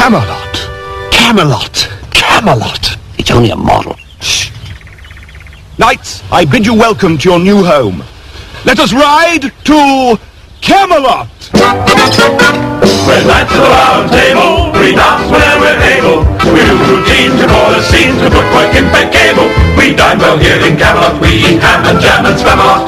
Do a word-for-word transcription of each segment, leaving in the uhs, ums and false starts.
Camelot. Camelot. Camelot. It's only a model. Shh. Knights, I bid you welcome to your new home. Let us ride to Camelot. We're knights of the round table, we dance whenever we're able. We do routines to all the scenes, to footwork impeccable. We dine well here in Camelot, we eat ham and jam and spam a lot.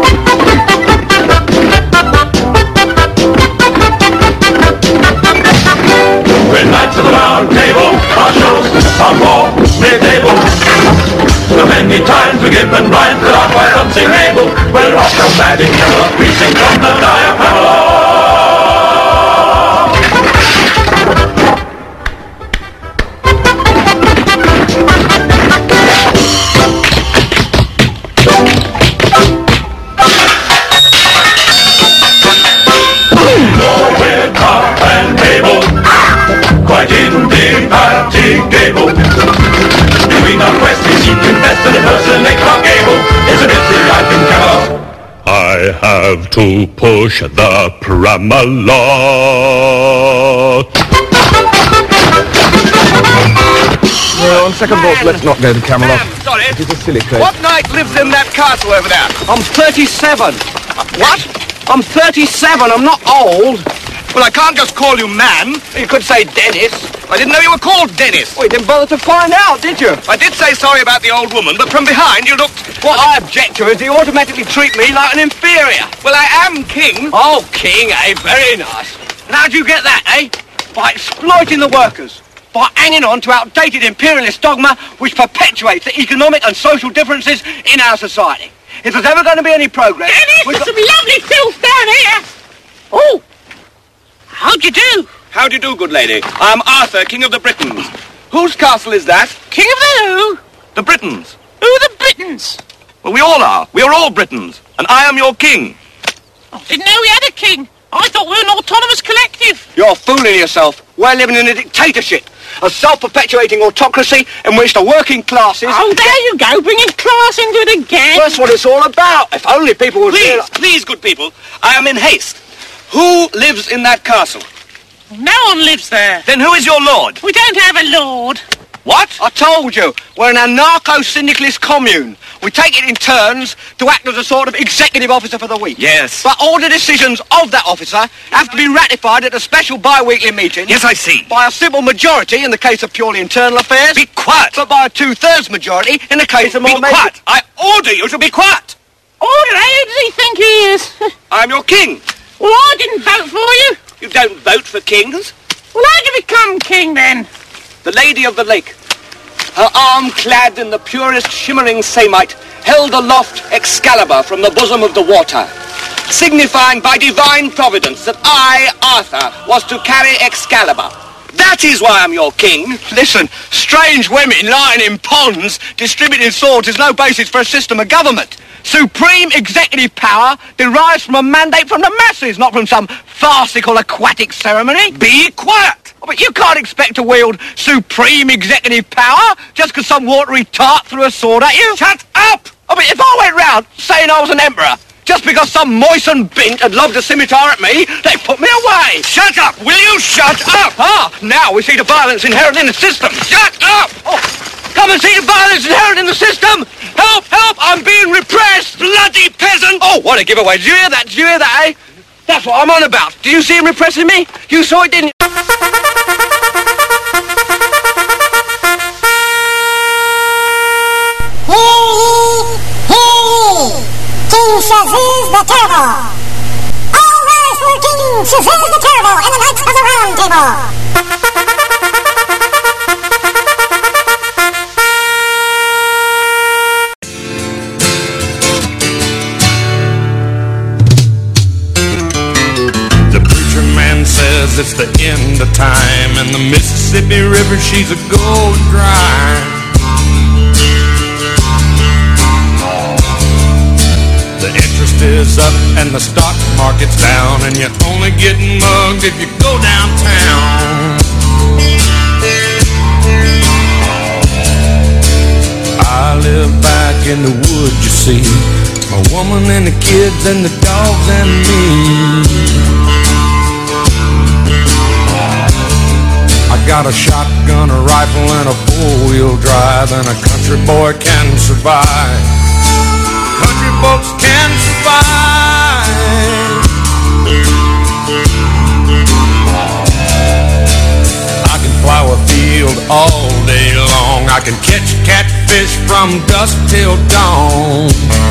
We're knights of the round table, our shows are more mid-table. So many times we give and rhymes that are quite unsingable. We're off so mad in Camelot, we sing from the diaphragm. Quite indefatigable. Doing our quest, we seem to invest and impersonate Clark Gable. Isn't it the life in Camelot? I have to push the Pramalot. Well, on second thoughts, let's not go to Camelot. Ma'am, sorry. It is a silly craze. What knight lives in that castle over there? I'm thirty-seven. Uh, what? I'm thirty-seven. I'm not old. Well, I can't just call you man. You could say Dennis. I didn't know you were called Dennis. Well, you didn't bother to find out, did you? I did say sorry about the old woman, but from behind you looked... What I object to is you automatically treat me like an inferior. Well, I am king. Oh, king, eh? Very nice. And how'd you get that, eh? By exploiting the workers. By hanging on to outdated imperialist dogma which perpetuates the economic and social differences in our society. If there's ever going to be any progress... Dennis, there's got... some lovely filth down here. Oh, how'd you do? How do you do, good lady? I'm Arthur, King of the Britons. Whose castle is that? King of the who? The Britons. Who are the Britons? Well, we all are. We are all Britons. And I am your king. I didn't know we had a king. I thought we were an autonomous collective. You're fooling yourself. We're living in a dictatorship. A self-perpetuating autocracy in which the working classes... Oh, there you go, bringing class into it again. That's what it's all about. If only people would... Please, realize... please, good people. I am in haste. Who lives in that castle? No one lives there. Then who is your lord? We don't have a lord. What? I told you, we're an anarcho-syndicalist commune. We take it in turns to act as a sort of executive officer for the week. Yes. But all the decisions of that officer have to be ratified at a special bi-weekly meeting. Yes, I see. By a simple majority in the case of purely internal affairs. Be quiet. But by a two-thirds majority in the case of more... Be quiet. I order you to be quiet. Order, who does he think he is? I'm your king. Well, I didn't vote for you. You don't vote for kings. Well, how'd you become king, then? The Lady of the Lake, her arm clad in the purest shimmering samite, held aloft Excalibur from the bosom of the water, signifying by divine providence that I, Arthur, was to carry Excalibur. That is why I'm your king. Listen, strange women lying in ponds distributing swords is no basis for a system of government. Supreme executive power derives from a mandate from the masses, not from some farcical aquatic ceremony. Be quiet. Oh, but you can't expect to wield supreme executive power just because some watery tart threw a sword at you. Shut up! I mean, if I went round saying I was an emperor, just because some moistened bint had lobbed a scimitar at me, they put me away. Shut up! Will you shut up? Ah, now we see the violence inherent in the system. Shut up! Oh, come and see the violence inherent in the system. Help, help, I'm being repressed. Bloody peasant! Oh, what a giveaway. Did you hear that? Did you hear that, eh? That's what I'm on about. Did you see him repressing me? You saw it, didn't you? King Shazuz the Terrible! All rise for King Shazuz the Terrible and the Knights of the Round Table! The preacher man says it's the end of time, and the Mississippi River, she's a going dry. The interest is up and the stock market's down, and you're only getting mugged if you go downtown. I live back in the woods, you see, my woman and the kids and the dogs and me. I got got a shotgun, a rifle, and a four-wheel drive, and a country boy can survive. Country folks can survive. I can plow a field all day long. I can catch catfish from dusk till dawn.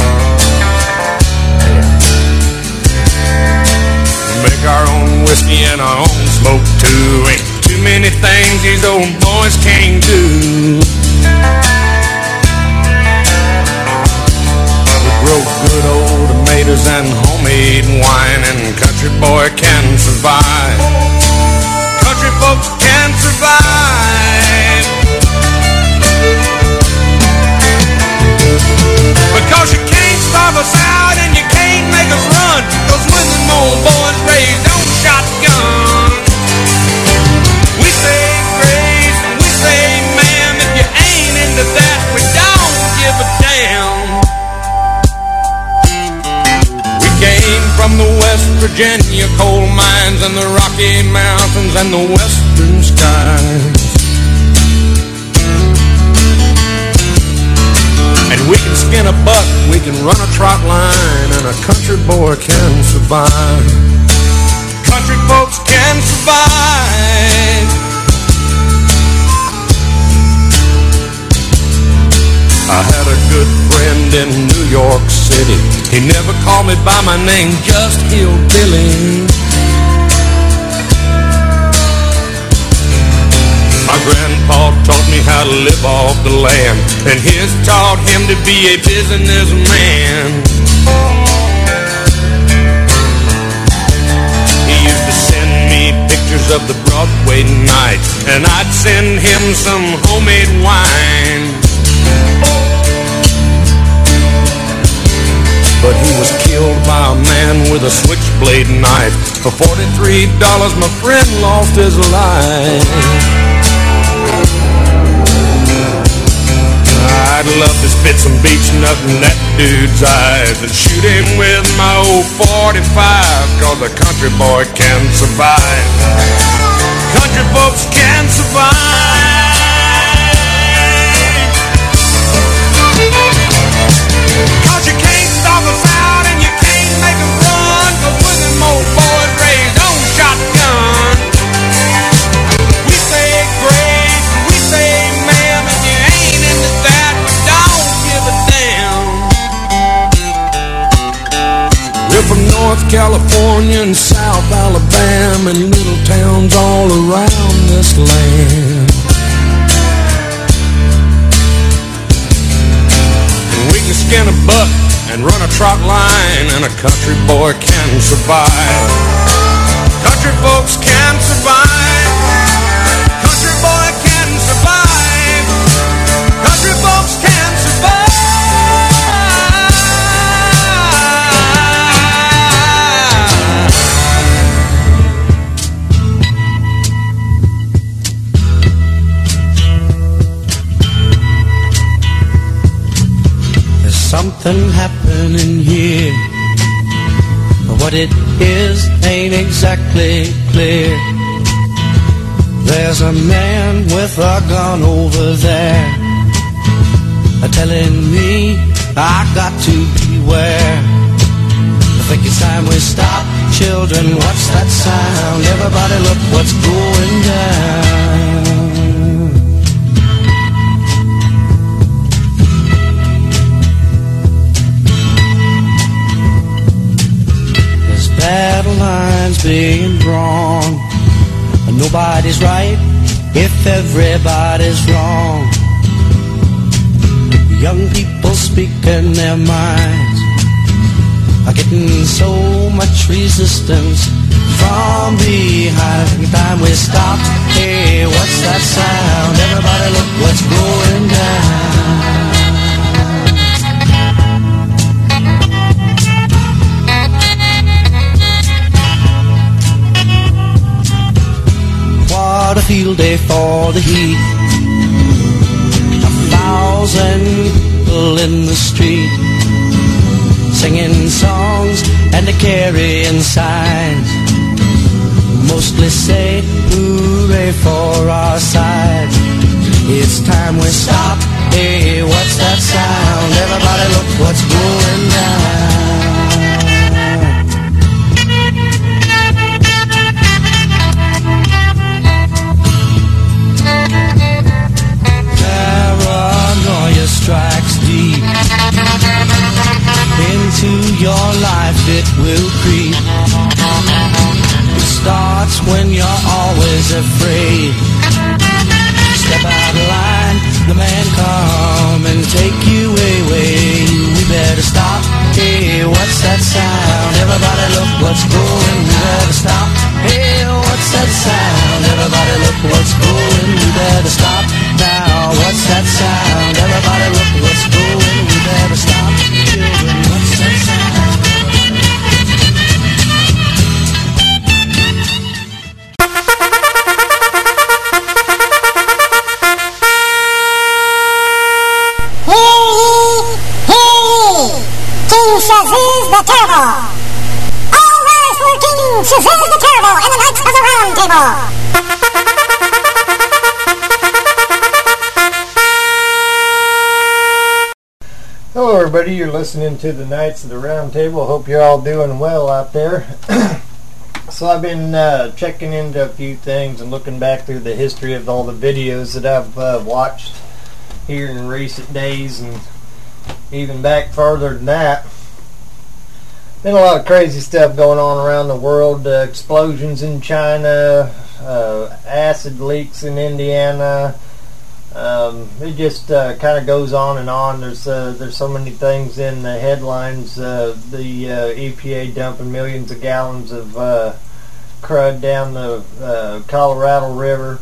Make our own whiskey and our own smoke too. Ain't too many things these old boys can't do. We grow good old tomatoes and homemade wine, and country boy can survive. Country folks can survive. Because you can't starve us out and you can't make us run, 'cause when them old boys raised on shotgun, we say grace and we say ma'am. If you ain't into that, we don't give a damn. We came from the West Virginia coal mines and the Rocky Mountains and the western skies. And we can skin a buck, we can run a trot line, and a country boy can survive. Country folks can survive. I had a good friend in New York City. He never called me by my name, just Hillbilly. My grandpa taught me how to live off the land, and his taught him to be a businessman. He used to send me pictures of the Broadway nights, and I'd send him some homemade wine. But he was killed by a man with a switchblade knife. For forty-three dollars my friend lost his life. I'd love to spit some beach nut in that dude's eyes and shoot him with my old forty-five, 'cause a country boy can survive. Country folks can survive. 'Cause you can't starve us out and you can't make them run, 'cause when them old boys raised on shotgun, we say grace, we say ma'am. If you ain't into that, don't give a damn. We're from North California and South Alabama and little towns all around this land. And we can skin a buck and run a trot line, and a country boy can survive. Country folks can survive. Country boy can survive. Country folks can survive. There's something happening here. What it is ain't exactly clear. There's a man with a gun over there, telling me I got to beware. I think it's time we stop. Children, what's that sound? Everybody look what's going down. There's battle lines being drawn. Nobody's right if everybody's wrong. Young people speaking their minds are getting so much resistance from behind. Every time we stop, hey, what's that sound? Everybody look what's going down. What a field day for the heat. A thousand people in the street, singing songs and a carrying signs, mostly say hooray. way for our side. It's time we stop. Hey, what's that sound? Everybody look what's going down. Paranoia strikes deep into your life, it will creep. It starts when you're always afraid. Step out of line, the man come and take you away. We better stop. Hey, what's that sound? Everybody look what's going. We better stop. Hey, what's that sound? Everybody look what's going. We better stop now. What's that sound? Everybody look what's going. We better stop. Children, what's that sound? Shazuz the Terrible! All rise for King Shazuz the Terrible and the Knights of the Round Table! Hello everybody, you're listening to the Knights of the Round Table. Hope you're all doing well out there. So I've been uh, checking into a few things and looking back through the history of all the videos that I've uh, watched here in recent days and even back further than that. Been a lot of crazy stuff going on around the world. Uh, explosions in China, uh, acid leaks in Indiana. Um, it just uh, kind of goes on and on. There's uh, there's so many things in the headlines. Uh, the uh, E P A dumping millions of gallons of uh, crud down the uh, Colorado River.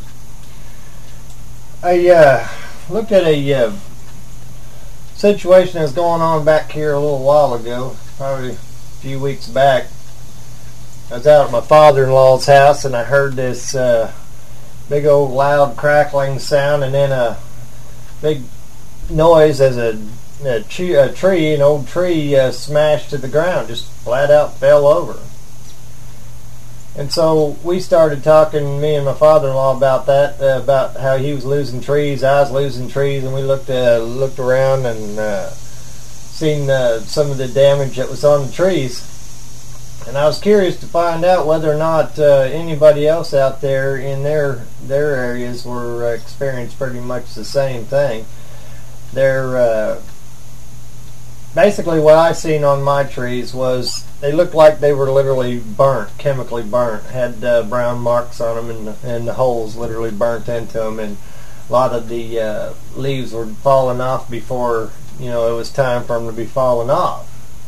I uh, looked at a uh, situation that was going on back here a little while ago, probably a few weeks back. I was out at my father-in-law's house and I heard this uh, big old loud crackling sound and then a big noise as a, a, tree, a tree, an old tree uh, smashed to the ground, just flat out fell over. And so we started talking, me and my father-in-law, about that, uh, about how he was losing trees, I was losing trees, and we looked uh, looked around and uh, seen uh, some of the damage that was on the trees. And I was curious to find out whether or not uh, anybody else out there in their their areas were uh, experienced pretty much the same thing. They're uh, basically what I seen on my trees was they looked like they were literally burnt, chemically burnt, had uh, brown marks on them, and, and the holes literally burnt into them, and a lot of the uh, leaves were falling off before, you know, it was time for them to be falling off.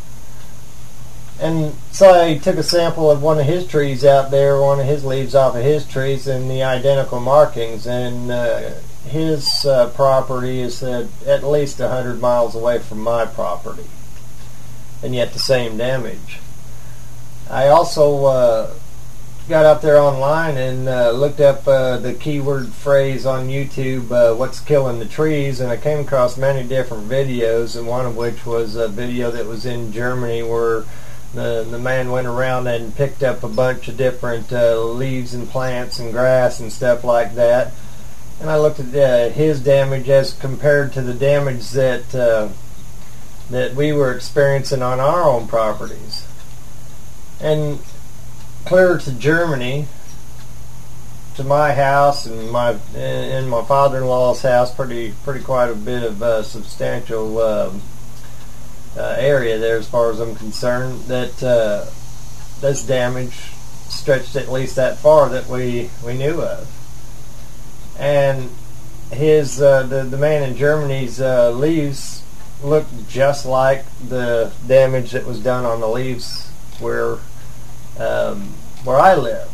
And so I took a sample of one of his trees out there, one of his leaves off of his trees, and the identical markings, and uh, his uh, property is uh, at least one hundred miles away from my property, and yet the same damage. I also uh, got up there online and uh, looked up uh, the keyword phrase on YouTube, uh, what's killing the trees, and I came across many different videos, and one of which was a video that was in Germany where the, the man went around and picked up a bunch of different uh, leaves and plants and grass and stuff like that. And I looked at uh, his damage as compared to the damage that uh, that we were experiencing on our own properties. And clear to Germany, to my house and my and my father-in-law's house, pretty pretty quite a bit of uh, substantial uh, uh, area there, as far as I'm concerned. That uh, this damage stretched at least that far that we we knew of. And his uh, the the man in Germany's uh, leaves looked just like the damage that was done on the leaves where um, where I live.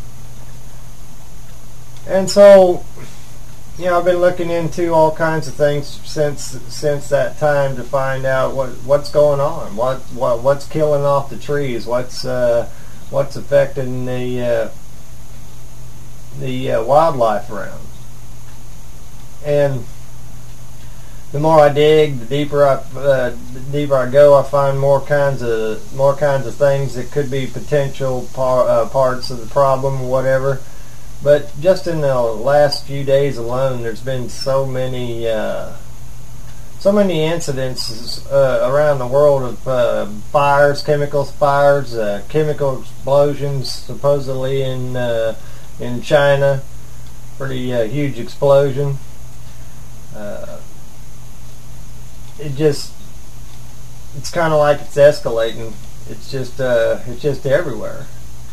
And so, you know, I've been looking into all kinds of things since since that time to find out what what's going on, what what what's killing off the trees, what's uh, what's affecting the uh, the uh, wildlife around. And the more I dig, the deeper I uh, the deeper I go, I find more kinds of more kinds of things that could be potential par, uh, parts of the problem or whatever. But just in the last few days alone, there's been so many, uh, so many incidents uh, around the world of uh, fires, chemical fires, uh, chemical explosions, supposedly in uh, in China. Pretty uh, huge explosion. Uh, it just, it's kind of like it's escalating. It's just, uh, it's just everywhere.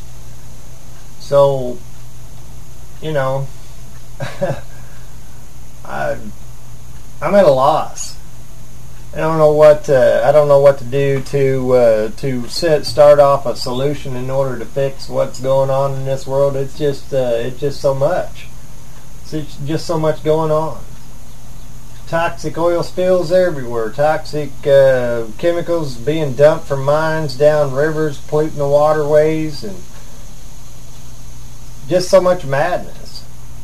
So, you know, I, I'm at a loss. I don't know what uh, I don't know what to do to uh, to set, start off a solution in order to fix what's going on in this world. It's just uh, it's just so much. It's just so much going on. Toxic oil spills everywhere. Toxic uh, chemicals being dumped from mines down rivers, polluting the waterways, and just so much madness.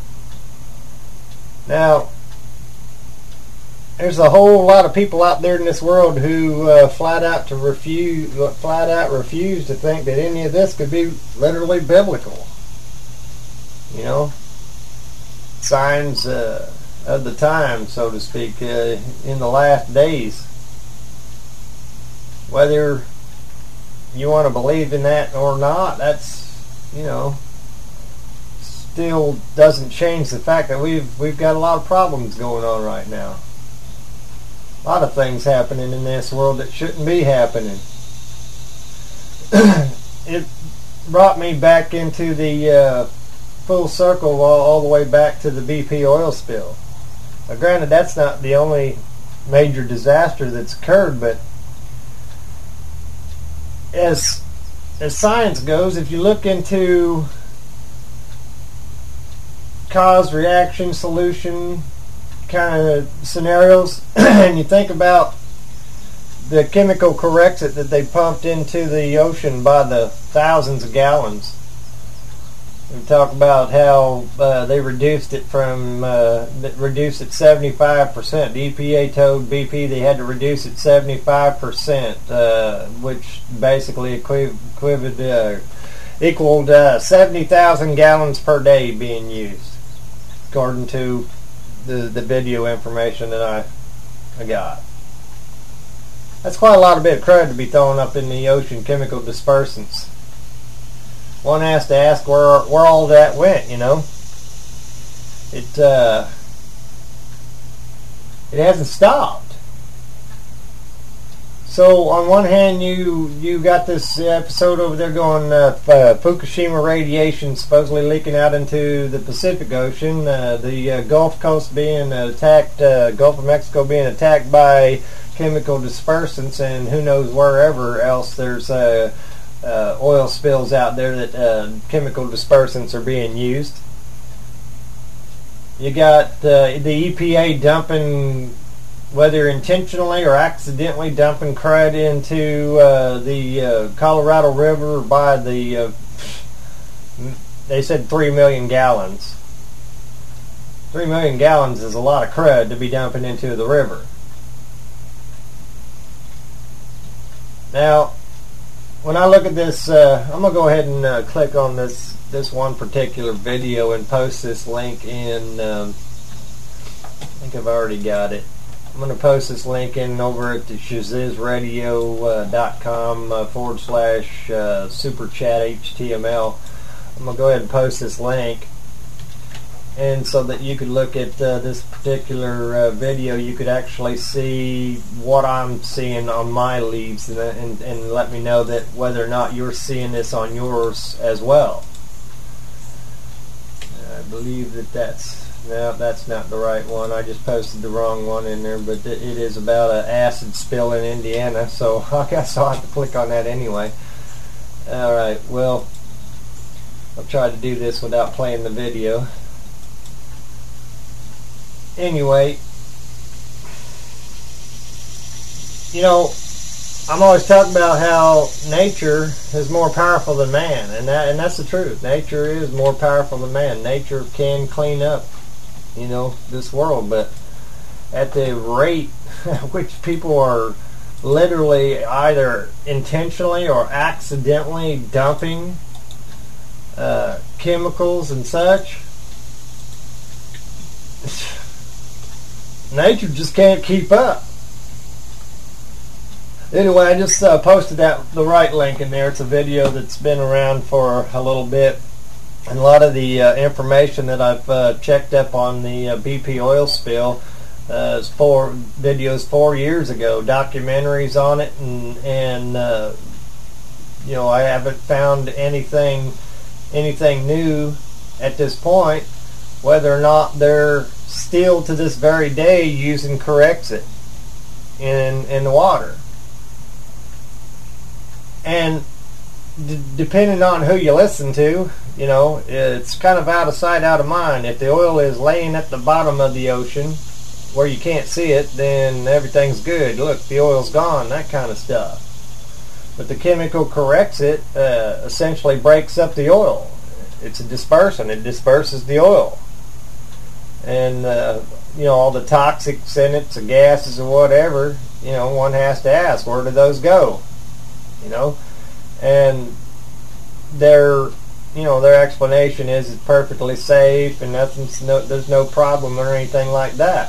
Now, there's a whole lot of people out there in this world who uh, flat out to refuse, flat out refuse to think that any of this could be literally biblical. You know, signs uh, of the time, so to speak, uh, in the last days. Whether you want to believe in that or not, that's, you know, still doesn't change the fact that we've we've got a lot of problems going on right now. A lot of things happening in this world that shouldn't be happening. It brought me back into the uh, full circle all, all the way back to the B P oil spill. Now, granted, that's not the only major disaster that's occurred, but as as science goes, if you look into cause, reaction, solution kind of scenarios, and you think about the chemical correctant that they pumped into the ocean by the thousands of gallons. We talk about how uh, they reduced it from uh, reduced it seventy-five percent. The E P A told B P they had to reduce it seventy-five percent, uh, which basically equi- equivalent, uh, equaled uh, seventy thousand gallons per day being used, according to the the video information that I I got. That's quite a lot of bit of crud to be thrown up in the ocean chemical dispersants. One has to ask where where all that went, you know. It uh, it hasn't stopped. So on one hand, you you got this episode over there going uh, uh, Fukushima radiation supposedly leaking out into the Pacific Ocean, uh, the uh, Gulf Coast being attacked, uh, Gulf of Mexico being attacked by chemical dispersants, and who knows wherever else there's uh, uh, oil spills out there that uh, chemical dispersants are being used. You got uh, the E P A dumping, whether intentionally or accidentally dumping crud into uh, the uh, Colorado River by the, uh, they said three million gallons. Three million gallons is a lot of crud to be dumping into the river. Now, when I look at this, uh, I'm going to go ahead and uh, click on this this one particular video and post this link in, um, I think I've already got it. I'm going to post this link in over at the shazizradio dot com uh, forward slash uh, super chat H T M L. I'm going to go ahead and post this link, and so that you could look at uh, this particular uh, video, you could actually see what I'm seeing on my leaves, and, and, and let me know that whether or not you're seeing this on yours as well. I believe that that's No, that's not the right one. I just posted the wrong one in there, but it is about an acid spill in Indiana, so I guess I'll have to click on that anyway. Alright, well, I'll try to do this without playing the video. Anyway, you know, I'm always talking about how nature is more powerful than man, and that and that's the truth. Nature is more powerful than man. Nature can clean up, you know, this world, but at the rate at which people are literally either intentionally or accidentally dumping uh, chemicals and such, nature just can't keep up. Anyway, I just uh, posted that the right link in there. It's a video that's been around for a little bit, and a lot of the uh, information that I've uh, checked up on the uh, B P oil spill uh, is four videos four years ago, documentaries on it, and and uh, you know, I haven't found anything anything new at this point. Whether or not they're still to this very day using Corexit in in the water. And d- depending on who you listen to, you know, it's kind of out of sight, out of mind. If the oil is laying at the bottom of the ocean where you can't see it, then everything's good. Look, the oil's gone, that kind of stuff. But the chemical Corexit uh, essentially breaks up the oil. It's a dispersant. It disperses the oil. And, uh, you know, all the toxics in it, the gases or whatever, you know, one has to ask, where do those go? You know, and their, you know, their explanation is it's perfectly safe and nothing's no, there's no problem or anything like that.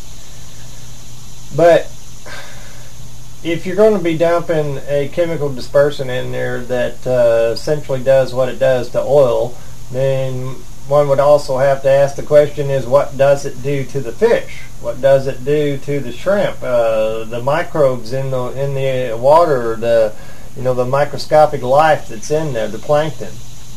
But if you're going to be dumping a chemical dispersant in there that uh, essentially does what it does to oil, then one would also have to ask the question is, what does it do to the fish? What does it do to the shrimp? Uh, the microbes in the in the water, the you know the microscopic life that's in there, the plankton.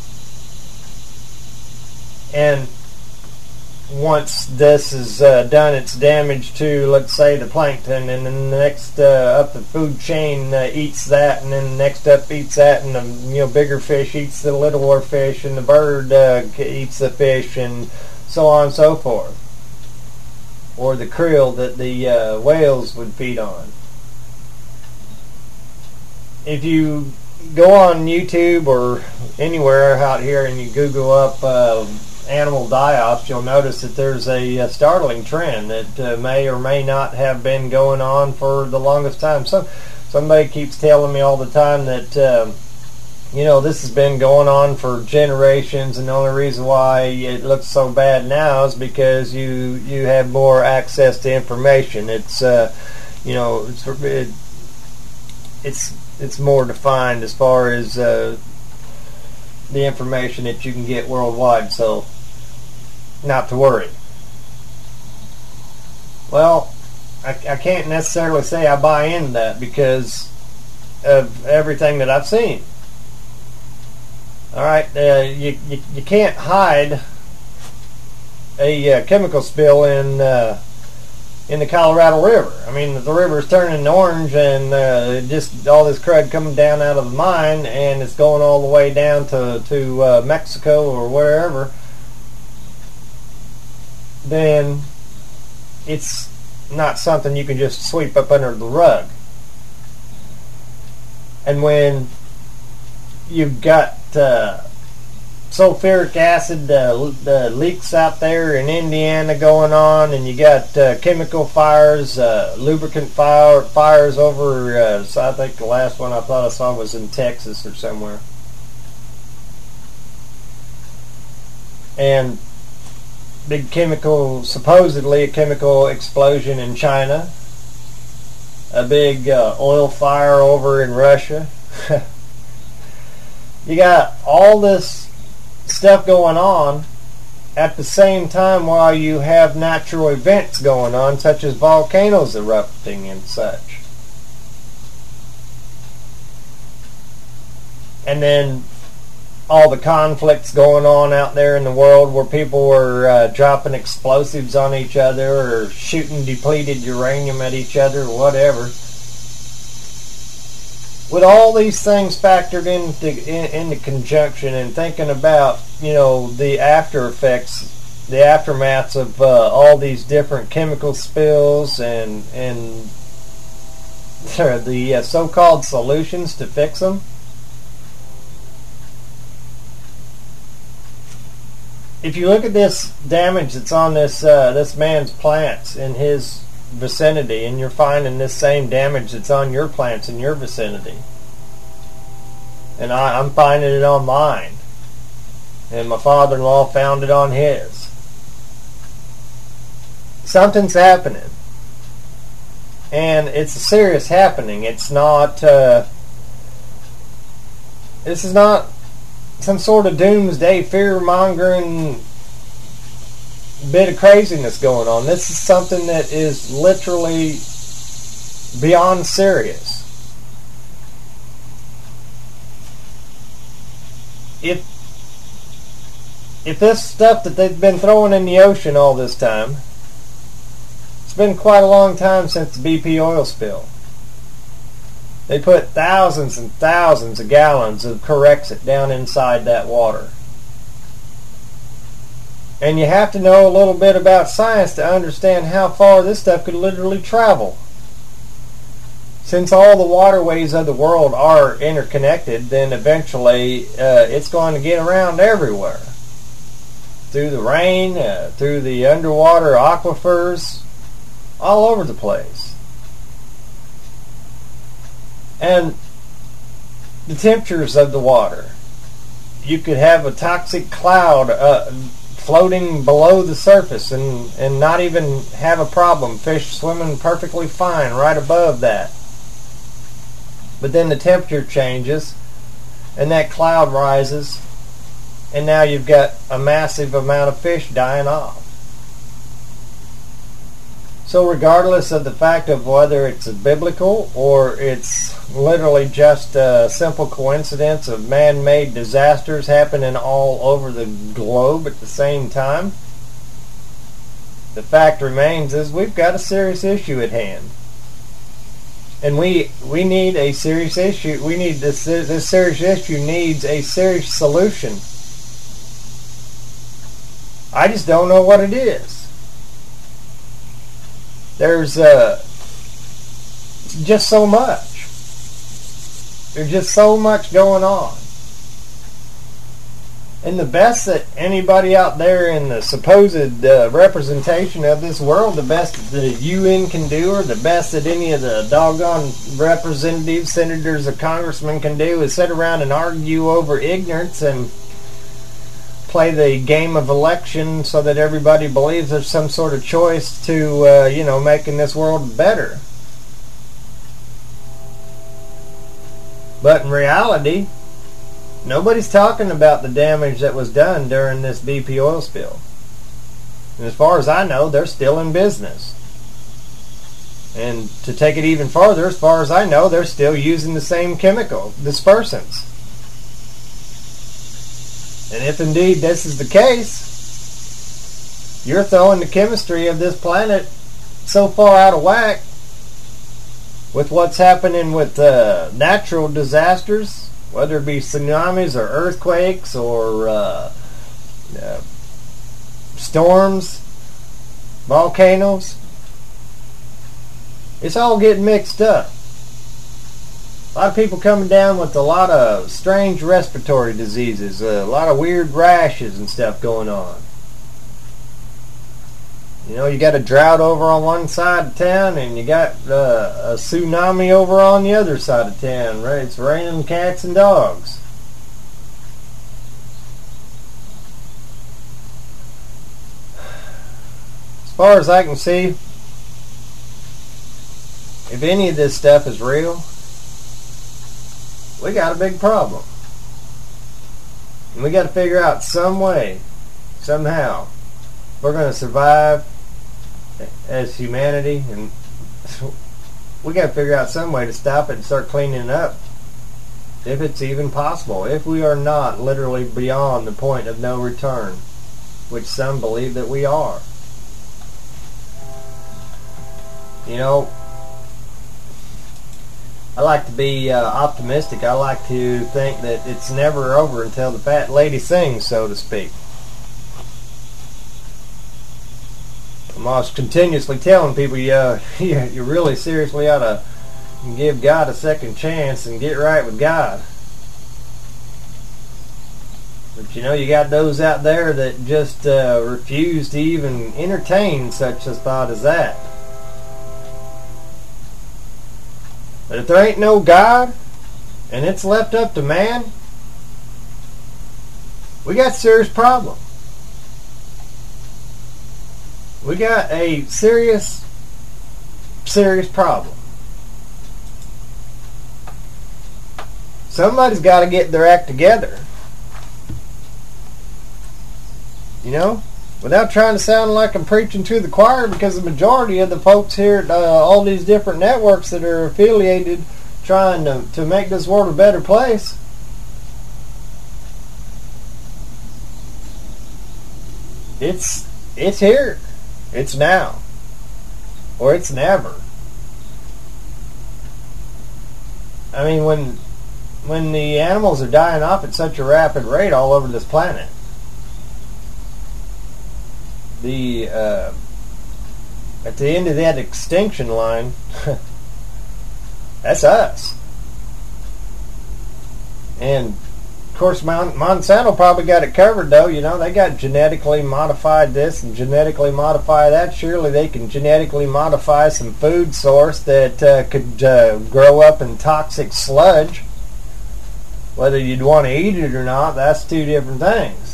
And once this is uh, done its damage to, let's say, the plankton, and then the next uh, up the food chain uh, eats that, and then the next up eats that, and the you know bigger fish eats the littler fish, and the bird uh, eats the fish, and so on and so forth. Or the krill that the uh, whales would feed on. If you go on YouTube or anywhere out here and you Google up uh, animal die-offs, you'll notice that there's a, a startling trend that uh, may or may not have been going on for the longest time. So somebody keeps telling me all the time that uh, you know this has been going on for generations, and the only reason why it looks so bad now is because you you have more access to information. It's uh, you know it's it, it's it's more defined as far as uh, the information that you can get worldwide, so not to worry. Well, I, I can't necessarily say I buy into that because of everything that I've seen. Alright, uh, you, you you can't hide a uh, chemical spill in uh, in the Colorado River. I mean, the river is turning orange, and uh, just all this crud coming down out of the mine, and it's going all the way down to to uh, Mexico or wherever. Then it's not something you can just sweep up under the rug. And when you've got uh, sulfuric acid uh, uh, leaks out there in Indiana going on, and you got uh, chemical fires, uh, lubricant fire, fires over, uh, so I think the last one I thought I saw was in Texas or somewhere. And big chemical, supposedly a chemical explosion in China. A big uh, oil fire over in Russia. You got all this stuff going on at the same time while you have natural events going on, such as volcanoes erupting and such. And then all the conflicts going on out there in the world where people were uh, dropping explosives on each other or shooting depleted uranium at each other or whatever. With all these things factored into in, into conjunction, and thinking about, you know, the after effects, the aftermaths of uh, all these different chemical spills, and and the uh, so-called solutions to fix them. If you look at this damage that's on this uh, this man's plants in his vicinity, and you're finding this same damage that's on your plants in your vicinity, and I, I'm finding it on mine, and my father-in-law found it on his. Something's happening. And it's a serious happening. It's not, uh, this is not some sort of doomsday fear-mongering bit of craziness going on. This is something that is literally beyond serious. If if this stuff that they've been throwing in the ocean all this time, it's been quite a long time since the B P oil spill. They put thousands and thousands of gallons of Corexit down inside that water. And you have to know a little bit about science to understand how far this stuff could literally travel. Since all the waterways of the world are interconnected, then eventually uh, it's going to get around everywhere. Through the rain, uh, through the underwater aquifers, all over the place. And the temperatures of the water. You could have a toxic cloud uh, floating below the surface and, and not even have a problem. Fish swimming perfectly fine right above that. But then the temperature changes and that cloud rises and now you've got a massive amount of fish dying off. So regardless of the fact of whether it's biblical or it's literally just a simple coincidence of man-made disasters happening all over the globe at the same time, the fact remains is we've got a serious issue at hand. And we we need a serious issue. We need this this serious issue needs a serious solution. I just don't know what it is. There's uh, just so much. There's just so much going on. And the best that anybody out there in the supposed uh, representation of this world, the best that the U N can do, or the best that any of the doggone representatives, senators, or congressmen can do is sit around and argue over ignorance and play the game of election so that everybody believes there's some sort of choice to, uh, you know, making this world better. But in reality, nobody's talking about the damage that was done during this B P oil spill. And as far as I know, they're still in business. And to take it even farther, as far as I know, they're still using the same chemical dispersants. And if indeed this is the case, you're throwing the chemistry of this planet so far out of whack with what's happening with uh, natural disasters, whether it be tsunamis or earthquakes or uh, uh, storms, volcanoes. It's all getting mixed up. A lot of people coming down with a lot of strange respiratory diseases, a lot of weird rashes and stuff going on. You know, you got a drought over on one side of town and you got uh, a tsunami over on the other side of town, right? It's raining cats and dogs. As far as I can see, if any of this stuff is real, we got a big problem. And we got to figure out some way, somehow, we're going to survive as humanity, and we got to figure out some way to stop it and start cleaning it up, if it's even possible, if we are not literally beyond the point of no return, which some believe that we are. You know, I like to be uh, optimistic. I like to think that it's never over until the fat lady sings, so to speak. I'm always continuously telling people, yeah, you, you really seriously ought to give God a second chance and get right with God. But you know, you got those out there that just uh, refuse to even entertain such a thought as that. But if there ain't no God, and it's left up to man, We got a serious problem. We got a serious, serious problem. Somebody's got to get their act together. You know? Without trying to sound like I'm preaching to the choir, because the majority of the folks here at uh, all these different networks that are affiliated trying to, to make this world a better place, it's it's here. It's now. Or it's never. I mean, when when the animals are dying off at such a rapid rate all over this planet, the uh, at the end of that extinction line, that's us. And of course, Mon- Monsanto probably got it covered, though. You know, they got genetically modified this and genetically modify that. Surely they can genetically modify some food source that uh, could uh, grow up in toxic sludge. Whether you'd want to eat it or not, that's two different things.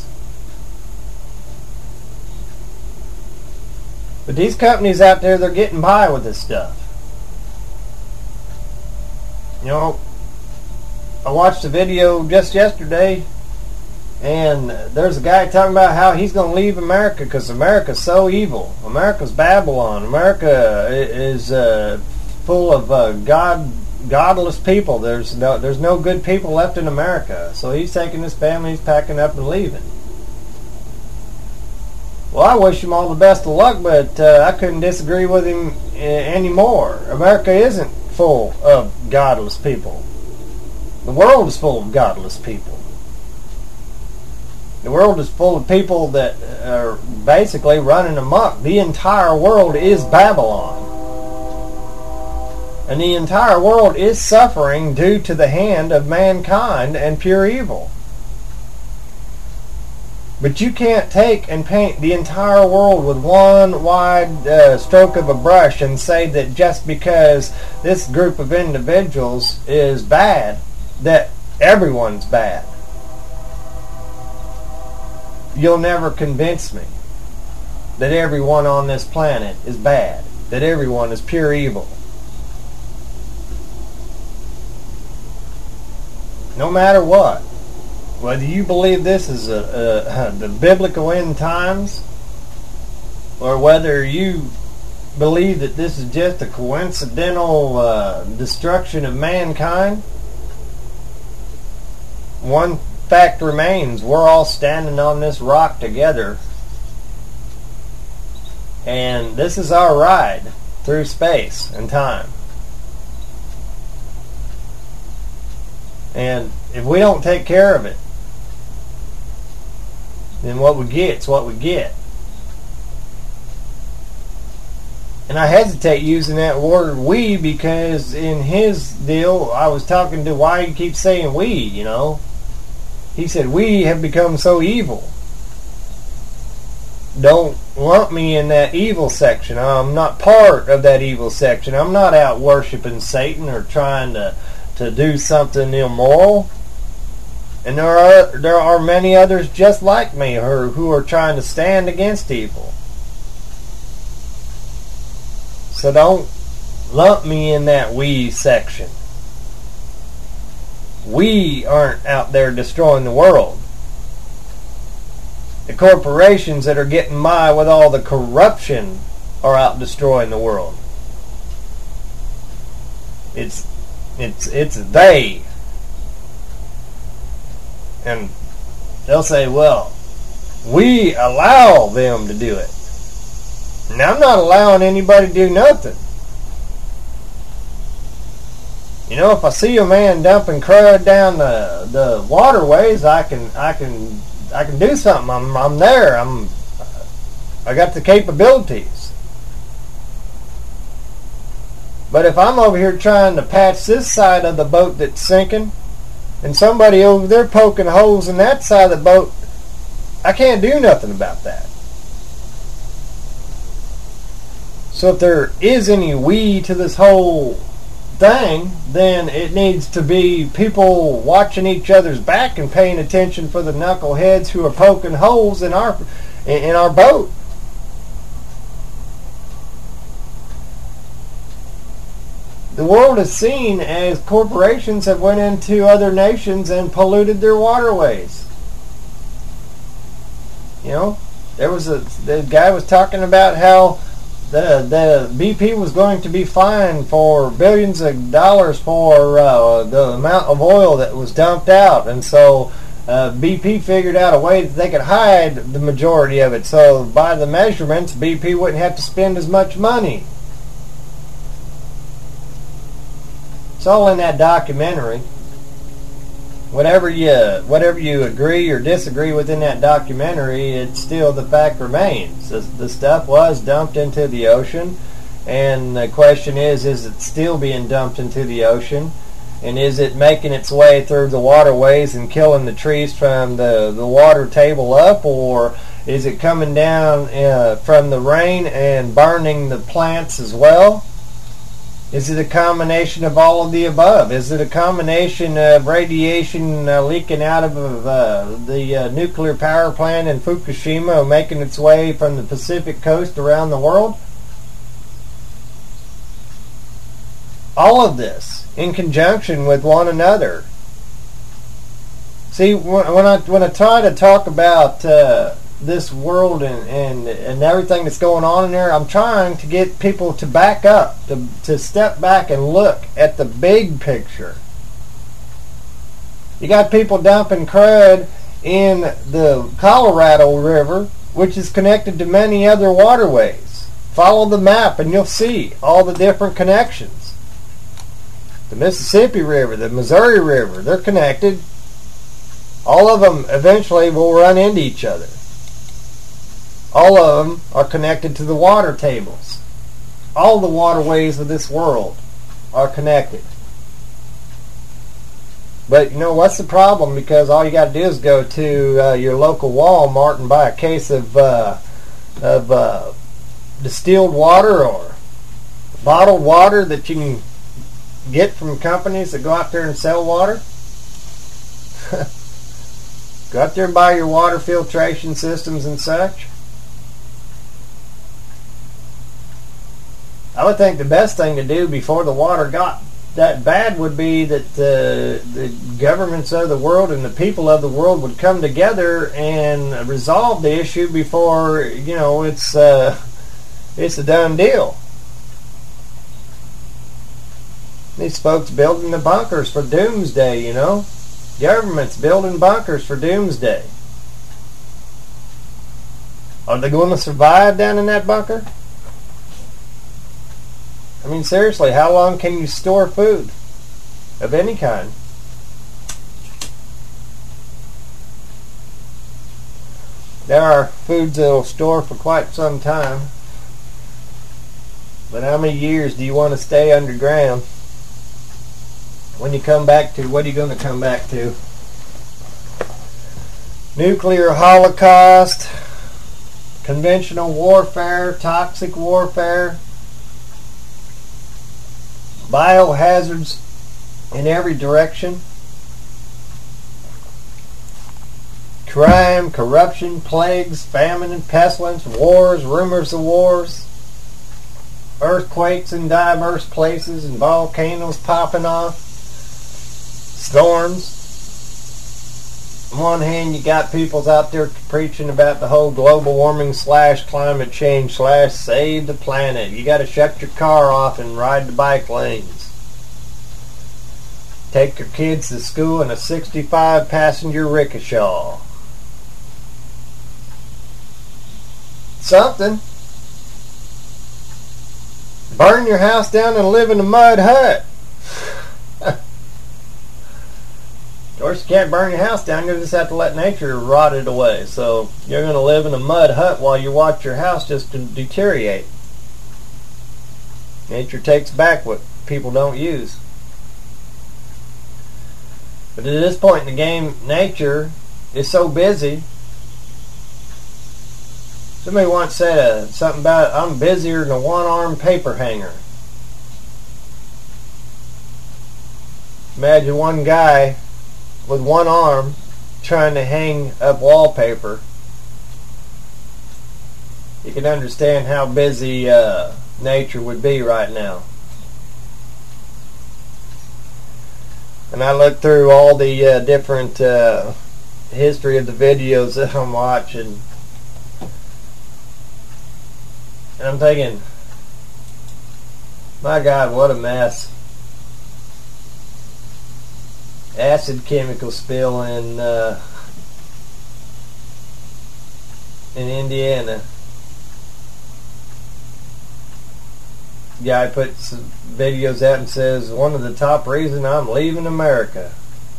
But these companies out there, they're getting by with this stuff. You know, I watched a video just yesterday, and there's a guy talking about how he's going to leave America because America's so evil. America's Babylon. America is uh, full of uh, God, godless people. There's no, there's no good people left in America. So he's taking his family, he's packing up and leaving. Well, I wish him all the best of luck, but uh, I couldn't disagree with him uh, anymore. America isn't full of godless people. The world is full of godless people. The world is full of people that are basically running amok. The entire world is Babylon. And the entire world is suffering due to the hand of mankind and pure evil. But you can't take and paint the entire world with one wide uh, stroke of a brush and say that just because this group of individuals is bad, that everyone's bad. You'll never convince me that everyone on this planet is bad, that everyone is pure evil. No matter what. Whether you believe this is a, a, the biblical end times, or whether you believe that this is just a coincidental uh, destruction of mankind, one fact remains: we're all standing on this rock together, and this is our ride through space and time. And if we don't take care of it, then what we get's what we get. And I hesitate using that word "we" because in his deal, I was talking to why he keeps saying "we," you know. He said, "We have become so evil." Don't lump me in that evil section. I'm not part of that evil section. I'm not out worshiping Satan or trying to, to do something immoral. And there are there are many others just like me who, who are trying to stand against evil. So don't lump me in that "we" section. We aren't out there destroying the world. The corporations that are getting by with all the corruption are out destroying the world. It's it's it's they. And they'll say, well, we allow them to do it. And I'm not allowing anybody to do nothing. You know, if I see a man dumping crud down the the waterways, I can I can I can do something. I'm I'm there. I'm I got the capabilities. But if I'm over here trying to patch this side of the boat that's sinking, and somebody over there poking holes in that side of the boat, I can't do nothing about that. So if there is any "we" to this whole thing, then it needs to be people watching each other's back and paying attention for the knuckleheads who are poking holes in our in our boat. The world is seen as corporations have went into other nations and polluted their waterways. You know, there was a the guy was talking about how the the B P was going to be fined for billions of dollars for uh, the amount of oil that was dumped out, and so uh, B P figured out a way that they could hide the majority of it. So by the measurements, B P wouldn't have to spend as much money. It's all in that documentary. Whatever you whatever you agree or disagree with in that documentary, it's still the fact remains. The, the stuff was dumped into the ocean, and the question is, is it still being dumped into the ocean? And is it making its way through the waterways and killing the trees from the, the water table up, or is it coming down uh, from the rain and burning the plants as well? Is it a combination of all of the above? Is it a combination of radiation uh, leaking out of uh, the uh, nuclear power plant in Fukushima, making its way from the Pacific coast around the world? All of this in conjunction with one another. See, when I when I try to talk about uh, this world and, and and everything that's going on in there, I'm trying to get people to back up, to, to step back and look at the big picture. You got people dumping crud in the Colorado River, which is connected to many other waterways. Follow the map and you'll see all the different connections. The Mississippi River, the Missouri River, they're connected. All of them eventually will run into each other. All of them are connected to the water tables. All the waterways of this world are connected. But you know what's the problem? Because all you got to do is go to uh, your local Walmart and buy a case of uh, of uh, distilled water or bottled water that you can get from companies that go out there and sell water. Go out there and buy your water filtration systems and such. I would think the best thing to do before the water got that bad would be that uh, the governments of the world and the people of the world would come together and resolve the issue before, you know, it's uh, it's a done deal. These folks building the bunkers for doomsday, you know. Governments building bunkers for doomsday. Are they going to survive down in that bunker? I mean, seriously, how long can you store food of any kind? There are foods that will store for quite some time. But how many years do you want to stay underground? When you come back to, what are you going to come back to? Nuclear holocaust, conventional warfare, toxic warfare, biohazards in every direction, crime, corruption, plagues, famine and pestilence, wars, rumors of wars, earthquakes in diverse places and volcanoes popping off, storms. On one hand, you got people out there preaching about the whole global warming slash climate change slash save the planet. You got to shut your car off and ride the bike lanes. Take your kids to school in a sixty-five passenger rickshaw. Something. Burn your house down and live in a mud hut. Of course, you can't burn your house down. You just have to let nature rot it away. So you're going to live in a mud hut while you watch your house just to deteriorate. Nature takes back what people don't use. But at this point in the game, nature is so busy. Somebody once said uh, something about, I'm busier than a one-armed paper hanger. Imagine one guy with one arm trying to hang up wallpaper. You can understand how busy uh, nature would be right now. And I looked through all the uh, different uh, history of the videos that I'm watching, and I'm thinking, my God, what a mess. Acid chemical spill in uh, in Indiana. Guy puts videos out and says, one of the top reasons I'm leaving America.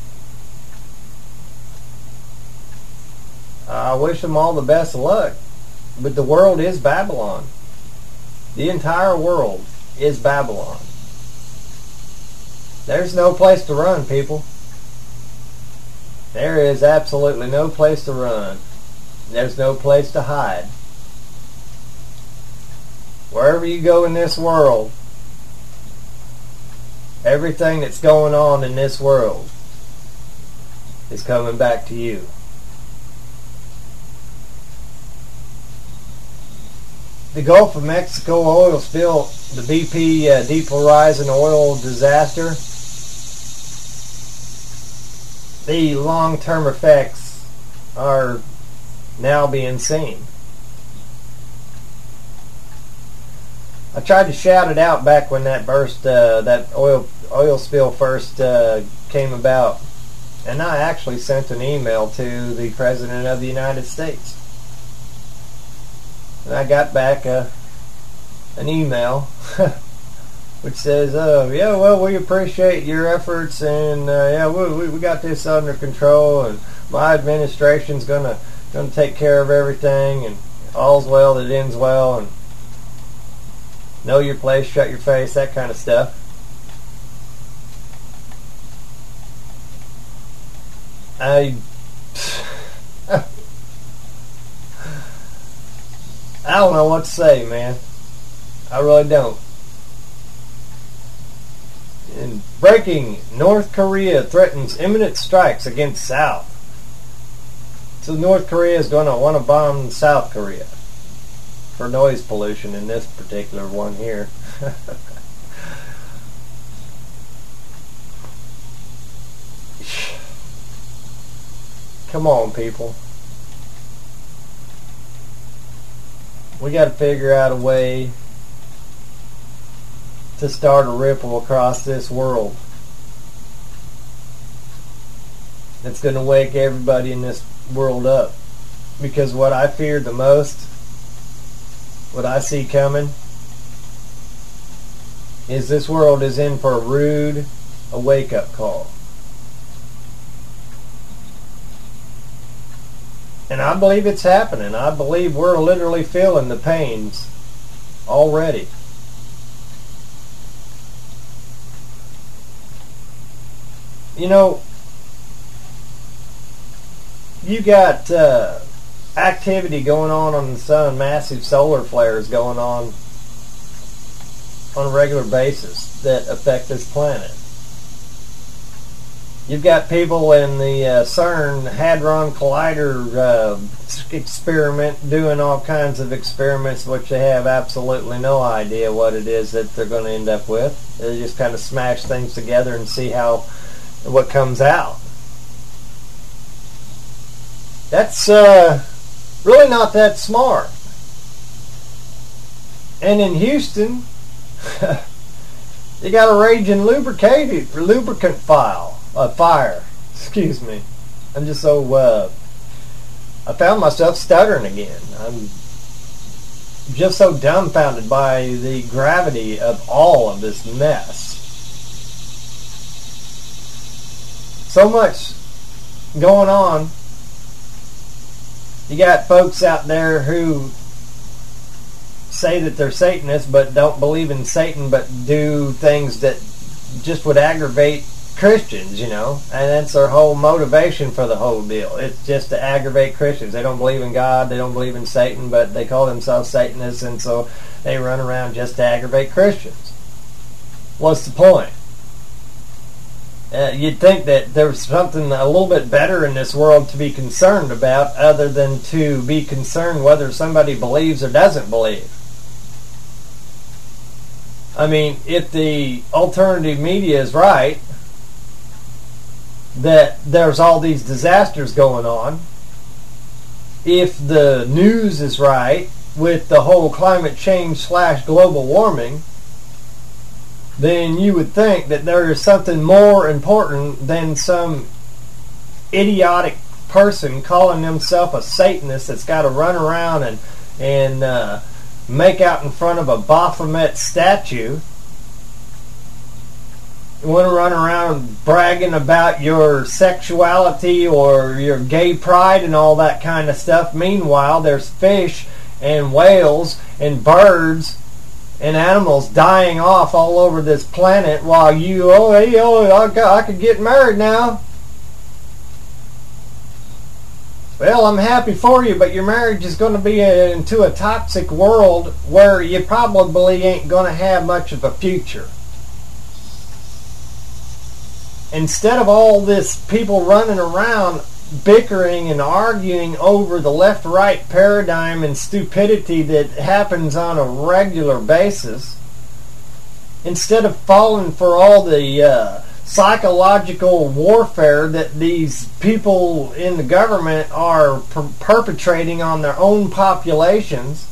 I wish them all the best of luck. But the world is Babylon. The entire world is Babylon. There's no place to run, people. There is absolutely no place to run. There's no place to hide. Wherever you go in this world, everything that's going on in this world is coming back to you. The Gulf of Mexico oil spill, the B P uh, Deepwater Horizon oil disaster, the long-term effects are now being seen. I tried to shout it out back when that burst, uh, that oil oil spill first uh, came about, and I actually sent an email to the President of the United States. And I got back uh, an email which says, "Oh, yeah, well, we appreciate your efforts, and uh, yeah, we we got this under control, and my administration's gonna gonna take care of everything, and all's well that ends well, and know your place, shut your face," that kind of stuff. I I don't know what to say, man. I really don't. In breaking, North Korea threatens imminent strikes against South. So North Korea is going to want to bomb South Korea for noise pollution in this particular one here. Come on, people. We got to figure out a way to start a ripple across this world that's going to wake everybody in this world up. Because what I fear the most, what I see coming, is this world is in for a rude a wake-up call. And I believe it's happening. I believe we're literally feeling the pains already. You know, you got uh, activity going on on the sun, massive solar flares going on on a regular basis that affect this planet. You've got people in the uh, CERN Hadron Collider uh, experiment doing all kinds of experiments which they have absolutely no idea what it is that they're going to end up with. They just kind of smash things together and see how what comes out. That's uh, really not that smart. And in Houston, you got a raging lubricated lubricant file. Uh, fire. Excuse me. I'm just so, uh, I found myself stuttering again. I'm just so dumbfounded by the gravity of all of this mess. So much going on. You got folks out there who say that they're Satanists but don't believe in Satan, but do things that just would aggravate Christians, you know, and that's their whole motivation for the whole deal. It's just to aggravate Christians. They don't believe in God, they don't believe in Satan, but they call themselves Satanists, and so they run around just to aggravate Christians. What's the point? Uh, you'd think that there's something a little bit better in this world to be concerned about other than to be concerned whether somebody believes or doesn't believe. I mean, if the alternative media is right, that there's all these disasters going on, if the news is right with the whole climate change slash global warming, then you would think that there is something more important than some idiotic person calling himself a Satanist that's got to run around and and uh, make out in front of a Baphomet statue. You want to run around bragging about your sexuality or your gay pride and all that kind of stuff. Meanwhile, there's fish and whales and birds and animals dying off all over this planet while you, oh, hey, oh, I, I could get married now. Well, I'm happy for you, but your marriage is going to be a, into a toxic world where you probably ain't going to have much of a future. Instead of all this people running around bickering and arguing over the left-right paradigm and stupidity that happens on a regular basis, instead of falling for all the uh, psychological warfare that these people in the government are per- perpetrating on their own populations,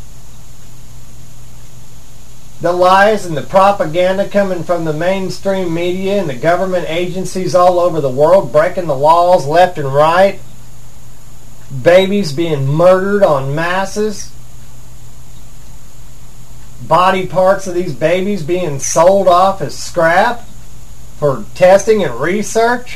the lies and the propaganda coming from the mainstream media and the government agencies all over the world breaking the laws left and right, babies being murdered en masses, body parts of these babies being sold off as scrap for testing and research.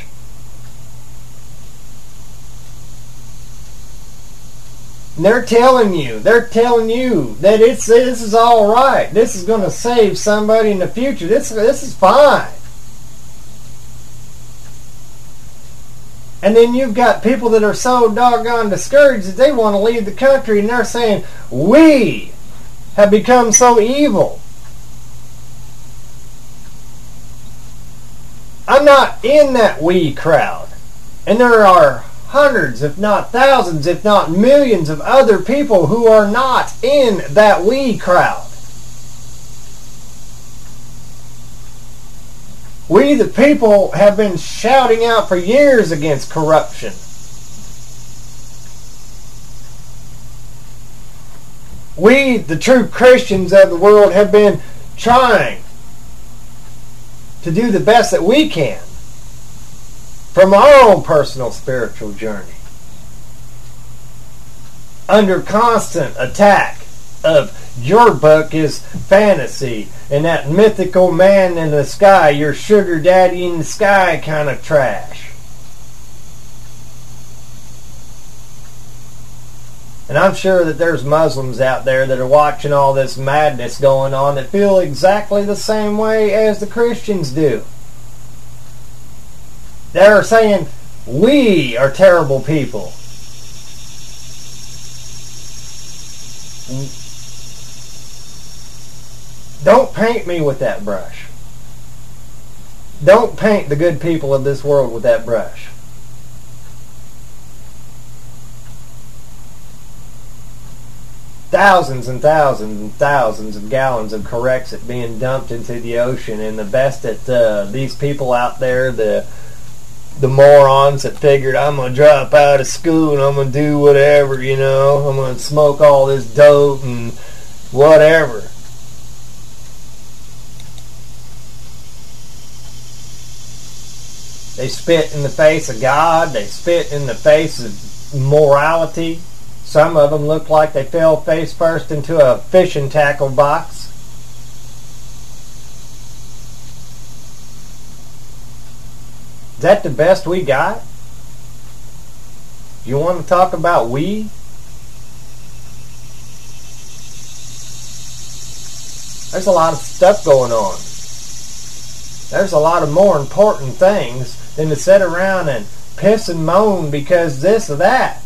And they're telling you, they're telling you that it's this is all right. This is going to save somebody in the future. This this is fine. And then you've got people that are so doggone discouraged that they want to leave the country, and they're saying, we have become so evil. I'm not in that we crowd. And there are hundreds, if not thousands, if not millions of other people who are not in that we crowd. We, the people, have been shouting out for years against corruption. We, the true Christians of the world, have been trying to do the best that we can from our own personal spiritual journey, under constant attack of your book is fantasy and that mythical man in the sky, your sugar daddy in the sky kind of trash. And I'm sure that there's Muslims out there that are watching all this madness going on that feel exactly the same way as the Christians do. They're saying, we are terrible people. Don't paint me with that brush. Don't paint the good people of this world with that brush. Thousands and thousands and thousands of gallons of Corexit being dumped into the ocean, and the best that uh, these people out there, the the morons that figured I'm going to drop out of school and I'm going to do whatever, you know, I'm going to smoke all this dope and whatever. They spit in the face of God. They spit in the face of morality. Some of them look like they fell face first into a fishing tackle box. Is that the best we got? You want to talk about we? There's a lot of stuff going on. There's a lot of more important things than to sit around and piss and moan because this or that.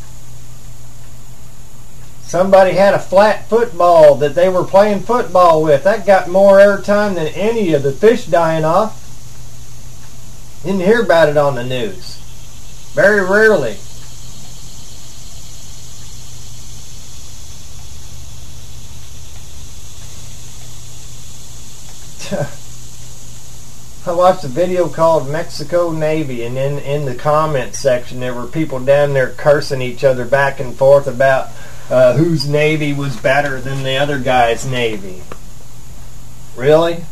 Somebody had a flat football that they were playing football with. That got more airtime than any of the fish dying off. Didn't hear about it on the news. Very rarely. I watched a video called Mexico Navy, and in, in the comment section there were people down there cursing each other back and forth about uh, whose Navy was better than the other guy's Navy. Really?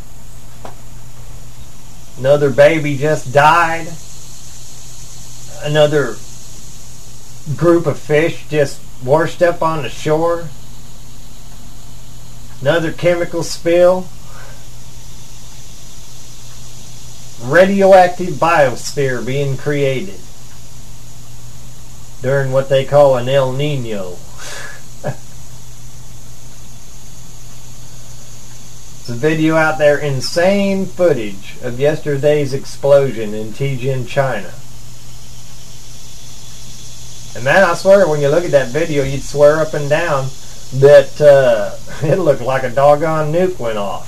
Another baby just died? Another group of fish just washed up on the shore? Another chemical spill? Radioactive biosphere being created during what they call an El Nino. There's a video out there, insane footage of yesterday's explosion in Tianjin, China. And man, I swear, when you look at that video, you'd swear up and down that uh, it looked like a doggone nuke went off.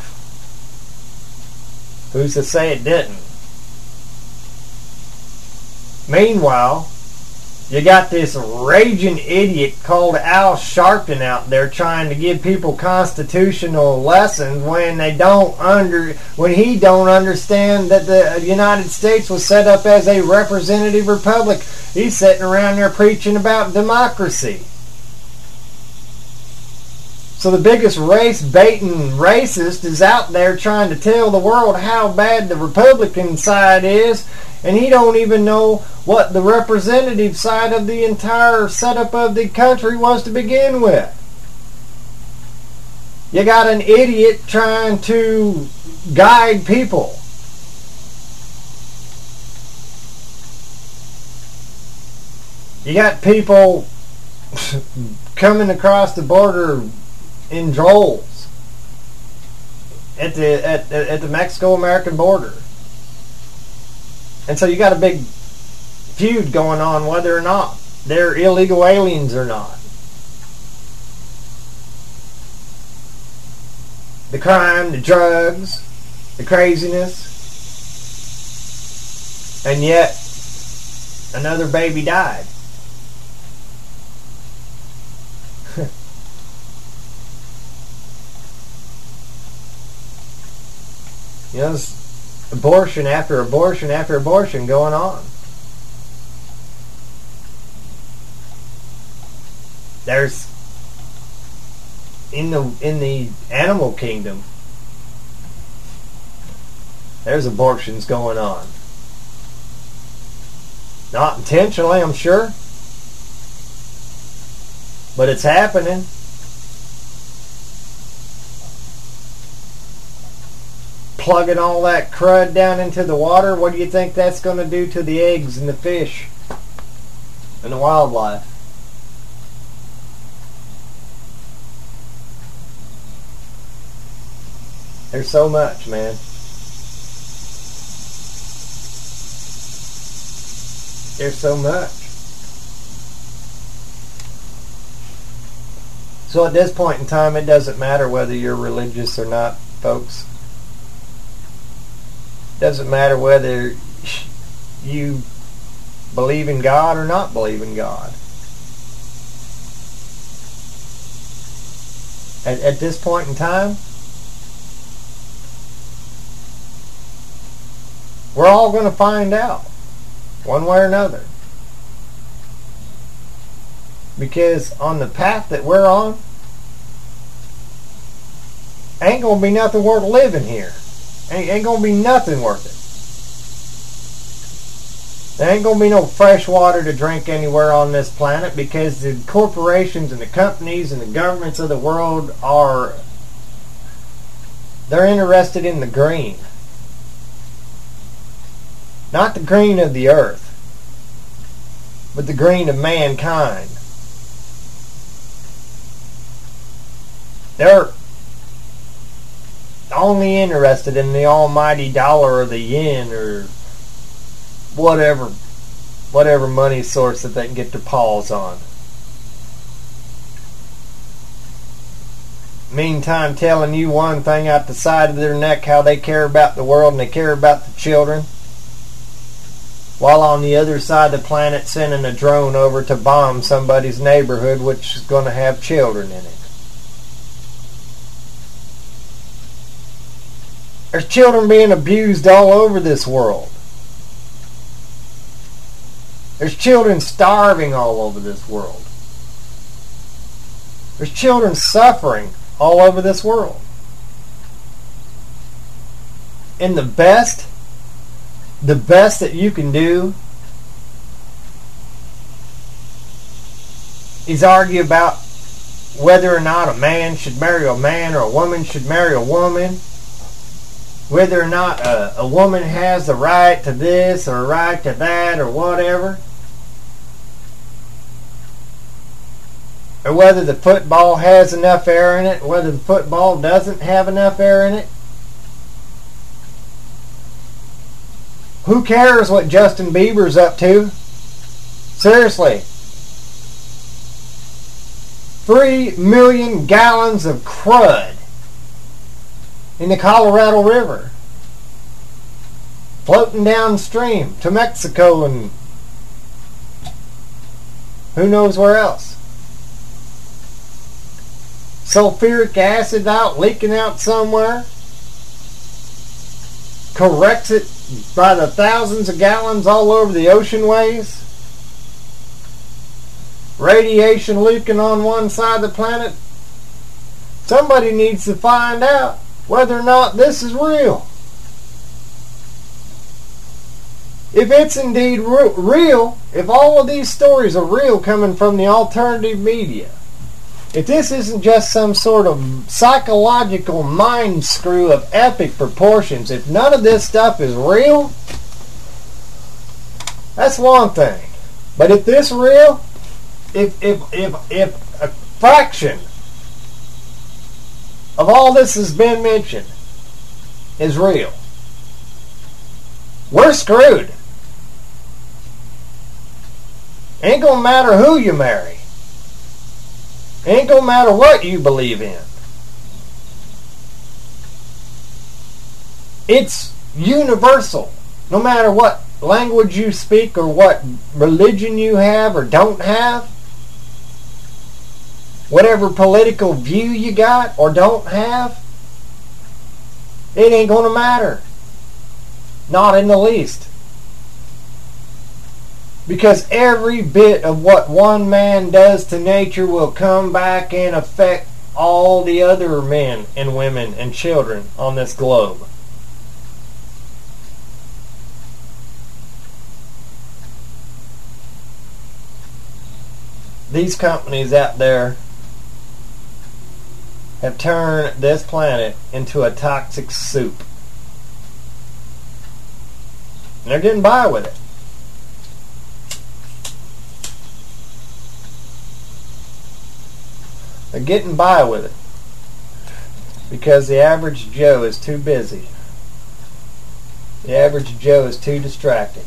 Who's to say it didn't? Meanwhile, you got this raging idiot called Al Sharpton out there trying to give people constitutional lessons when they don't under when he don't understand that the United States was set up as a representative republic. He's sitting around there preaching about democracy. So the biggest race-baiting racist is out there trying to tell the world how bad the Republican side is, and he don't even know what the representative side of the entire setup of the country was to begin with. You got an idiot trying to guide people. You got people coming across the border in droves at the at, at the Mexico-American border. And so you got a big feud going on whether or not they're illegal aliens or not. The crime, the drugs, the craziness. And yet another baby died. You know, there's abortion after abortion after abortion going on. There's in the in the animal kingdom, there's abortions going on. Not intentionally, I'm sure, but it's happening. Plugging all that crud down into the water, what do you think that's going to do to the eggs and the fish and the wildlife? There's so much, man. There's so much. So at this point in time, it doesn't matter whether you're religious or not, folks. Doesn't matter whether you believe in God or not believe in God. At, at this point in time, we're all going to find out, one way or another. Because on the path that we're on, ain't going to be nothing worth living here. Ain't, ain't going to be nothing worth it. There ain't going to be no fresh water to drink anywhere on this planet because the corporations and the companies and the governments of the world are, they're interested in the green. Not the green of the earth, but the green of mankind. They're only interested in the almighty dollar or the yen or whatever whatever money source that they can get their paws on. Meantime, telling you one thing out the side of their neck, how they care about the world and they care about the children. while on the other side of the planet sending a drone over to bomb somebody's neighborhood which is going to have children in it. There's children being abused all over this world. There's children starving all over this world. There's children suffering all over this world. And the best, the best that you can do is argue about whether or not a man should marry a man or a woman should marry a woman, whether or not a, a woman has the right to this or a right to that or whatever, or whether the football has enough air in it, or whether the football doesn't have enough air in it. Who cares what Justin Bieber's up to? Seriously. Three million gallons of crud in the Colorado River, floating downstream to Mexico and who knows where else. Sulfuric acid out, leaking out somewhere, corrects it by the thousands of gallons all over the ocean ways. Radiation leaking on one side of the planet. Somebody needs to find out whether or not this is real. If it's indeed re- real, if all of these stories are real coming from the alternative media, if this isn't just some sort of psychological mind screw of epic proportions, if none of this stuff is real, that's one thing. But if this real, if if if if a fraction of all this has been mentioned is real, we're screwed. Ain't gonna matter who you marry. Ain't gonna matter what you believe in. It's universal. No matter what language you speak or what religion you have or don't have, whatever political view you got or don't have, it ain't gonna matter. Not in the least. Because every bit of what one man does to nature will come back and affect all the other men and women and children on this globe. These companies out there have turned this planet into a toxic soup. And they're getting by with it. They're getting by with it because the average Joe is too busy. The average Joe is too distracted.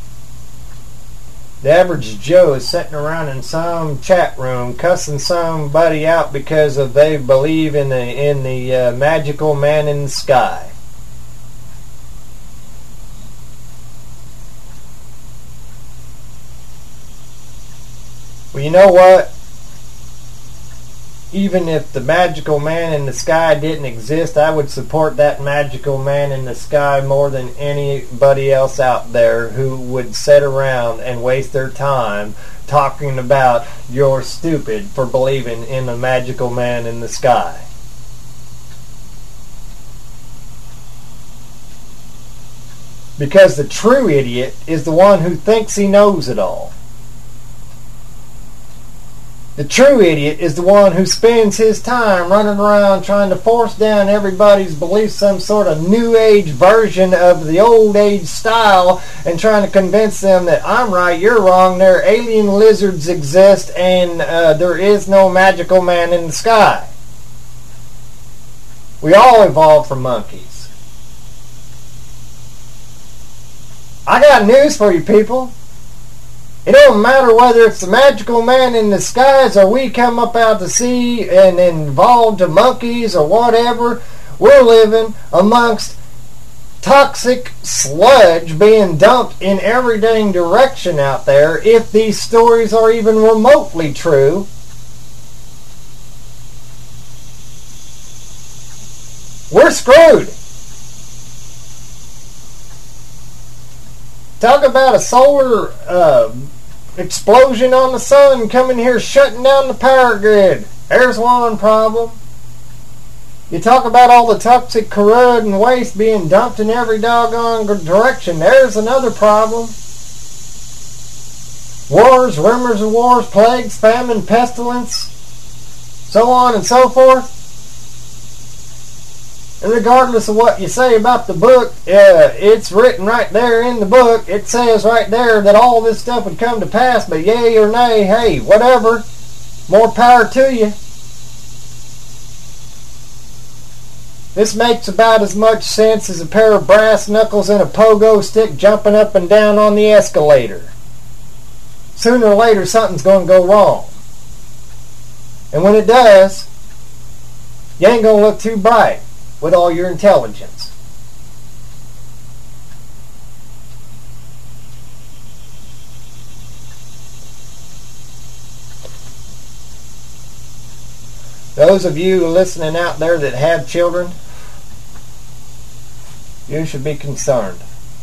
The average Joe is sitting around in some chat room cussing somebody out because of they believe in the in the uh, magical man in the sky. Well, you know what? Even if the magical man in the sky didn't exist, I would support that magical man in the sky more than anybody else out there who would sit around and waste their time talking about you're stupid for believing in a magical man in the sky. Because the true idiot is the one who thinks he knows it all. The true idiot is the one who spends his time running around trying to force down everybody's belief some sort of new age version of the old age style and trying to convince them that I'm right, you're wrong, there alien lizards exist and uh, there is no magical man in the sky. We all evolved from monkeys. I got news for you people. It don't matter whether it's the magical man in the skies or we come up out to sea and evolved to monkeys or whatever. We're living amongst toxic sludge being dumped in every dang direction out there, if these stories are even remotely true, we're screwed. Talk about a solar uh, explosion on the sun coming here shutting down the power grid. There's one problem. You talk about all the toxic crud and waste being dumped in every doggone direction. There's another problem. Wars, rumors of wars, plagues, famine, pestilence, so on and so forth. And regardless of what you say about the book, uh, it's written right there in the book. It says right there that all this stuff would come to pass, but yay or nay, hey, whatever. More power to you. This makes about as much sense as a pair of brass knuckles and a pogo stick jumping up and down on the escalator. Sooner or later, something's going to go wrong. And when it does, you ain't going to look too bright with all your intelligence. Those of you listening out there that have children, you should be concerned.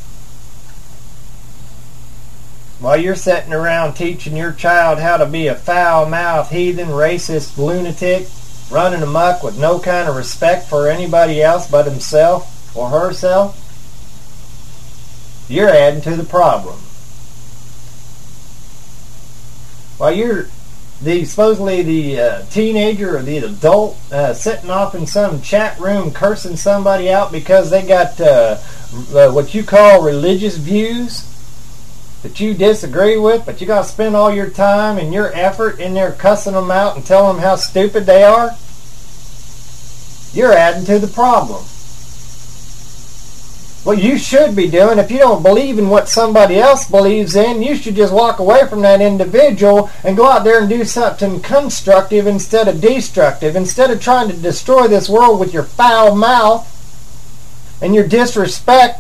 While you're sitting around teaching your child how to be a foul-mouthed, heathen, racist lunatic, running amok with no kind of respect for anybody else but himself or herself, you're adding to the problem. While you're the supposedly the uh, teenager or the adult uh, sitting off in some chat room cursing somebody out because they got uh, uh, what you call religious views that you disagree with, but you got to spend all your time and your effort in there cussing them out and telling them how stupid they are, you're adding to the problem. What you should be doing, if you don't believe in what somebody else believes in, you should just walk away from that individual and go out there and do something constructive instead of destructive. Instead of trying to destroy this world with your foul mouth and your disrespect,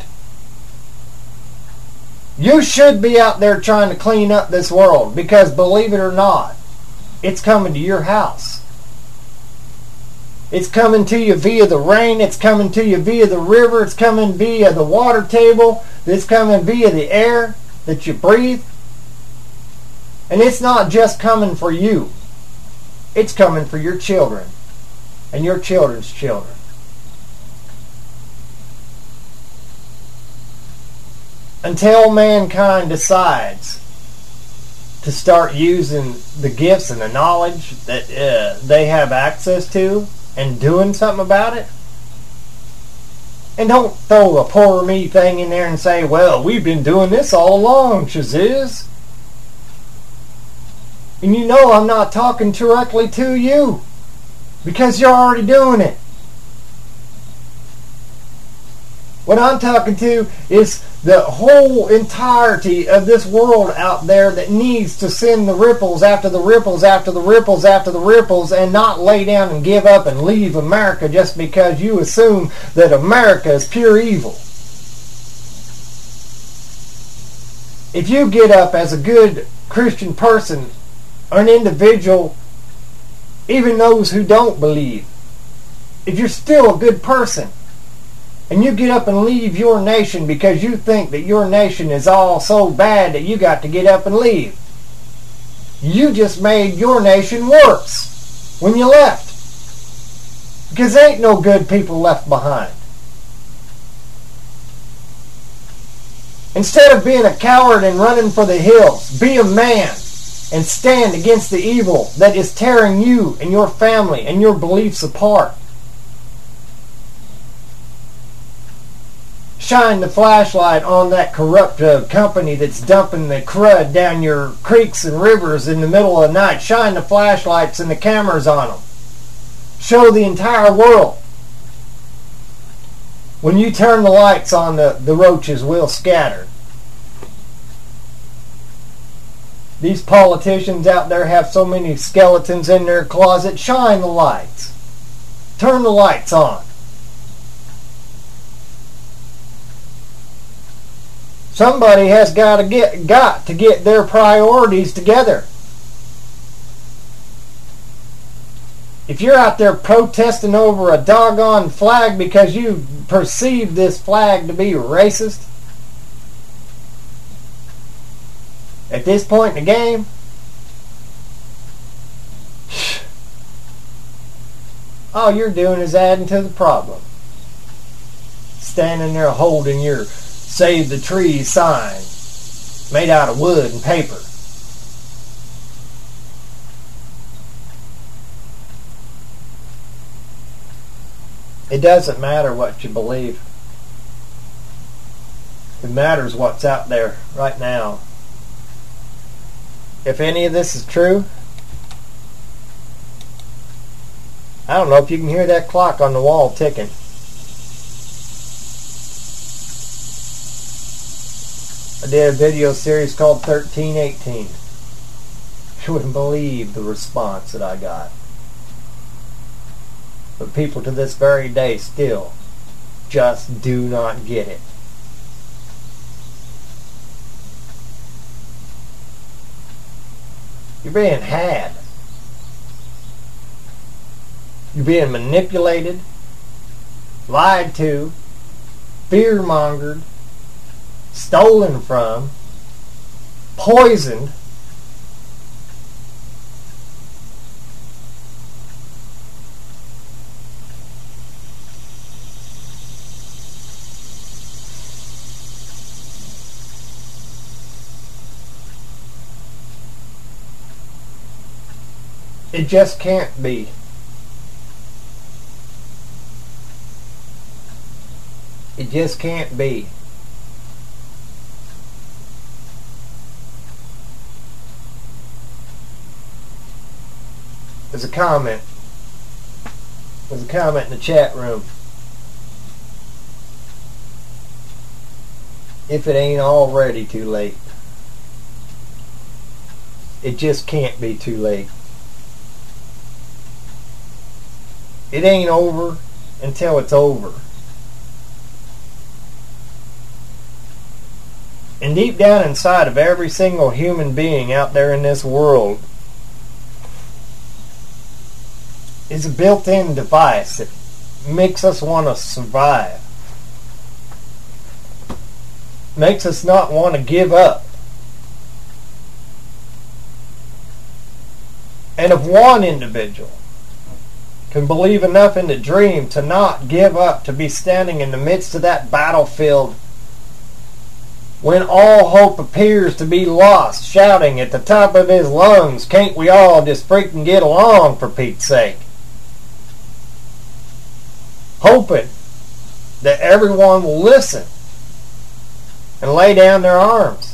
you should be out there trying to clean up this world, because believe it or not, it's coming to your house. It's coming to you via the rain. It's coming to you via the river. It's coming via the water table. It's coming via the air that you breathe. And it's not just coming for you. It's coming for your children and your children's children. Until mankind decides to start using the gifts and the knowledge that uh, they have access to and doing something about it. And don't throw a poor me thing in there and say, well, we've been doing this all along, Shaziz. And you know I'm not talking directly to you, because you're already doing it. What I'm talking to is the whole entirety of this world out there that needs to send the ripples after the ripples after the ripples after the ripples and not lay down and give up and leave America just because you assume that America is pure evil. If you get up as a good Christian person or an individual, even those who don't believe, if you're still a good person, and you get up and leave your nation because you think that your nation is all so bad that you got to get up and leave, you just made your nation worse when you left. Because there ain't no good people left behind. Instead of being a coward and running for the hills, be a man and stand against the evil that is tearing you and your family and your beliefs apart. Shine the flashlight on that corrupt uh, company that's dumping the crud down your creeks and rivers in the middle of the night. Shine the flashlights and the cameras on them. Show the entire world. When you turn the lights on, the, the roaches will scatter. These politicians out there have so many skeletons in their closet. Shine the lights. Turn the lights on. Somebody has got to get got to get their priorities together. If you're out there protesting over a doggone flag because you perceive this flag to be racist, at this point in the game, all you're doing is adding to the problem. Standing there holding your Save the Trees sign made out of wood and paper. It doesn't matter what you believe. It matters what's out there right now. If any of this is true, I don't know if you can hear that clock on the wall ticking. I did a video series called thirteen eighteen. You wouldn't believe the response that I got. But people to this very day still just do not get it. You're being had. You're being manipulated, lied to, fear-mongered, stolen from, poisoned. It just can't be. It just can't be. There's a comment. There's a comment in the chat room. If it ain't already too late. It just can't be too late. It ain't over until it's over. And deep down inside of every single human being out there in this world is a built-in device that makes us want to survive. Makes us not want to give up. And if one individual can believe enough in the dream to not give up, to be standing in the midst of that battlefield when all hope appears to be lost, shouting at the top of his lungs, can't we all just freaking get along for Pete's sake? Hoping that everyone will listen and lay down their arms.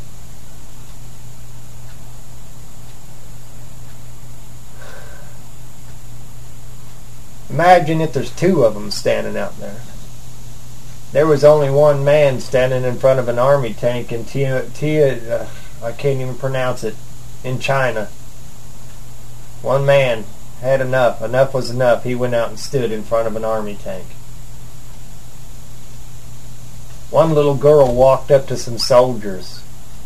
Imagine if there's two of them standing out there. There was only one man standing in front of an army tank in Tia, Tia uh, I can't even pronounce it, in China. One man had enough. Enough was enough. He went out and stood in front of an army tank. One little girl walked up to some soldiers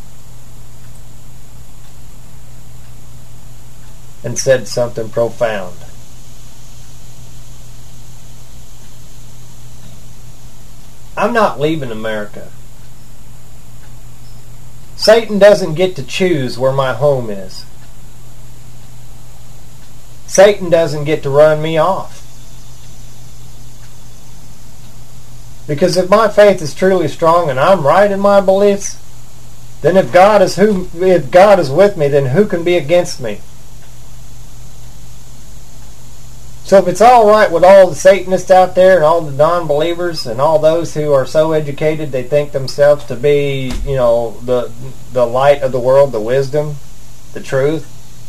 and said something profound. I'm not leaving America. Satan doesn't get to choose where my home is. Satan doesn't get to run me off. Because if my faith is truly strong and I'm right in my beliefs, then if God is who if God is with me, then who can be against me? So if it's all right with all the Satanists out there and all the non-believers and all those who are so educated they think themselves to be, you know, the the light of the world, the wisdom, the truth,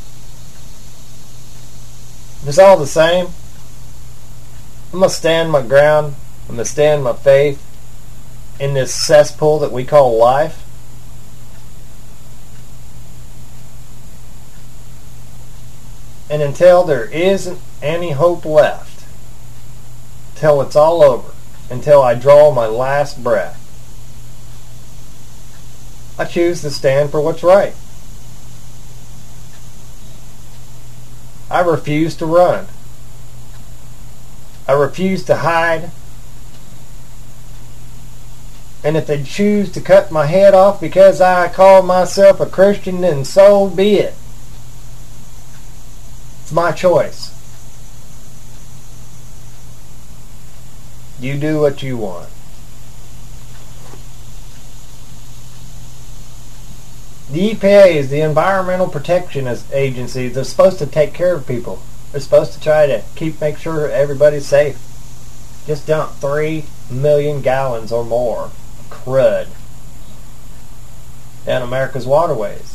if it's all the same, I'm going to stand my ground. I'm going to stand my faith in this cesspool that we call life. And until there isn't any hope left, till it's all over, until I draw my last breath, I choose to stand for what's right. I refuse to run. I refuse to hide. And if they choose to cut my head off because I call myself a Christian, then so be it. It's my choice. You do what you want. The E P A is the Environmental Protection Agency. They're supposed to take care of people. They're supposed to try to keep, make sure everybody's safe. Just dump three million gallons or more of crud down America's waterways.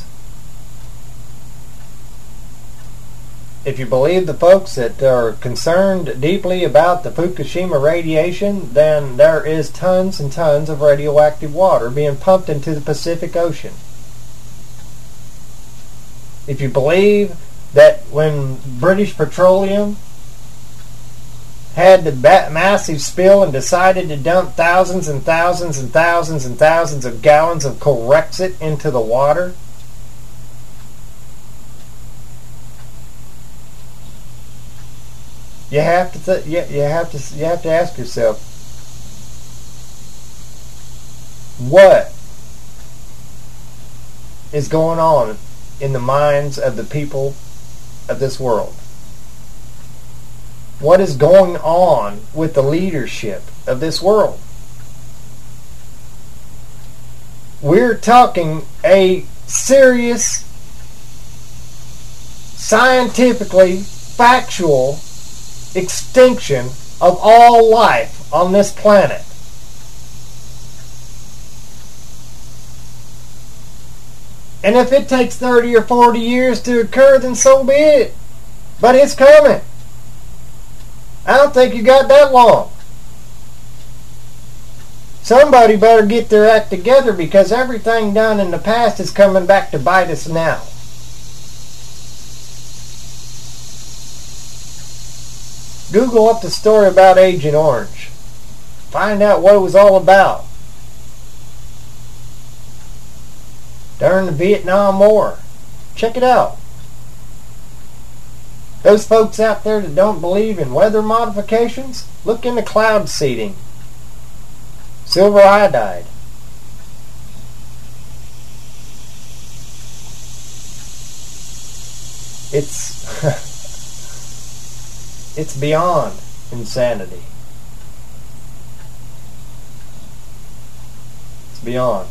If you believe the folks that are concerned deeply about the Fukushima radiation, then there is tons and tons of radioactive water being pumped into the Pacific Ocean. If you believe that when British Petroleum had the massive spill and decided to dump thousands and thousands and thousands and thousands of gallons of Corexit into the water, you have to th- you, you have to you have to ask yourself, what is going on in the minds of the people of this world? What is going on with the leadership of this world? We're talking a serious, scientifically factual extinction of all life on this planet. And if it takes thirty or forty years to occur, then so be it. But it's coming. I don't think you got that long. Somebody better get their act together, because everything done in the past is coming back to bite us now. Google up the story about Agent Orange. Find out what it was all about. During the Vietnam War. Check it out. Those folks out there that don't believe in weather modifications, look into cloud seeding. Silver iodide. It's it's beyond insanity. It's beyond.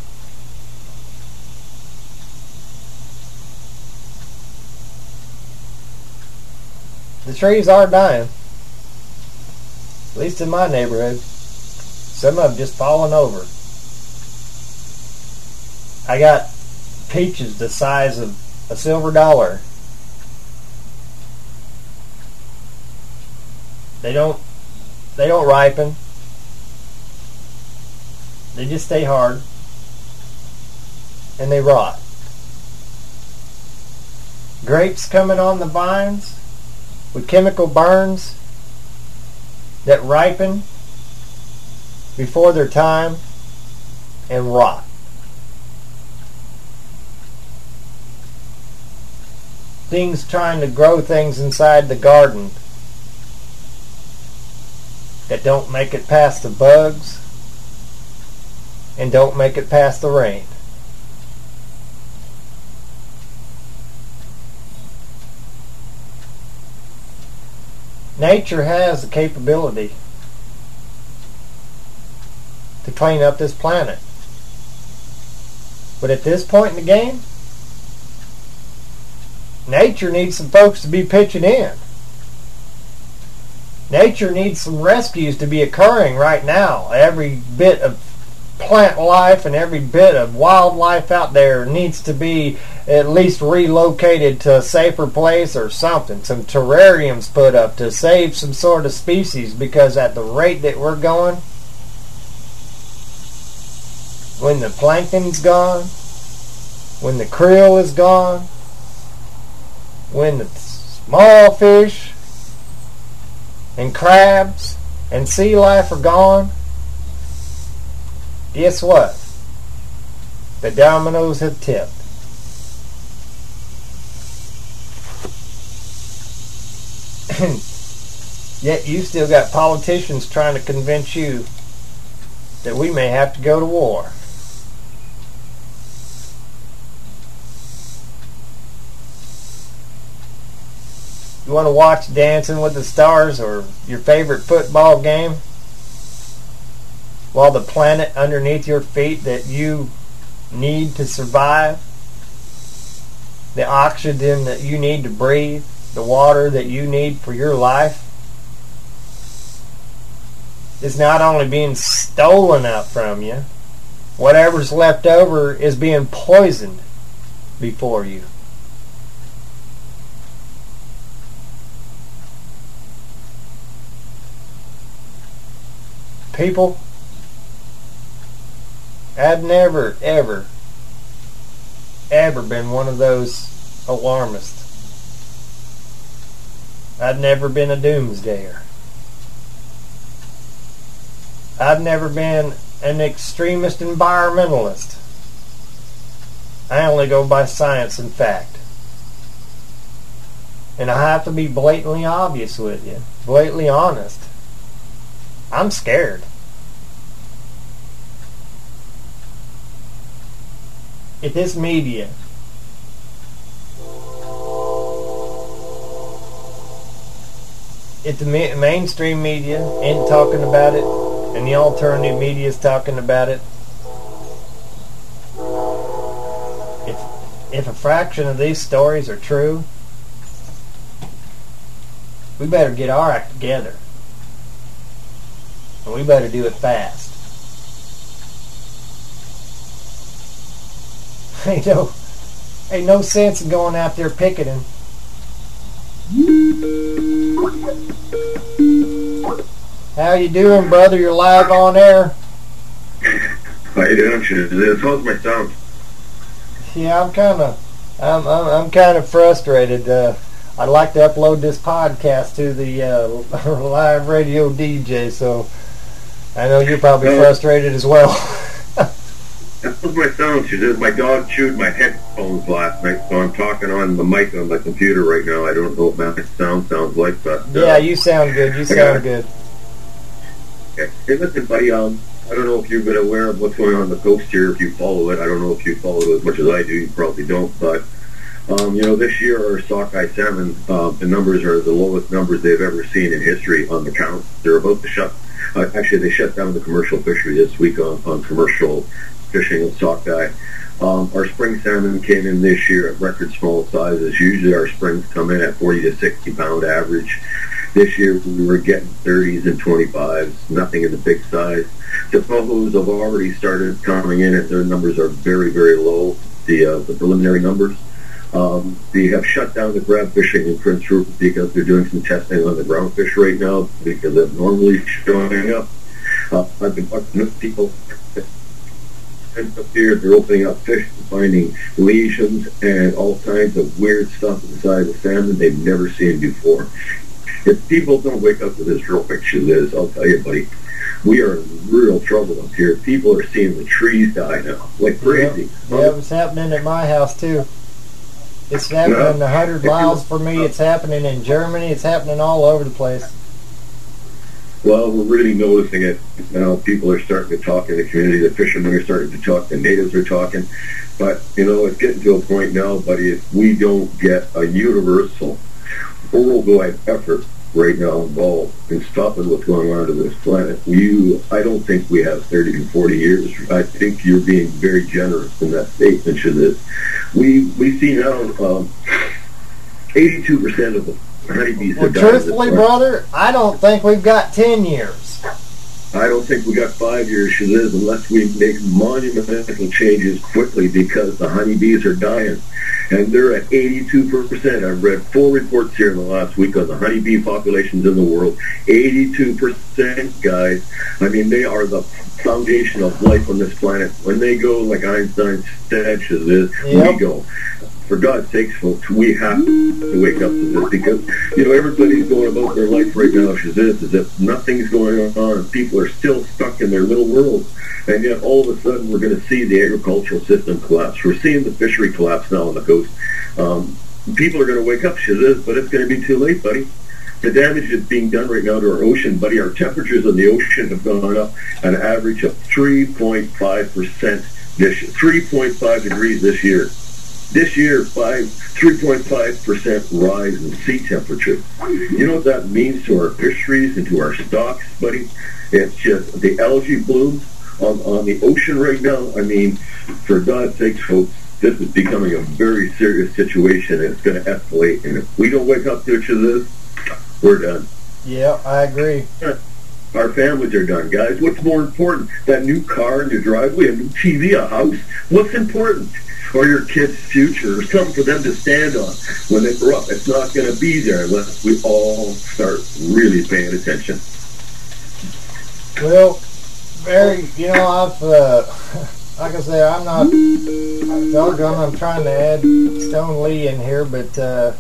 The trees are dying. At least in my neighborhood. Some of them just falling over. I got peaches the size of a silver dollar. They don't they don't ripen. They just stay hard. And they rot. Grapes coming on the vines with chemical burns that ripen before their time and rot. Things trying to grow things inside the garden that don't make it past the bugs and don't make it past the rain. Nature has the capability to clean up this planet. But at this point in the game, nature needs some folks to be pitching in. Nature needs some rescues to be occurring right now. Every bit of plant life and every bit of wildlife out there needs to be at least relocated to a safer place or something. Some terrariums put up to save some sort of species, because at the rate that we're going, when the plankton's gone, when the krill is gone, when the small fish and crabs and sea life are gone, guess what? The dominoes have tipped. Yet you still got politicians trying to convince you that we may have to go to war. You want to watch Dancing with the Stars or your favorite football game while the planet underneath your feet that you need to survive, the oxygen that you need to breathe, the water that you need for your life, is not only being stolen out from you, whatever's left over is being poisoned before you. People, I've never, ever, ever been one of those alarmists. I've never been a doomsdayer. I've never been an extremist environmentalist. I only go by science and fact. And I have to be blatantly obvious with you, blatantly honest. I'm scared. If this media if the ma- mainstream media ain't talking about it and the alternative media is talking about it, if if a fraction of these stories are true, we better get our act together. And we better do it fast. Ain't no, ain't no sense in going out there picketing. How you doing, brother? You're live on air. How you doing? Shazam? How's my sound? Yeah, I'm kind of, I'm, I'm, I'm kind of frustrated. Uh, I'd like to upload this podcast to the uh, live radio D J, so I know you're probably uh, frustrated as well. How's my sound? Shazam? My dog chewed my headphones last night, so I'm talking on the mic on my computer right now. I don't know what my sound sounds like, but uh, yeah, you sound good. You sound good. Okay. Hey, listen, buddy. Um, I don't know if you've been aware of what's going on on the coast here. If you follow it, I don't know if you follow it as much as I do. You probably don't, but um, you know, this year our sockeye salmon, uh, the numbers are the lowest numbers they've ever seen in history on the count. They're about to shut. Uh, actually, they shut down the commercial fishery this week on, on commercial fishing of sockeye. Um, our spring salmon came in this year at record small sizes. Usually our springs come in at forty to sixty pound average. This year we were getting thirties and twenty-fives, nothing in the big size. The pohos have already started coming in, and their numbers are very, very low, the, uh, the preliminary numbers. Um, they have shut down the grab fishing in Prince Rupert because they're doing some testing on the groundfish right now because they're normally showing up. Uh, I've been talking to people up here, they're opening up fish and finding lesions and all kinds of weird stuff inside the salmon they've never seen before. If people don't wake up to this real picture, Liz, I'll tell you, buddy, we are in real trouble up here. People are seeing the trees die now, like crazy. Yeah, yeah, it was happening at my house, too. It's happening a yeah. hundred miles from me. It's happening in Germany. It's happening all over the place. Well, we're really noticing it now. People are starting to talk in the community. The fishermen are starting to talk. The natives are talking. But, you know, it's getting to a point now, buddy, if we don't get a universal, worldwide effort right now involved in stopping what's going on to this planet, you, I don't think we have thirty to forty years. I think you're being very generous in that statement to this. We, we see now um, eighty-two percent of the honeybees Well, have died. truthfully, brother, I don't think we've got ten years. I don't think we got five years, Shaliz, unless we make monumental changes quickly because the honeybees are dying. And they're at eighty-two percent. I've read four reports here in the last week on the honeybee populations in the world. eighty-two percent, guys. I mean, they are the foundation of life on this planet. When they go, like Einstein said, Shaliz, Yep. we go. for God's sakes, folks, we have to wake up to this because, you know, everybody's going about their life right now as this, as if nothing's going on. People are still stuck in their little worlds. And yet, all of a sudden, we're going to see the agricultural system collapse. We're seeing the fishery collapse now on the coast. Um, people are going to wake up to this, but it's going to be too late, buddy. The damage that's being done right now to our ocean, buddy, our temperatures in the ocean have gone up an average of three point five percent this three point five degrees this year. This year, five, three point five percent rise in sea temperature. You know what that means to our fisheries and to our stocks, buddy? It's just the algae blooms on, on the ocean right now. I mean, for God's sakes, folks, this is becoming a very serious situation, and it's going to escalate. And if we don't wake up to this, we're done. Yeah, I agree. Our families are done, guys. What's more important? That new car in your driveway, a new T V, a house? What's important? Or your kid's future, or something for them to stand on when they grow up. It's not going to be there unless we all start really paying attention. Well, Barry, you know, I've, uh, like I say, I'm not, doggone, I'm trying to add Stone Lee in here, but, uh,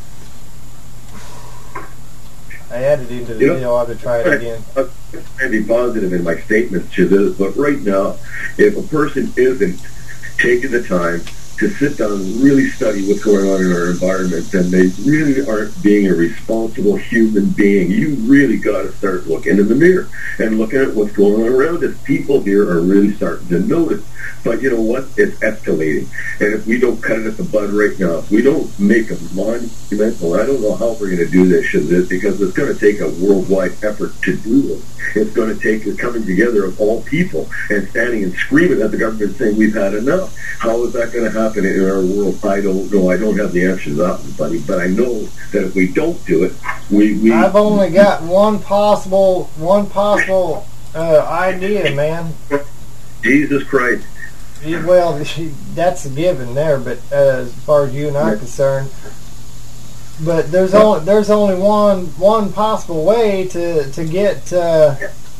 I added into the you know, deal. I'll have to try it again. I'm trying to be positive in my statements to this, but right now, if a person isn't taking the time to sit down and really study what's going on in our environment, then they really aren't being a responsible human being. You really got to start looking in the mirror and looking at what's going on around us. People here are really starting to notice. But you know what? It's escalating. And if we don't cut it at the bud right now, if we don't make a monumental, I don't know how we're going to do this, because it's going to take a worldwide effort to do it. It's going to take the coming together of all people and standing and screaming at the government saying we've had enough. How is that going to happen in our world? I don't know. I don't have the answer to that one, buddy. But I know that if we don't do it, we... we I've only got one possible, one possible uh, idea, man. Jesus Christ. Well, that's a given there, but uh, as far as you and I are concerned, but there's only there's only one one possible way to to get uh,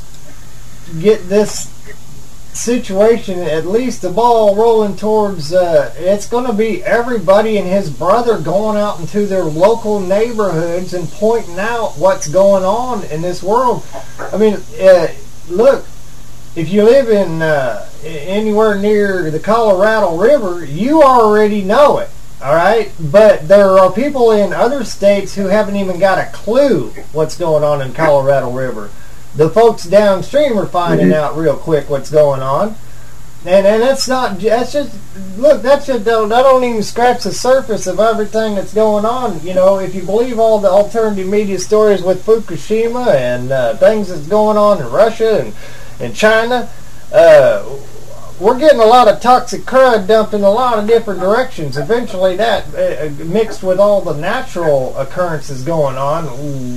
get this situation, at least the ball rolling towards. Uh, it's going to be everybody and his brother going out into their local neighborhoods and pointing out what's going on in this world. I mean, uh, look. If you live in uh, anywhere near the Colorado River, you already know it, all right? But there are people in other states who haven't even got a clue what's going on in Colorado River. The folks downstream are finding mm-hmm. out real quick what's going on. And and that's not, that's just, look, that's just, that don't even scratch the surface of everything that's going on. You know, if you believe all the alternative media stories with Fukushima and uh, things that's going on in Russia and in China, uh, we're getting a lot of toxic crud dumped in a lot of different directions. Eventually that, uh, mixed with all the natural occurrences going on, ooh,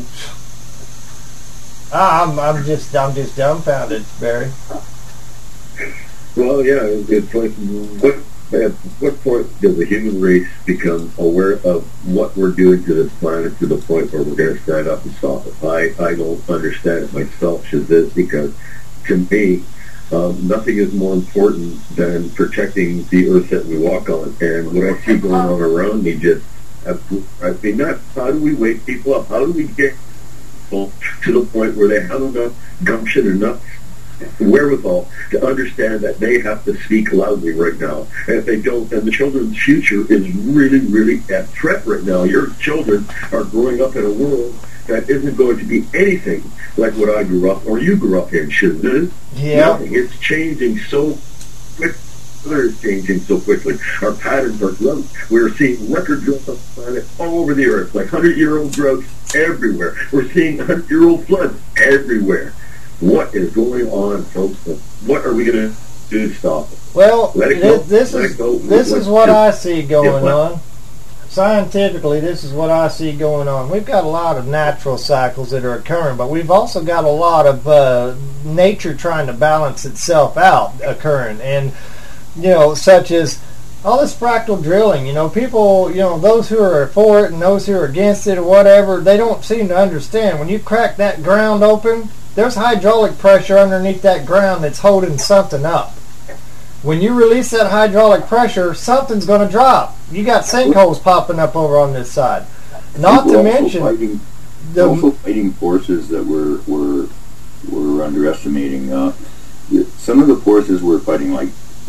I'm, I'm just I'm just dumbfounded, Barry. Well, yeah, it's like, what, at what point does the human race become aware of what we're doing to this planet to the point where we're going to stand up and stop it? I, I don't understand it myself, Shazis, because to me, um, nothing is more important than protecting the earth that we walk on. And what I see going on around me just, I mean, not how do we wake people up? How do we get people to the point where they have enough gumption, enough wherewithal to understand that they have to speak loudly right now? And if they don't, then the children's future is really, really at threat right now. Your children are growing up in a world that isn't going to be anything like what I grew up or you grew up in, shouldn't it? Yeah. Nothing. It's changing so quickly. It's changing so quickly. Our patterns are growth. We're seeing record growth on the planet all over the earth, like hundred-year-old growth everywhere. We're seeing hundred-year-old floods everywhere. What is going on, folks? What are we going to do to stop it? Well, Let it go. this Let is it go. this Let is what it I see going yeah, on. Scientifically, this is what I see going on. We've got a lot of natural cycles that are occurring, but we've also got a lot of uh, nature trying to balance itself out occurring. And, you know, such as all this fractal drilling, you know, people, you know, those who are for it and those who are against it or whatever, they don't seem to understand. When you crack that ground open, there's hydraulic pressure underneath that ground that's holding something up. when you release that hydraulic pressure, something's going to drop. You got sinkholes popping up over on this side. Not to mention fighting, the also fighting forces that we're we're we're underestimating. Uh, some of the forces we're fighting, like,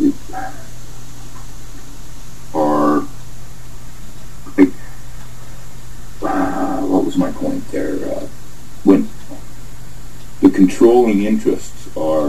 are like, uh, what was my point there? Uh, when the controlling interests are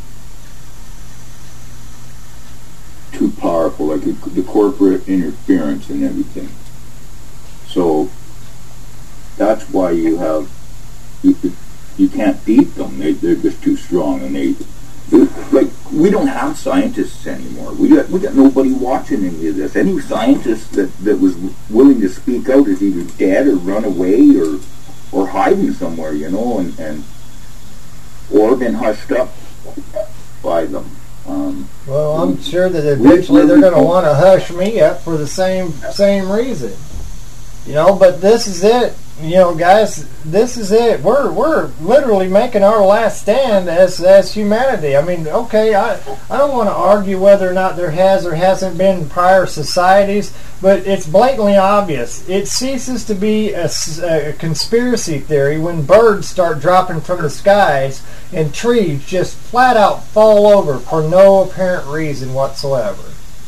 too powerful, like the, the corporate interference and everything. So that's why you have you, you can't beat them. They, they're just too strong, and they like we don't have scientists anymore. We got we got nobody watching any of this. Any scientist that, that was willing to speak out is either dead or run away or or hiding somewhere, you know, and, and or been hushed up by them. Um, well, I'm sure that eventually they're going to want to hush me up for the same same reason. You know, but this is it. You know, guys, this is it. We're we're literally making our last stand as as humanity. I mean, okay, I I don't want to argue whether or not there has or hasn't been prior societies, but it's blatantly obvious. It ceases to be a, a conspiracy theory when birds start dropping from the skies and trees just flat out fall over for no apparent reason whatsoever.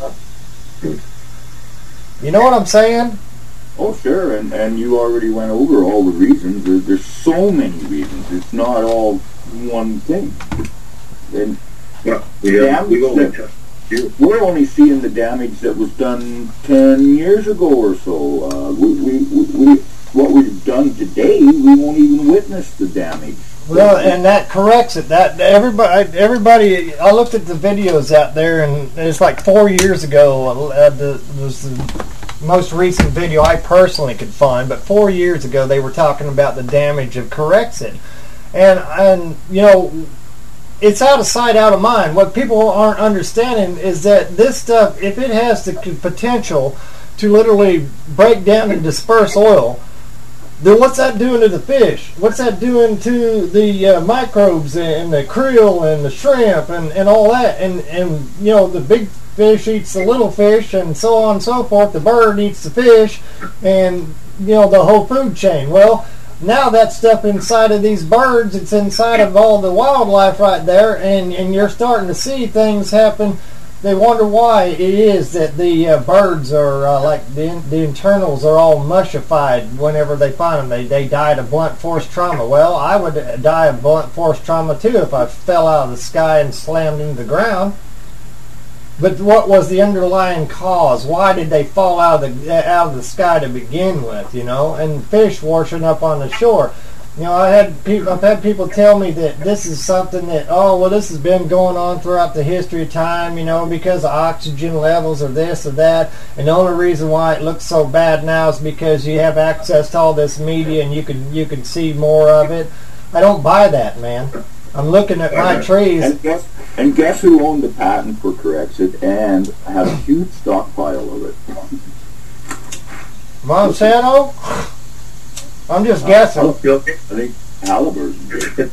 You know what I'm saying? Oh, sure, and, and you already went over all the reasons. There, there's so many reasons. It's not all one thing. And well, yeah, we only that, we're only seeing the damage that was done ten years ago or so. Uh, we, we, we, we, what we've done today, we won't even witness the damage. Well, and that corrects it. That everybody, everybody. I looked at the videos out there, and it's like four years ago. Uh, the, was the most recent video I personally could find, but four years ago they were talking about the damage of Corexit, and and you know, it's out of sight, out of mind. What people aren't understanding is that this stuff, if it has the potential to literally break down and disperse oil, then what's that doing to the fish? What's that doing to the uh, microbes and the krill and the shrimp and, and all that? And, and, you know, the big fish eats the little fish and so on and so forth. The bird eats the fish and, you know, the whole food chain. Well, now that stuff inside of these birds, it's inside of all the wildlife right there, and, and you're starting to see things happen. They wonder why it is that the uh, birds are uh, like the, the internals are all mushified whenever they find them. They they died of blunt force trauma. Well, I would die of blunt force trauma too if I fell out of the sky and slammed into the ground. But what was the underlying cause? Why did they fall out of the out of the sky to begin with? You know, and fish washing up on the shore. You know, I had people, I've had people tell me that this is something that, oh, well, this has been going on throughout the history of time, you know, because of oxygen levels or this or that. And the only reason why it looks so bad now is because you have access to all this media and you can you can see more of it. I don't buy that, man. I'm looking at my trees. And guess, and guess who owned the patent for Corexit and had a huge stockpile of it? Monsanto? I'm just guessing. Uh, I think Halliburton.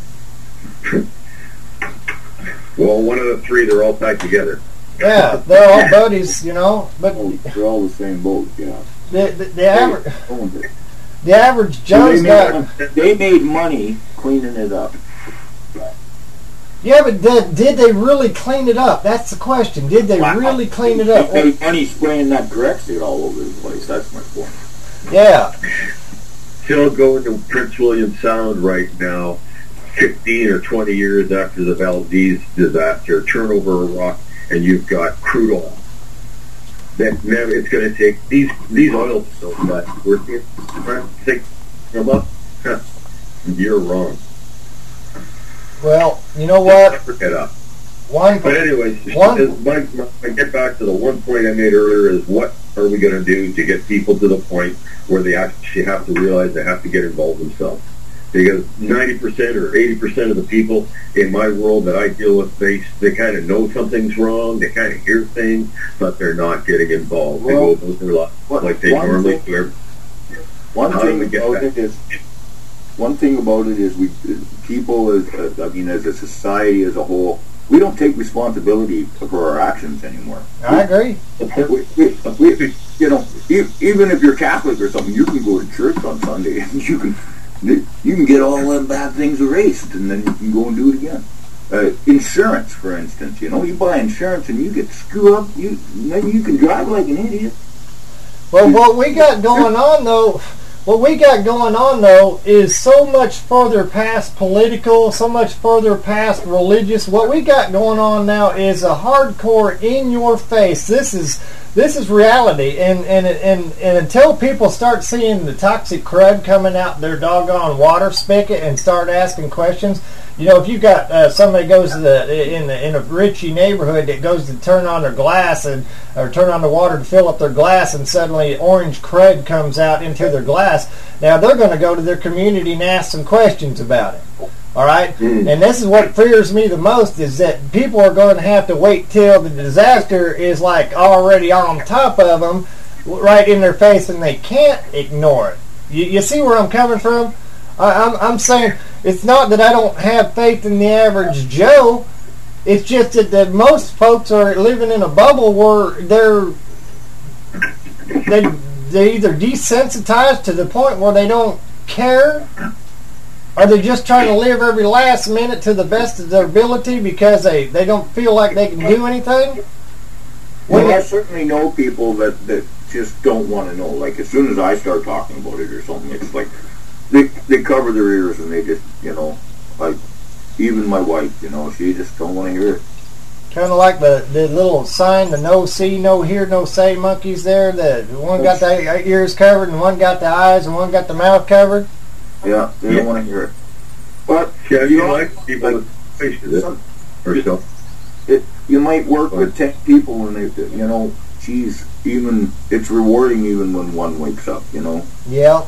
Well, one of the three, they're all tied together. Yeah, they're all buddies, you know. But oh, they're all the same boat, yeah. The, the, the, aver- the average Joe's so they got... Made, they made money cleaning it up. Yeah, but did, did they really clean it up? That's the question. Did they wow. really clean it up? They made money spraying that Corexit all over the place. That's my point. Yeah. Still going to Prince William Sound right now, fifteen or twenty years after the Valdez disaster, turn over a rock, and you've got crude oil. That never, it's going to take, these these oil spills, but we're trying to take them up. You're wrong. Well, you know what? Forget up. One, but anyways, one, my, I get back to the one point I made earlier is what are we going to do to get people to the point where they actually have to realize they have to get involved themselves? Because ninety percent or eighty percent of the people in my world that I deal with, they, they kind of know something's wrong, they kind of hear things, but they're not getting involved. Well, they go about their life like they normally do. One thing about it is, one thing about it is we people, as, I mean, as a society as a whole, we don't take responsibility for our actions anymore. I agree. We, we, we, you know, e- even if you're Catholic or something, you can go to church on Sunday and you can you can get all them bad things erased, and then you can go and do it again. Uh, insurance, for instance, you know, you buy insurance and you get screwed up, you then you can drive like an idiot. Well, what we got going on though, what we got going on though, is so much further past political, so much further past religious. What we got going on now is a hardcore, in your face. This is this is reality, and and and and until people start seeing the toxic crud coming out their doggone water spigot and start asking questions. You know, if you got uh, somebody goes to the in the, in a richy neighborhood that goes to turn on their glass and or turn on the water to fill up their glass, and suddenly orange crud comes out into their glass. Now they're going to go to their community and ask some questions about it. All right, mm. And this is what fears me the most, is that people are going to have to wait till the disaster is like already on top of them, right in their face, and they can't ignore it. You, you see where I'm coming from? I, I'm, I'm saying it's not that I don't have faith in the average Joe. It's just that, that most folks are living in a bubble where they're they they either desensitized to the point where they don't care, or they're just trying to live every last minute to the best of their ability because they, they don't feel like they can do anything. Well, I certainly know people that, that just don't want to know. Like, as soon as I start talking about it or something, it's like they they cover their ears and they just, you know, like, even my wife, you know, she just don't want to hear it. Kind of like the, the little sign, the no see, no hear, no say monkeys there. The one got the ears covered and one got the eyes and one got the mouth covered. Yeah, they yeah. don't want to hear it. But yeah, you you know, like people like, with some, or so. It, you might work with ten people and they, you know, geez, even it's rewarding even when one wakes up, you know. Yeah.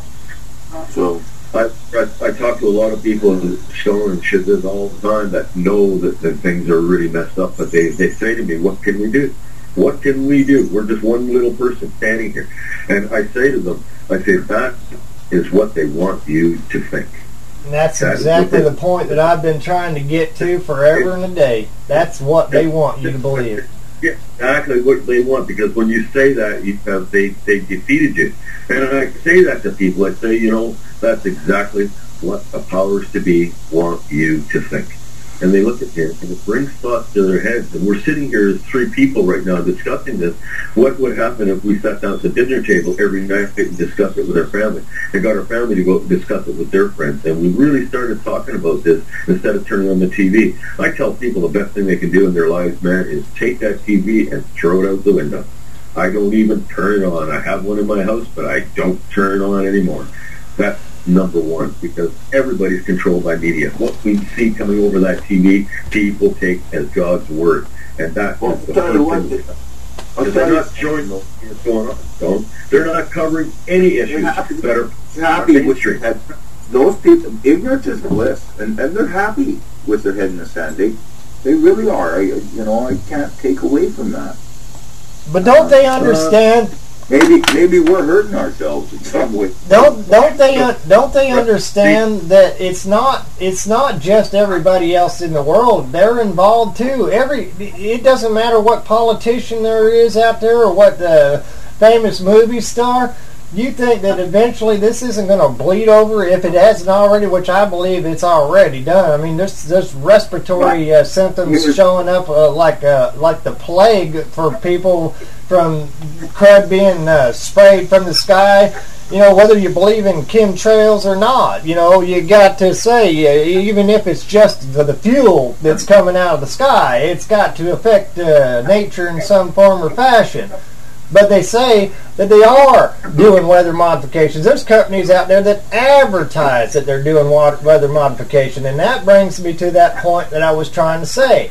So I, I I talk to a lot of people in the show and shit this all the time that know that, that things are really messed up, but they, they say to me, what can we do? What can we do? We're just one little person standing here. And I say to them, I say, that is what they want you to think. And that's that exactly the point that I've been trying to get to forever and a day. That's what they want you to believe. Yeah, exactly what they want, because when you say that, you have, they, they defeated you. And I say that to people. I say, you know, that's exactly what the powers to be want you to think. And they look at me, and it brings thoughts to their heads. And we're sitting here as three people right now discussing this. What would happen if we sat down at the dinner table every night and discussed it with our family, and got our family to go and discuss it with their friends? And we really started talking about this instead of turning on the T V. I tell people the best thing they can do in their lives, man, is take that T V and throw it out the window. I don't even turn it on. I have one in my house, but I don't turn it on anymore. That's number one, because everybody's controlled by media. What we see coming over that T V, people take as God's word, and that well, is the first thing. Because they're not showing what's going on. Don't. They're not covering any issues happy, that are happy with your head. Those people, ignorance is bliss, and, and they're happy with their head in the sand. They, they really are. I, you know, I can't take away from that. But don't they understand? Uh, maybe, maybe we're hurting ourselves in some way. Don't don't they uh, don't they understand that it's not it's not just everybody else in the world. They're involved too. Every it doesn't matter what politician there is out there or what the famous movie star. You think that eventually this isn't going to bleed over if it hasn't already, which I believe it's already done. I mean, there's there's respiratory uh, symptoms showing up uh, like uh, like the plague for people from crud being uh, sprayed from the sky. You know, whether you believe in chemtrails or not, you know, you got to say, uh, even if it's just the, the fuel that's coming out of the sky, it's got to affect uh, nature in some form or fashion. But they say that they are doing weather modifications. There's companies out there that advertise that they're doing weather modification, and that brings me to that point that I was trying to say.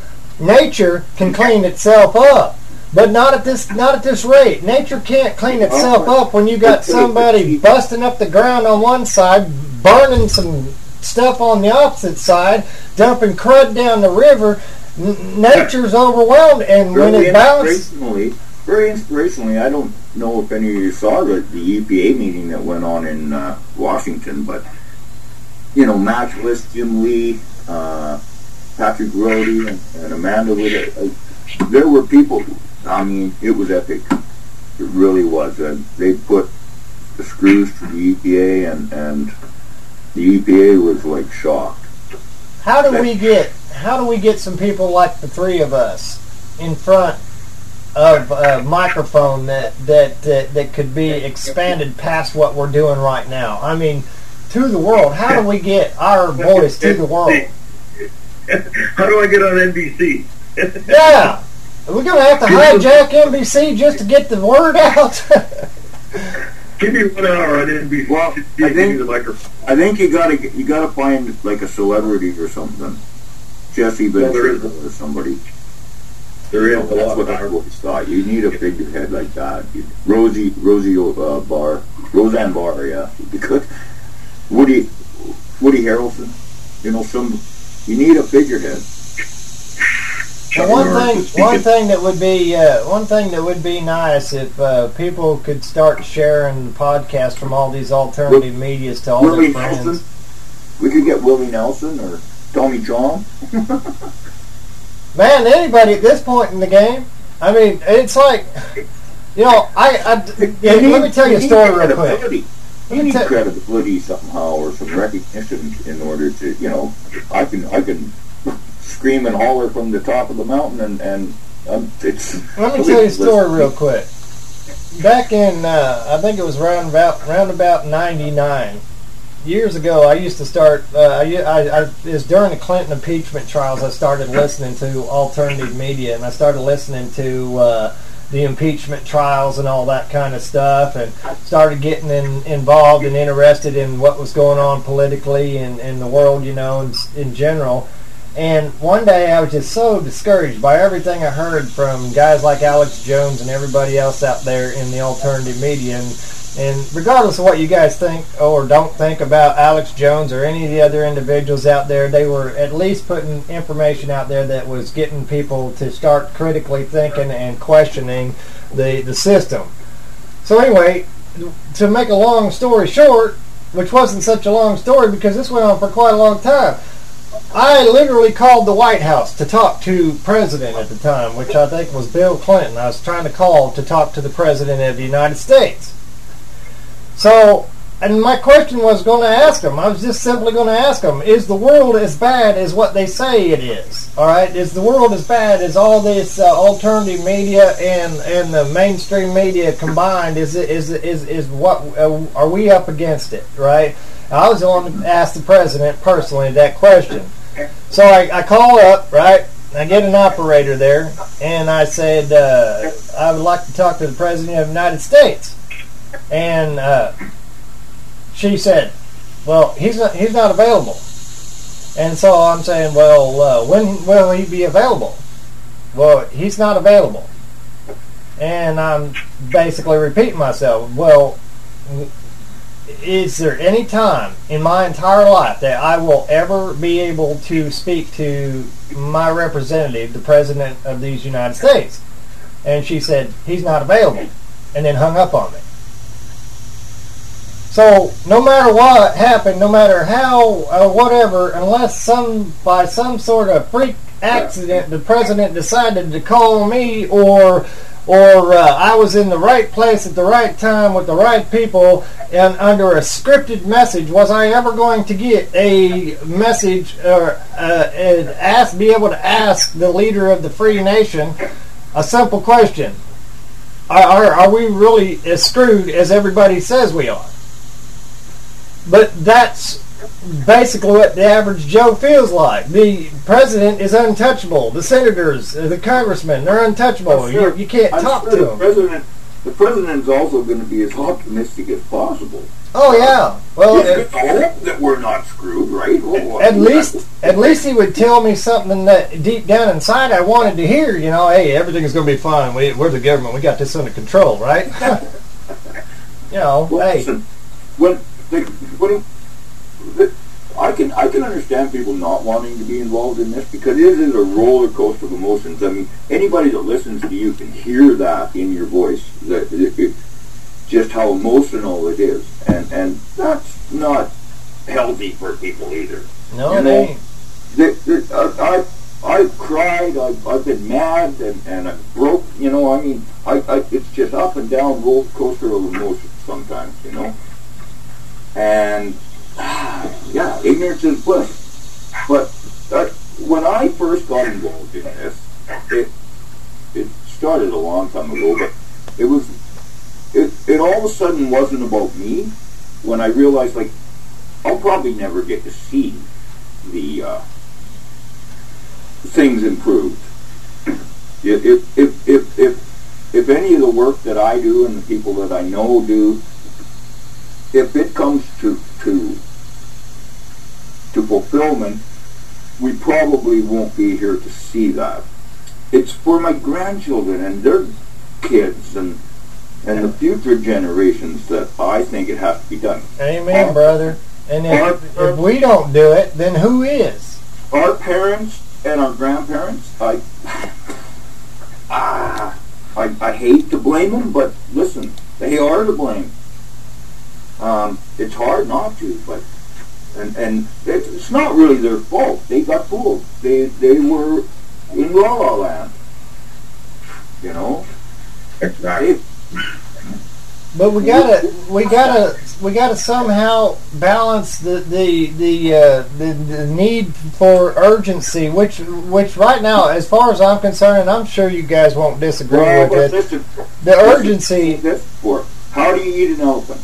Nature can clean itself up, but not at this not at this rate. Nature can't clean itself up when you got somebody busting up the ground on one side, burning some stuff on the opposite side, dumping crud down the river. N- nature's overwhelmed, and when it balances. Very inspirationally, I don't know if any of you saw the, the E P A meeting that went on in uh, Washington, but, you know, Max Bliss, Jim Lee, uh, Patrick Brody and, and Amanda with it. Uh, there were people, I mean, it was epic. It really was. And they put the screws to the E P A, and, and the E P A was like shocked. How do we get how do we get some people like the three of us in front of a microphone that that that, that could be expanded past what we're doing right now? I mean, to the world. How do we get our voice to the world? How do I get on N B C? Yeah. Are we going to have to hijack N B C just to get the word out? Give me one hour on N B C. Well, I think, the microphone. I think you gotta you gotta find like a celebrity or something. Jesse Well, there Ventura is. or somebody. There is a That's lot what of I always thought. You need a figurehead like that. You- Rosie Rosie uh, Barr, Roseanne Barr, yeah. Because Woody Woody Harrelson, you know, some you need a figurehead. Well, one thing, one thing that would be, uh, one thing that would be nice if uh, people could start sharing the podcast from all these alternative Wil- medias to all Willie their friends. Nelson. We could get Willie Nelson or Tommy John. Man, anybody at this point in the game. I mean, it's like, you know, I, I yeah, You let need- me tell you a need story real quick. credibility. You need credibility somehow, or some recognition in order to, you know, I can I can scream and holler from the top of the mountain, and and um, it's. Let me tell you a story real quick. Back in, uh, I think it was round about round about ninety-nine. Years ago, I used to start. Uh, I, I, I it was during the Clinton impeachment trials. I started listening to alternative media, and I started listening to uh, the impeachment trials and all that kind of stuff, and started getting in, involved and interested in what was going on politically in, in the world, you know, in, in general. And one day I was just so discouraged by everything I heard from guys like Alex Jones and everybody else out there in the alternative media. And, and regardless of what you guys think or don't think about Alex Jones or any of the other individuals out there, they were at least putting information out there that was getting people to start critically thinking and questioning the, the system. So anyway, to make a long story short, which wasn't such a long story because this went on for quite a long time, I literally called the White House to talk to the president at the time, which I think was Bill Clinton. I was trying to call to talk to the president of the United States. So, and my question was going to ask him, I was just simply going to ask him, is the world as bad as what they say it is? All right, is the world as bad as all this uh, alternative media and, and the mainstream media combined? Is it is is is what uh, are we up against it? Right? I was going to ask the president personally that question. So I, I call up, right? I get an operator there, and I said, uh, I would like to talk to the President of the United States. And uh, she said, well, he's not, he's not available. And so I'm saying, well, uh, when will he be available? Well, he's not available. And I'm basically repeating myself. Well, is there any time in my entire life that I will ever be able to speak to my representative, the President of these United States? And she said, he's not available, and then hung up on me. So no matter what happened, no matter how, uh, whatever, unless some by some sort of freak accident the President decided to call me, or or uh, I was in the right place at the right time with the right people and under a scripted message, was I ever going to get a message or uh, and ask, be able to ask the leader of the free nation a simple question? Are, are, are we really as screwed as everybody says we are? But that's basically what the average Joe feels like. The president is untouchable. The senators, the congressmen, they're untouchable. Sure. You, you can't I'm talk sure to the them. President, the president's also going to be as optimistic as possible. Oh yeah. Well, He's it, going to hope that we're not screwed, right? Well, at least, at least he would tell me something that deep down inside I wanted to hear. You know, hey, everything's going to be fine. We, we're the government. We got this under control, right? You know, well, hey. Listen, when the, when the, I can I can understand people not wanting to be involved in this because it is a roller coaster of emotions. I mean, anybody that listens to you can hear that in your voice, that it, it, just how emotional it is, and and that's not healthy for people either. No, you it know? ain't. the, the, uh, I I cried. I've, I've been mad and and I broke. You know, I mean, I, I it's just up and down roller coaster of emotions sometimes. You know, and ah, yeah, ignorance is bliss. But uh, when I first got involved in this, it it started a long time ago, but it was it it all of a sudden wasn't about me when I realized, like, I'll probably never get to see the uh, things improved. If, if, if, if, if, if any of the work that I do and the people that I know do, if it comes to, to, to fulfillment, we probably won't be here to see that. It's for my grandchildren and their kids and and the future generations that I think it has to be done. Amen, brother. And if, if we don't do it, then who is? Our parents and our grandparents, I, ah, I, I hate to blame them, but listen, they are to blame. Um, it's hard not to, but and and it's, it's not really their fault. They got fooled. They they were in La La Land, you know. Exactly. They, But we gotta, we gotta, we gotta somehow balance the the the, uh, the the need for urgency, which which right now, as far as I'm concerned, and I'm sure you guys won't disagree well, with it. Listen, the listen, urgency. This for how do you eat an elephant?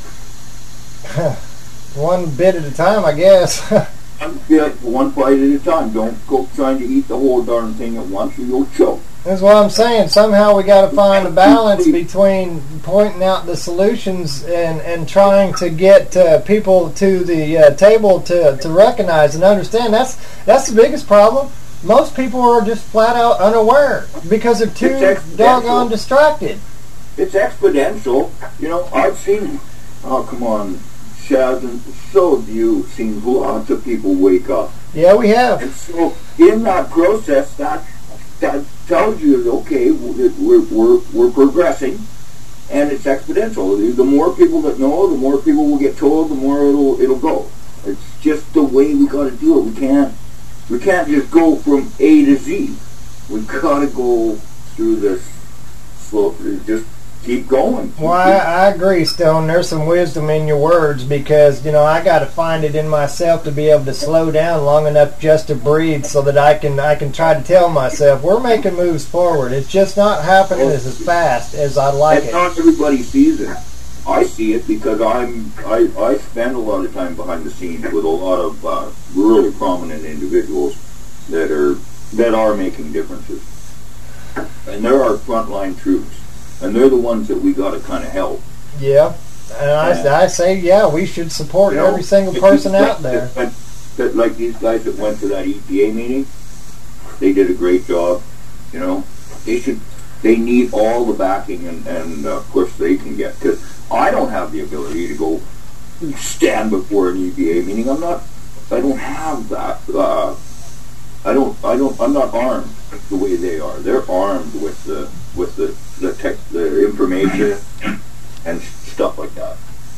One bit at a time, I guess. Yeah, one bite at a time. Don't go trying to eat the whole darn thing at once, or you'll choke. That's what I'm saying. Somehow we got to find a balance between pointing out the solutions and, and trying to get uh, people to the uh, table to, to recognize and understand. That's that's the biggest problem. Most people are just flat out unaware because they're too doggone distracted. It's exponential. You know, I've seen. Oh, come on, Shaz, and so have you seen lots of people wake up. Yeah, we have. And so in that process, that that tells you, okay, we're, we're, we're progressing, and it's exponential. The more people that know, the more people will get told, the more it'll it'll go. It's just the way we got to do it. We can't we can't just go from A to Z. We've got to go through this slow. Just keep going. Well, I, I agree, Stone. There's some wisdom in your words because, you know, I got to find it in myself to be able to slow down long enough just to breathe so that I can I can try to tell myself we're making moves forward. It's just not happening as, as fast as I'd like and it. Not everybody sees it. I see it because I'm I, I spend a lot of time behind the scenes with a lot of uh, really prominent individuals that are that are making differences, and there are frontline troops. And they're the ones that we got to kind of help. Yeah, and I, I say, yeah, we should support you know, every single person like, out there. That, that, like these guys that went to that E P A meeting, they did a great job. You know, they should. They need all the backing and, and uh, push they can get. Because I don't have the ability to go stand before an E P A meeting. I'm not. I don't have that. Uh, I don't. I don't. I'm not armed the way they are. They're armed with the with the the tech, the information and stuff like that.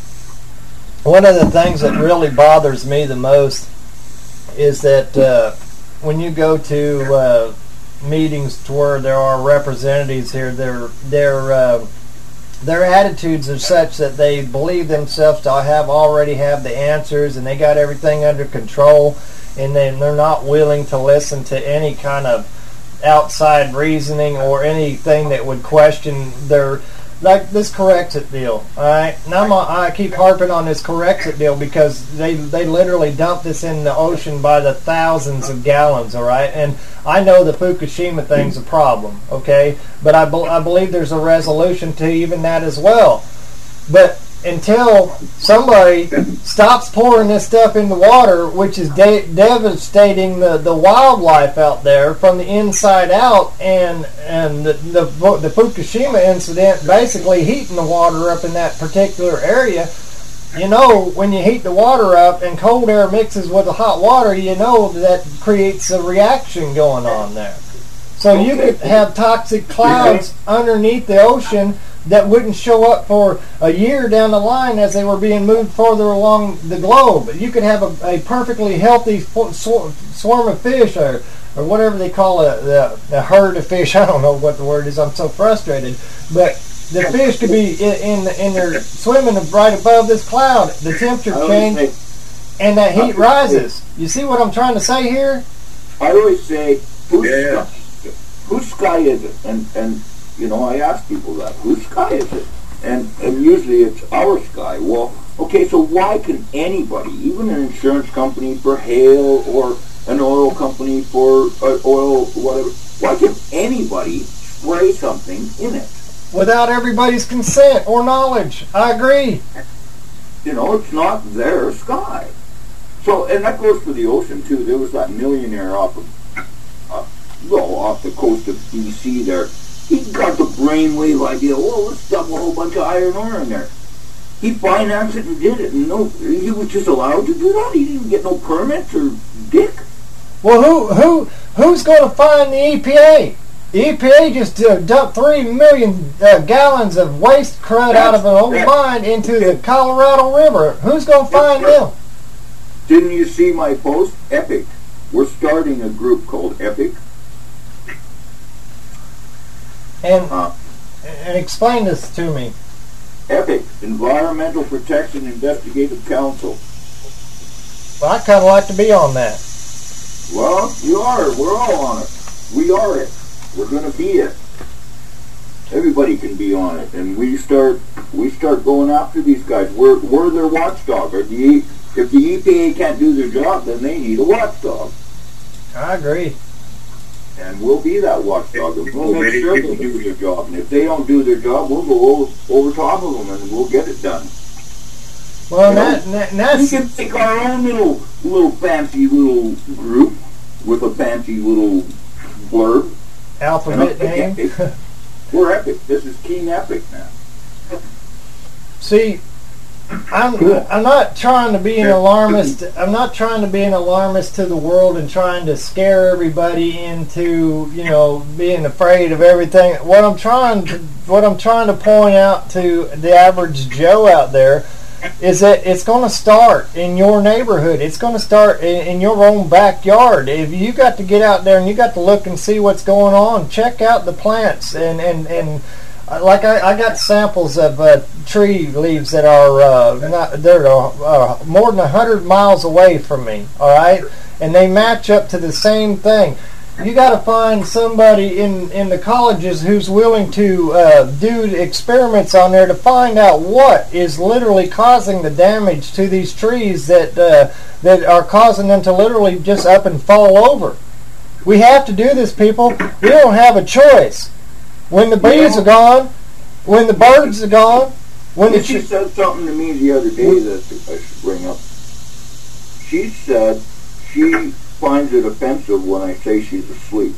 One of the things that really bothers me the most is that uh, when you go to uh, meetings to where there are representatives here, their their uh, their attitudes are such that they believe themselves to have already have the answers and they got everything under control, and then they're not willing to listen to any kind of outside reasoning or anything that would question their, like this Corexit deal. All right, and I'm a, I keep harping on this Corexit deal because they they literally dump this in the ocean by the thousands of gallons. All right, and I know the Fukushima thing's a problem. Okay, but I be, I believe there's a resolution to even that as well. But until somebody stops pouring this stuff in the water, which is de- devastating the, the wildlife out there from the inside out, and and the, the the Fukushima incident basically heating the water up in that particular area. You know, when you heat the water up and cold air mixes with the hot water, you know that creates a reaction going on there. So you could have toxic clouds underneath the ocean that wouldn't show up for a year down the line as they were being moved further along the globe. You could have a, a perfectly healthy swarm of fish, or, or whatever they call a, a, a herd of fish. I don't know what the word is. I'm so frustrated. But the fish could be in, in, in their swimming right above this cloud. The temperature change, and that heat rises. You see what I'm trying to say here? I always say, whose, Yeah. sky, whose sky is it? And, and you know, I ask people that. Whose sky is it? And, and usually it's our sky. Well, okay, so why can anybody, even an insurance company for hail or an oil company for uh, oil, whatever, why can anybody spray something in it? Without everybody's consent or knowledge. I agree. You know, it's not their sky. So, and that goes for the ocean, too. There was that millionaire off of, uh, well, off the coast of B C there. He got the brainwave idea, well, let's dump a whole bunch of iron ore in there. He financed it and did it, and no, he was just allowed to do that. He didn't get no permits or dick. Well, who who who's going to find the E P A? The E P A just uh, dumped three million uh, gallons of waste crud out of an old mine into the Colorado River. Who's going to find them? Didn't you see my post? EPIC. We're starting a group called EPIC. And, uh, and explain this to me. EPIC, Environmental Protection Investigative Council. Well, I kind of like to be on that. Well, you are. We're all on it. We are it. We're going to be it. Everybody can be on it, and we start. We start going after these guys. We're we're their watchdog. Or the if the E P A can't do their job, then they need a watchdog. I agree. And we'll be that watchdog. And we'll make sure they do their job. And if they don't do their job, we'll go over, over top of them and we'll get it done. Well, you that, know, that, that's... we can make our own little, little fancy little group with a fancy little blurb. Alphabet name. Epic. We're epic. This is King Epic now. See, I'm I'm not trying to be an alarmist. I'm not trying to be an alarmist to the world and trying to scare everybody into, you know, being afraid of everything. What I'm trying to what I'm trying to point out to the average Joe out there is that it's going to start in your neighborhood. It's going to start in, in your own backyard. If you got to get out there and you got to look and see what's going on, check out the plants and and and. Like I, I got samples of uh, tree leaves that are uh, not, they're uh, more than a hundred miles away from me. All right, and they match up to the same thing. You got to find somebody in, in the colleges who's willing to uh, do experiments on there to find out what is literally causing the damage to these trees that uh, that are causing them to literally just up and fall over. We have to do this, people. We don't have a choice. When the bees are gone, when the birds are gone, when the she said something to me the other day that I should bring up. She said she finds it offensive when I say she's asleep,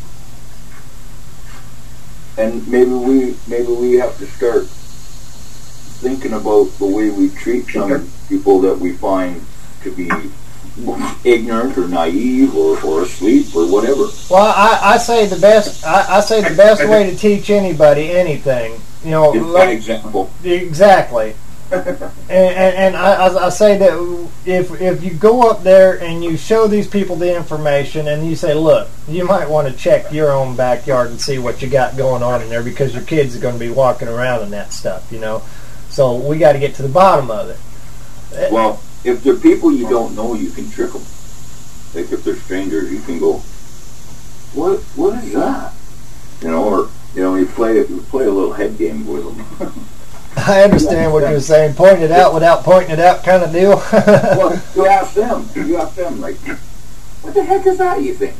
and maybe we maybe we have to start thinking about the way we treat some people that we find to be ignorant or naive or, or asleep or whatever. Well, I, I say the best. I, I say the best way to teach anybody anything, you know, is like, by example. Exactly. and and, and I, I say that if if you go up there and you show these people the information and you say, look, you might want to check your own backyard and see what you got going on in there because your kids are going to be walking around in that stuff, you know. So we got to get to the bottom of it. Well, if they're people you don't know, you can trick them. Like if they're strangers, you can go, "What? What is that?" You know, or you know, you play you play a little head game with them. I understand what you're saying. Point it out without pointing it out, kind of deal. Well, you ask them. You ask them, like, "What the heck is that?" You think?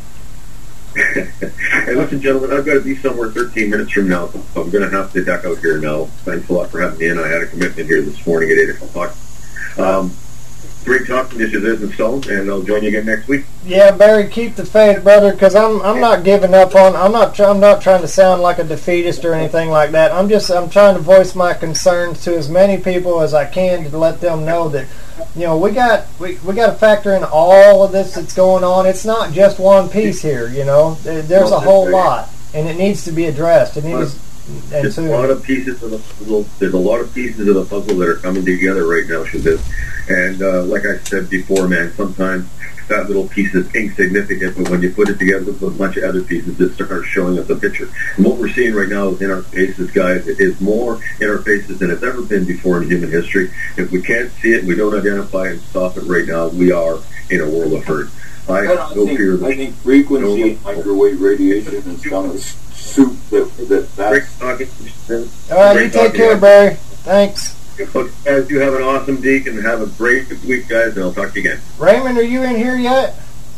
Hey, listen, gentlemen, I've got to be somewhere thirteen minutes from now, so I'm going to have to duck out here now. Thanks a lot for having me in. I had a commitment here this morning at eight o'clock. Um, great talking to you, this isn't Stone, and I'll join you again next week. Yeah, Barry, keep the faith, brother, because I'm I'm not giving up on. I'm not I'm not trying to sound like a defeatist or anything like that. I'm just I'm trying to voice my concerns to as many people as I can to let them know that, you know, we got we we got to factor in all of this that's going on. It's not just one piece here, you know. There's a whole lot, and it needs to be addressed. It needs and There's soon. a lot of pieces of the puzzle. There's a lot of pieces of the puzzle that are coming together right now, Shabazz. And uh, like I said before, man, sometimes that little piece is insignificant, but when you put it together with a bunch of other pieces, it starts showing us a picture. And what we're seeing right now is in our faces, guys. It is more in our faces than it's ever been before in human history. If we can't see it, we don't identify and stop it right now, we are in a world of hurt. I Well, have I no think, fear that I think frequency, no- microwave radiation, and some of the soup that, that Great that's talking. All right, Great you take talking, care, guys. Barry. Thanks. Look, guys, you have an awesome week and have a great week, guys, and I'll talk to you again. Raymond, are you in here yet?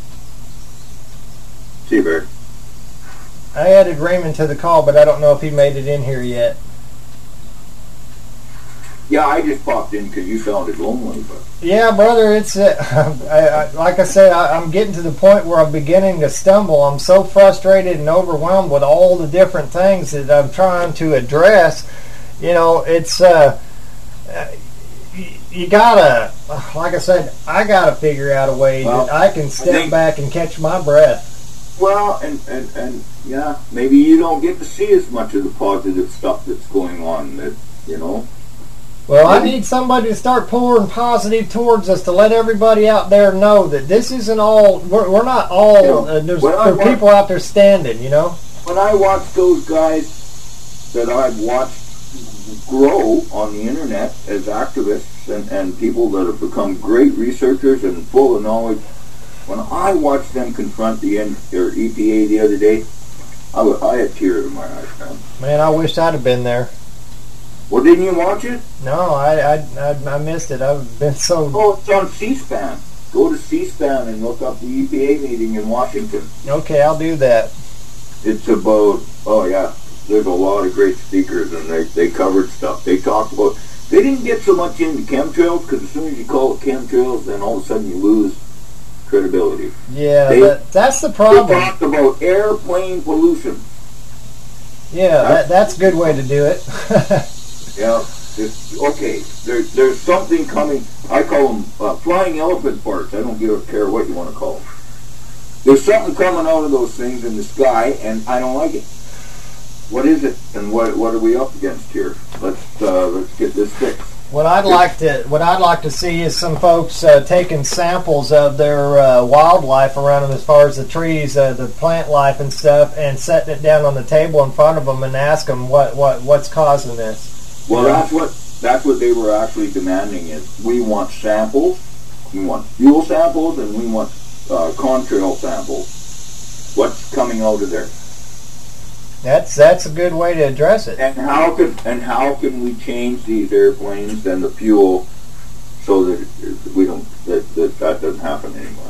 see there. I added Raymond to the call, but I don't know if he made it in here yet. Yeah, I just popped in because you sounded lonely, but Yeah, brother, it's uh, I, I, like I said, I, I'm getting to the point where I'm beginning to stumble. I'm so frustrated and overwhelmed with all the different things that I'm trying to address. You know, it's uh, uh, you, you gotta, like I said, I gotta figure out a way Well, that I can step think- back and catch my breath. well, and, and and yeah, maybe you don't get to see as much of the positive stuff that's going on. That you know. Well, I need somebody to start pouring positive towards us to let everybody out there know that this isn't all. We're, we're not all. You know, uh, there's when I there are watch- people out there standing. You know. When I watch those guys that I've watched grow on the internet as activists and, and people that have become great researchers and full of knowledge, when I watched them confront the N- or E P A the other day, I, w- I had tears in my eyes, man. Man, I wished I'd have been there. Well, didn't you watch it? No, I I I, I missed it. I've been so. Oh, it's on C-SPAN. Go to C-SPAN and look up the E P A meeting in Washington. Okay, I'll do that. It's about, oh yeah, there's a lot of great speakers and they, they covered stuff. They talked about, they didn't get so much into chemtrails because as soon as you call it chemtrails, then all of a sudden you lose credibility. Yeah, They- that, that's the They problem. talked about airplane pollution. Yeah, that, that's a good way to do it. Yeah, it's, okay, there, there's something coming, I call them uh, flying elephant parts. I don't give a care what you want to call them. There's something coming out of those things in the sky, and I don't like it. What is it, and what what are we up against here? Let's uh, let's get this fixed. What I'd like to what I'd like to see is some folks uh, taking samples of their uh, wildlife around them, as far as the trees, uh, the plant life and stuff, and setting it down on the table in front of them and ask them what, what what's causing this. Well, that's what that's what they were actually demanding. Is we want samples, we want fuel samples, and we want uh, contrail samples. What's coming out of there? That's that's a good way to address it. And how can and how can we change these airplanes and the fuel so that we don't that that, that doesn't happen anymore?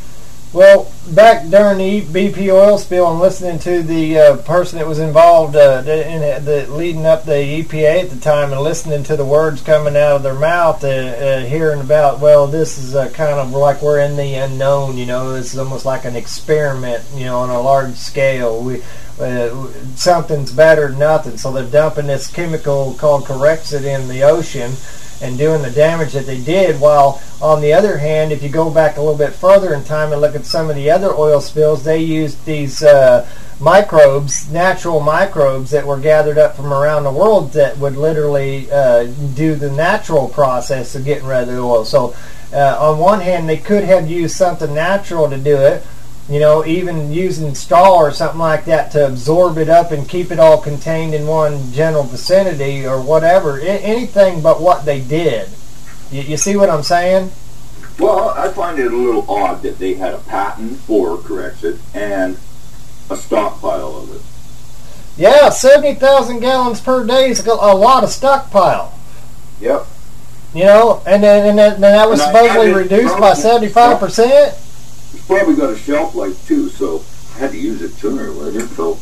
Well, back during the B P oil spill and listening to the uh, person that was involved uh, in the leading up the E P A at the time, and listening to the words coming out of their mouth, uh, uh, hearing about, well, this is uh, kind of like we're in the unknown. You know, this is almost like an experiment. You know, on a large scale. We uh, something's better than nothing. So they're dumping this chemical called Corexit in the ocean and doing the damage that they did, while on the other hand, if you go back a little bit further in time and look at some of the other oil spills, they used these uh, microbes, natural microbes that were gathered up from around the world that would literally uh, do the natural process of getting rid of the oil. So uh, on one hand, they could have used something natural to do it, you know, even using straw or something like that to absorb it up and keep it all contained in one general vicinity or whatever. I- anything but what they did. You, you see what I'm saying? Well, I find it a little odd that they had a patent for Corexit and a stockpile of it. Yeah, seventy thousand gallons per day is a lot of stockpile. Yep. You know, and then and then, then that was And I supposedly added reduced by probably- seventy-five percent. It's probably got a shelf life too, so I had to use it sooner or later. So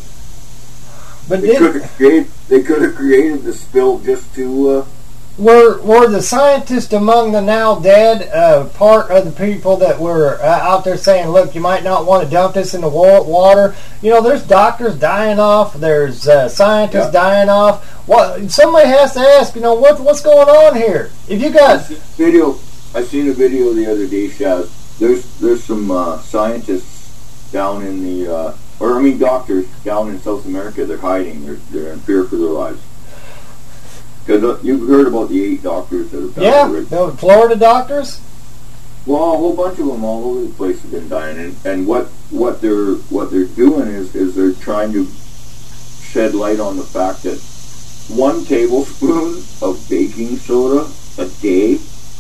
But they did, could have created they could have created the spill just to. Uh, were were the scientists among the now dead uh, part of the people that were uh, out there saying, look, you might not want to dump this in the wa- water? You know, there's doctors dying off, there's uh, scientists Yeah. dying off. What somebody has to ask, you know, what what's going on here? If you I got seen a video. I seen a video the other day, Shaz. There's there's some uh, scientists down in the uh, or I mean doctors down in South America, they're hiding. They're, they're in fear for their lives. Because uh, you've heard about the eight doctors that have died. Yeah, already. the Florida doctors? Well, a whole bunch of them all over the place have been dying. And, and what, what they're what they're doing is, is they're trying to shed light on the fact that one tablespoon of baking soda a day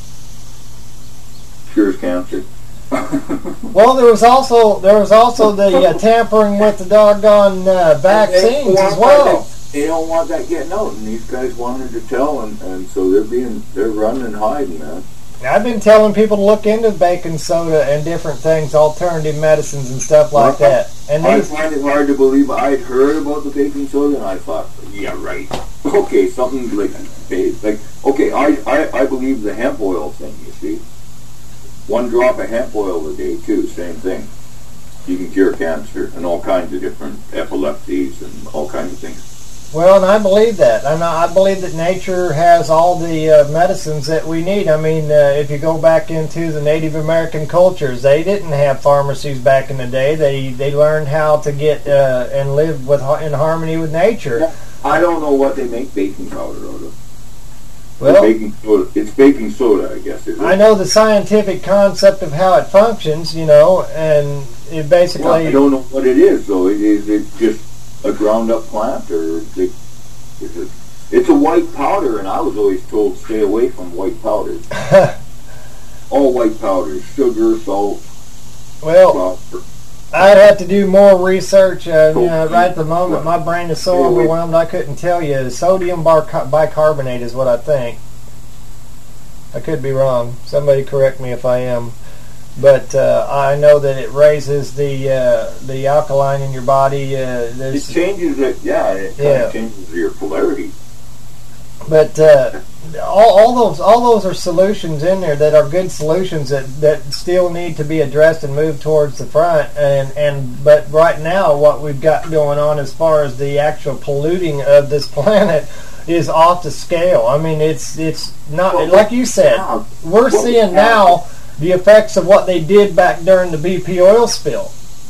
cures cancer. Well, there was also there was also the uh, tampering with the doggone uh, vaccines as well. That, they don't want that getting out, and these guys wanted to tell, and, and so they're being they're running and hiding, man. I've been telling people to look into baking soda and different things, alternative medicines and stuff like well, that. And I these, find it hard to believe. I'd heard about the baking soda, and I thought, yeah, right. Okay, something like like okay, I I, I believe the hemp oil thing. You see. One drop of hemp oil a day, too, same thing. You can cure cancer and all kinds of different epilepsies and all kinds of things. Well, and I believe that. And I believe that nature has all the uh, medicines that we need. I mean, uh, if you go back into the Native American cultures, they didn't have pharmacies back in the day. They they learned how to get uh, and live with in harmony with nature. I don't know what they make baking powder out of. Well, baking soda. It's baking soda, I guess. Is it? I know the scientific concept of how it functions, you know, and it basically... Well, I don't know what it is, though. It is it just a ground-up plant, or is it, is it, it's a white powder, and I was always told stay away from white powders. All white powders, sugar, salt, well, flour. I'd have to do more research. Uh, you know, right at the moment, my brain is so overwhelmed, I couldn't tell you. Sodium bar- bicarbonate is what I think. I could be wrong. Somebody correct me if I am. But uh, I know that it raises the uh, the alkaline in your body. Uh, it changes it, yeah, it kind yeah. of changes your polarity. But uh, all, all those all those are solutions in there that are good solutions that, that still need to be addressed and moved towards the front. And, and but right now, what we've got going on as far as the actual polluting of this planet is off the scale. I mean, it's it's not well, like you said. Yeah. We're well, seeing yeah. now the effects of what they did back during the B P oil spill.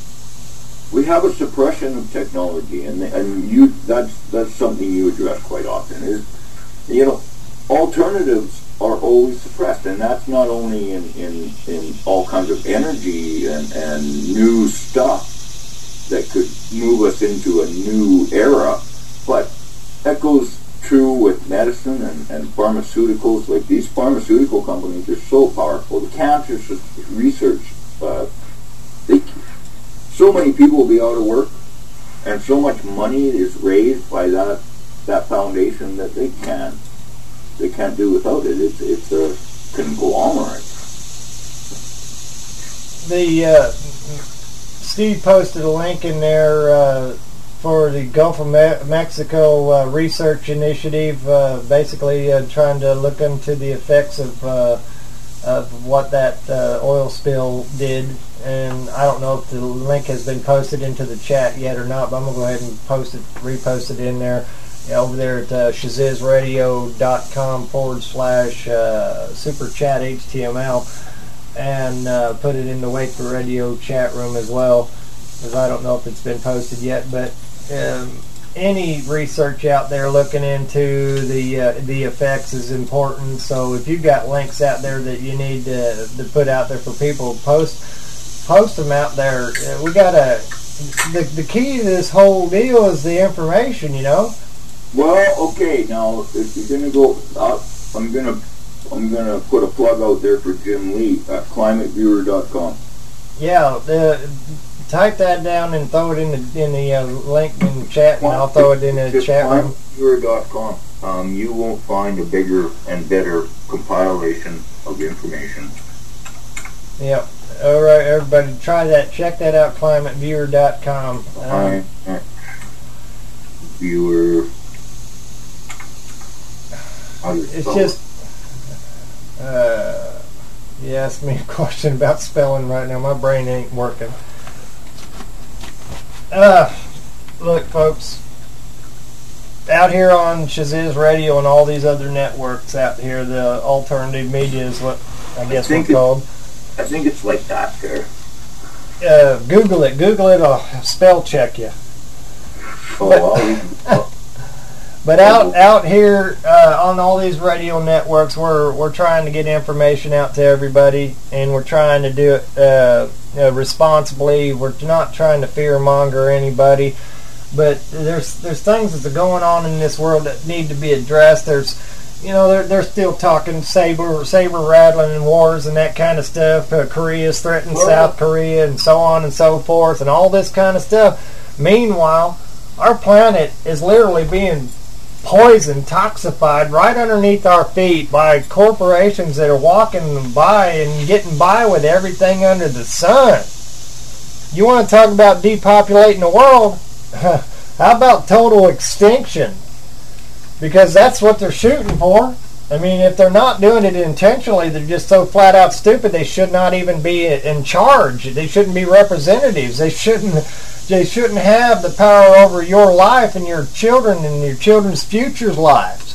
We have a suppression of technology, and and you that's that's something you address quite often. Is you know, alternatives are always suppressed, and that's not only in, in, in all kinds of energy and, and new stuff that could move us into a new era, but that goes true with medicine and, and pharmaceuticals. Like these pharmaceutical companies are so powerful. The cancer research, uh, they, so many people will be out of work, and so much money is raised by that that foundation that they can't they can't do without it. It's it's a conglomerate. The uh, Steve posted a link in there uh, for the Gulf of Me- Mexico uh, research initiative, uh, basically uh, trying to look into the effects of uh, of what that uh, oil spill did. And I don't know if the link has been posted into the chat yet or not, but I'm going to go ahead and post it, repost it in there. Over there at uh, shazizradio.com forward slash uh, super chat H T M L, and uh, put it in the Wake for Radio chat room as well, because I don't know if it's been posted yet. But um, any research out there looking into the uh, the effects is important. So if you've got links out there that you need to, to put out there for people, post post them out there. Uh, we got a the the key to this whole deal is the information, you know. Well, okay. Now, if you're gonna go, uh, I'm gonna, I'm gonna put a plug out there for Jim Lee at climate viewer dot com. Yeah, the, type that down and throw it in the in the uh, link in the chat, and I'll throw it in the Just chat room. climate viewer dot com. Um, you won't find a bigger and better compilation of information. Yep. All right, everybody, try that. Check that out, climate viewer dot com. Um, Climate Viewer. It's just, uh, you asked me a question about spelling right now. My brain ain't working. Uh, look, folks, out here on Shaziz Radio and all these other networks out here, the alternative media is what I guess I we're called. I think it's like that there. uh, Google it. Google it. I'll spell check you. Oh, but, but out out here uh, on all these radio networks, we're we're trying to get information out to everybody, and we're trying to do it uh, uh, responsibly. We're not trying to fearmonger anybody, but there's there's things that are going on in this world that need to be addressed. There's You know, they're, they're still talking saber saber rattling and wars and that kind of stuff. Uh, Korea's threatening Well, South Korea and so on and so forth and all this kind of stuff. Meanwhile, our planet is literally being poisoned, toxified right underneath our feet by corporations that are walking by and getting by with everything under the sun. You want to talk about depopulating the world? How about total extinction? Because that's what they're shooting for. I mean, if they're not doing it intentionally, they're just so flat out stupid. They should not even be in charge. They shouldn't be representatives. They shouldn't. They shouldn't have the power over your life and your children and your children's futures lives.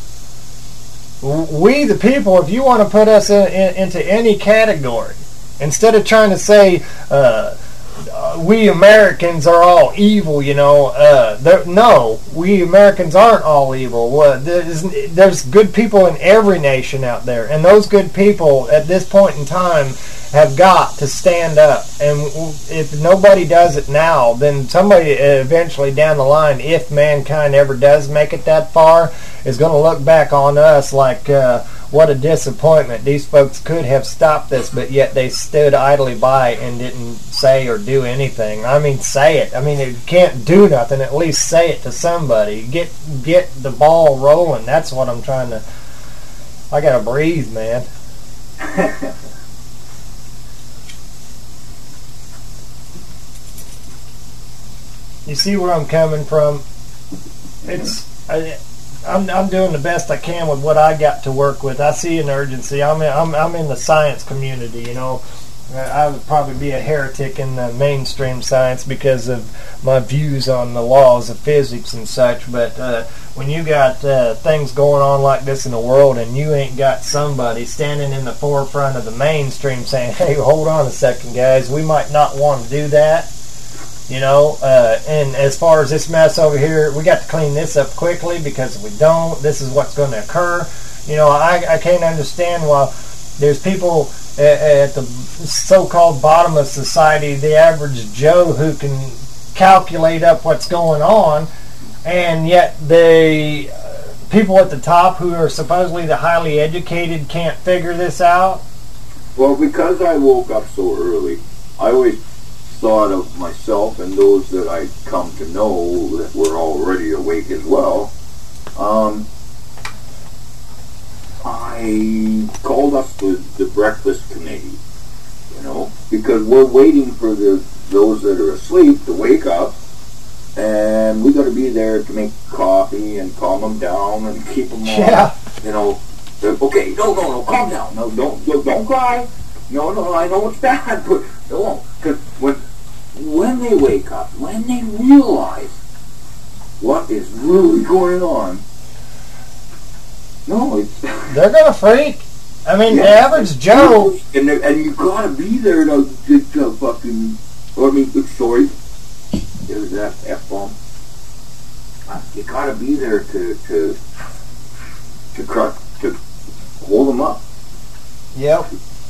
We, the people, if you want to put us in, in, into any category, instead of trying to say, uh, Uh, we Americans are all evil, you know. Uh, no, we Americans aren't all evil. Uh, there's, there's good people in every nation out there, and those good people at this point in time have got to stand up. And if nobody does it now, then somebody eventually down the line, if mankind ever does make it that far, is going to look back on us like, uh, what a disappointment. These folks could have stopped this, but yet they stood idly by and didn't say or do anything. I mean, say it. I mean, if you can't do nothing, at least say it to somebody. Get get the ball rolling. That's what I'm trying to... I gotta breathe, man. You see where I'm coming from? It's... I, I'm I'm doing the best I can with what I got to work with. I see an urgency. I'm in, I'm I'm in the science community. You know, I would probably be a heretic in the mainstream science because of my views on the laws of physics and such. But uh, when you got uh, things going on like this in the world, and you ain't got somebody standing in the forefront of the mainstream saying, "Hey, hold on a second, guys, we might not want to do that." You know, uh, and as far as this mess over here, we got to clean this up quickly, because if we don't, this is what's going to occur. You know, I, I can't understand why there's people at, at the so-called bottom of society, the average Joe, who can calculate up what's going on, and yet the uh, people at the top who are supposedly the highly educated can't figure this out. Well, because I woke up so early, I always thought of myself and those that I come to know that were already awake as well. Um, I called up the, the breakfast committee, you know, because we're waiting for the those that are asleep to wake up, and we got to be there to make coffee and calm them down and keep them yeah. on, you know. Okay, no, no, no, calm down. No, don't, don't cry. No, no, I know it's bad, but no, because when when they wake up, when they realize what is really going on, no, it's they're gonna freak. I mean, yeah, the average Joe, and and you gotta be there to, to, to fucking. I mean, sorry, there's that F bomb. You gotta be there to to to crush, to hold them up. Yep.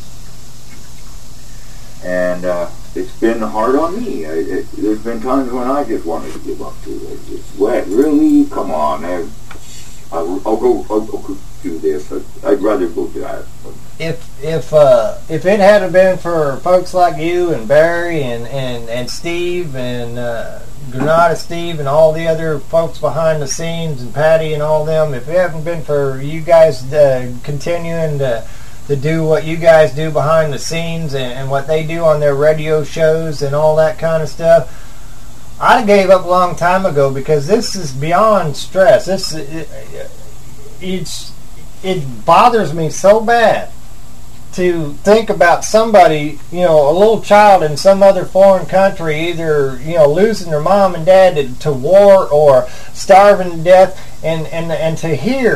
And uh, it's been hard on me. I, it, there's been times when I just wanted to give up too. It's, it's wet, really. Come on, I, I'll, I'll go. I'll, I'll go do this. I'd, I'd rather go do that. If if uh, if it hadn't been for folks like you and Barry and and, and Steve and uh, Granada Steve and all the other folks behind the scenes and Patty and all them, if it hadn't been for you guys uh, continuing to to do what you guys do behind the scenes and, and what they do on their radio shows and all that kind of stuff, I gave up a long time ago, because this is beyond stress. This it, it's it bothers me so bad to think about somebody, you know, a little child in some other foreign country, either, you know, losing their mom and dad to, to war or starving to death, and, and, and to hear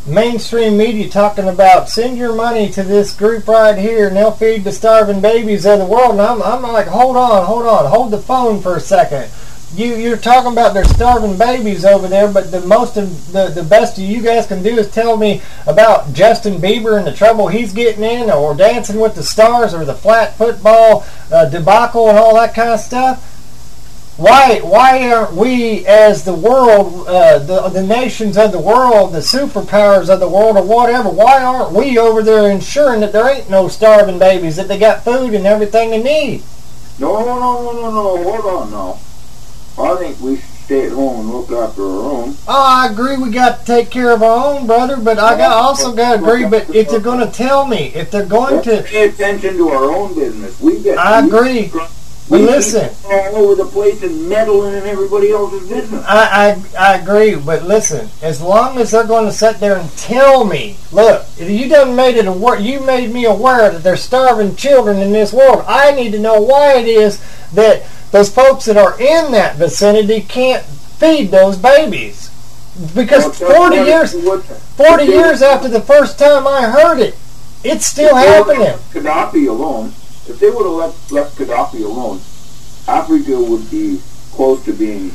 mainstream media talking about send your money to this group right here and they'll feed the starving babies of the world. And I'm, I'm like, hold on, hold on, hold the phone for a second. You, you're talking about their starving babies over there, but the most of the, the best you guys can do is tell me about Justin Bieber and the trouble he's getting in, or Dancing with the Stars, or the flat football uh, debacle and all that kind of stuff. Why why aren't we, as the world, uh, the, the nations of the world, the superpowers of the world, or whatever, why aren't we over there ensuring that there ain't no starving babies, that they got food and everything they need? No, no, no, no, no, no, hold on now. I think we should stay at home and look after our own. Oh, I agree we got to take care of our own, brother, but I got also got to agree, but if they're going to tell me, if they're going to... Pay attention to our own business. We get... I agree. But listen, all over the place and meddling in everybody else's business. I, I I agree, but listen, as long as they're going to sit there and tell me, look, you done made it aware, you made me aware that there's starving children in this world. I need to know why it is that those folks that are in that vicinity can't feed those babies. Because forty years, forty years after the first time I heard it, it's still happening. Gaddafi alone. If they would have left, left Gaddafi alone, Africa would be close to being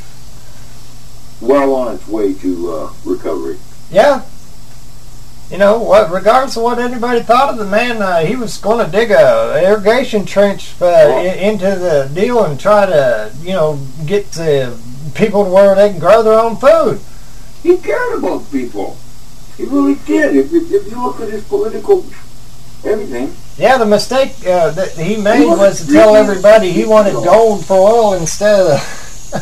well on its way to uh, recovery. Yeah. You know, what? Regardless of what anybody thought of the man, uh, he was going to dig a irrigation trench uh, oh. in, into the deal and try to, you know, get the people to where they can grow their own food. He cared about people. He really did. If, if, if you look at his political everything. Yeah, the mistake uh, that he made was to tell everybody he wanted gold for oil instead of...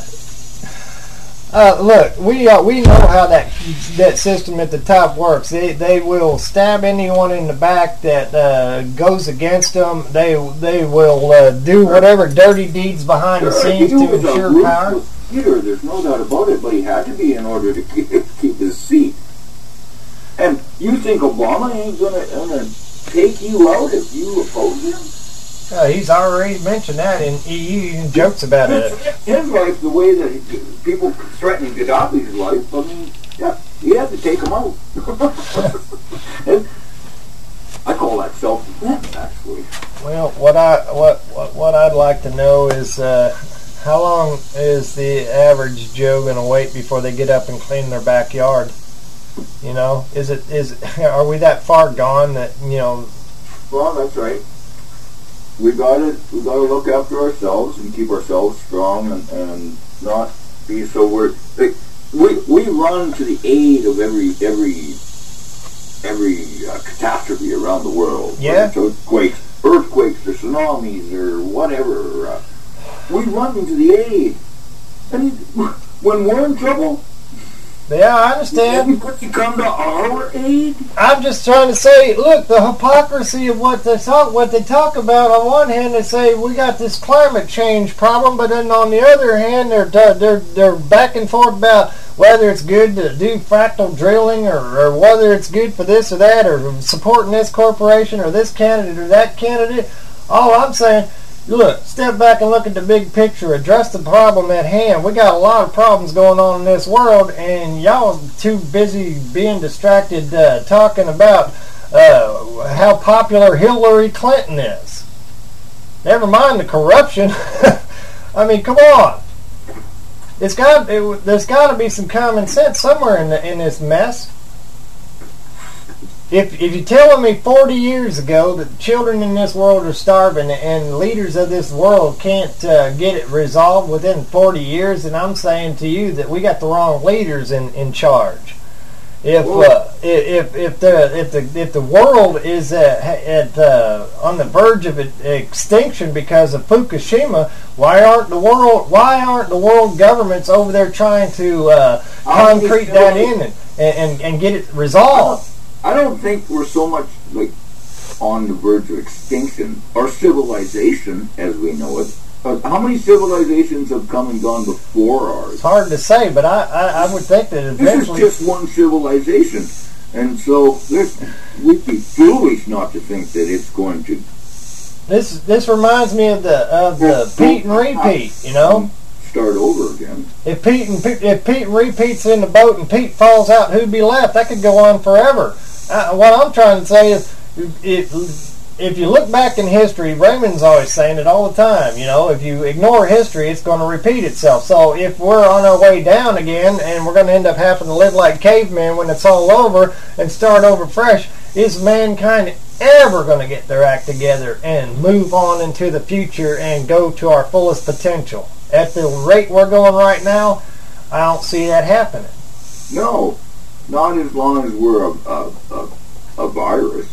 uh, look, we uh, we know how that that system at the top works. They they will stab anyone in the back that uh, goes against them. They they will uh, do whatever dirty deeds behind the scenes to ensure power. Peter, there's no doubt about it, but he had to be in order to keep, keep his seat. And you think Obama ain't gonna... gonna take you out if you oppose him? Uh, he's already mentioned that, and he even jokes about it. His life, the way that he, people threatening Gaddafi's life, I mean, yeah, he had to take him out. I call that self-defense, actually. Well, what I what what, what I'd like to know is uh, how long is the average Joe going to wait before they get up and clean their backyard? You know, is it is are we that far gone that, you know? Well, that's right. We gotta we gotta look after ourselves and keep ourselves strong and, and not be so worried. Like, we we run to the aid of every every every uh, catastrophe around the world. Yeah. Earthquakes, earthquakes, or tsunamis, or whatever. Uh, we run to the aid, and when we're in trouble. Yeah, I understand. You come to our aid? I'm just trying to say, look, the hypocrisy of what they talk, what they talk about. On one hand, they say we got this climate change problem, but then on the other hand, they're they're they're back and forth about whether it's good to do fractal drilling or, or whether it's good for this or that, or supporting this corporation or this candidate or that candidate. All I'm saying. Look, step back and look at the big picture. Address the problem at hand. We got a lot of problems going on in this world, and y'all too busy being distracted uh, talking about uh, how popular Hillary Clinton is. Never mind the corruption. I mean, come on. It's got it, there's got to be some common sense somewhere in the, in this mess. If if you're telling me forty years ago that children in this world are starving and leaders of this world can't uh, get it resolved within forty years, then I'm saying to you that we got the wrong leaders in, in charge. If uh, if if the if the if the world is at, at uh, on the verge of extinction because of Fukushima, why aren't the world why aren't the world governments over there trying to uh, concrete that in and, and and get it resolved? I don't think we're so much like on the verge of extinction. Our civilization, as we know it, uh, how many civilizations have come and gone before ours? It's hard to say, but I, I, I would think that eventually... This is just one civilization. And so we'd be foolish not to think that it's going to... This this reminds me of the of the Pete and repeat, you know? start over again. If Pete and Pete, if Pete repeats in the boat and Pete falls out, who'd be left? That could go on forever. Uh, what I'm trying to say is, if if you look back in history, Raymond's always saying it all the time. You know, if you ignore history, it's going to repeat itself. So if we're on our way down again, and we're going to end up having to live like cavemen when it's all over and start over fresh, is mankind ever going to get their act together and move on into the future and go to our fullest potential? At the rate we're going right now, I don't see that happening. No, not as long as we're a, a, a, a virus.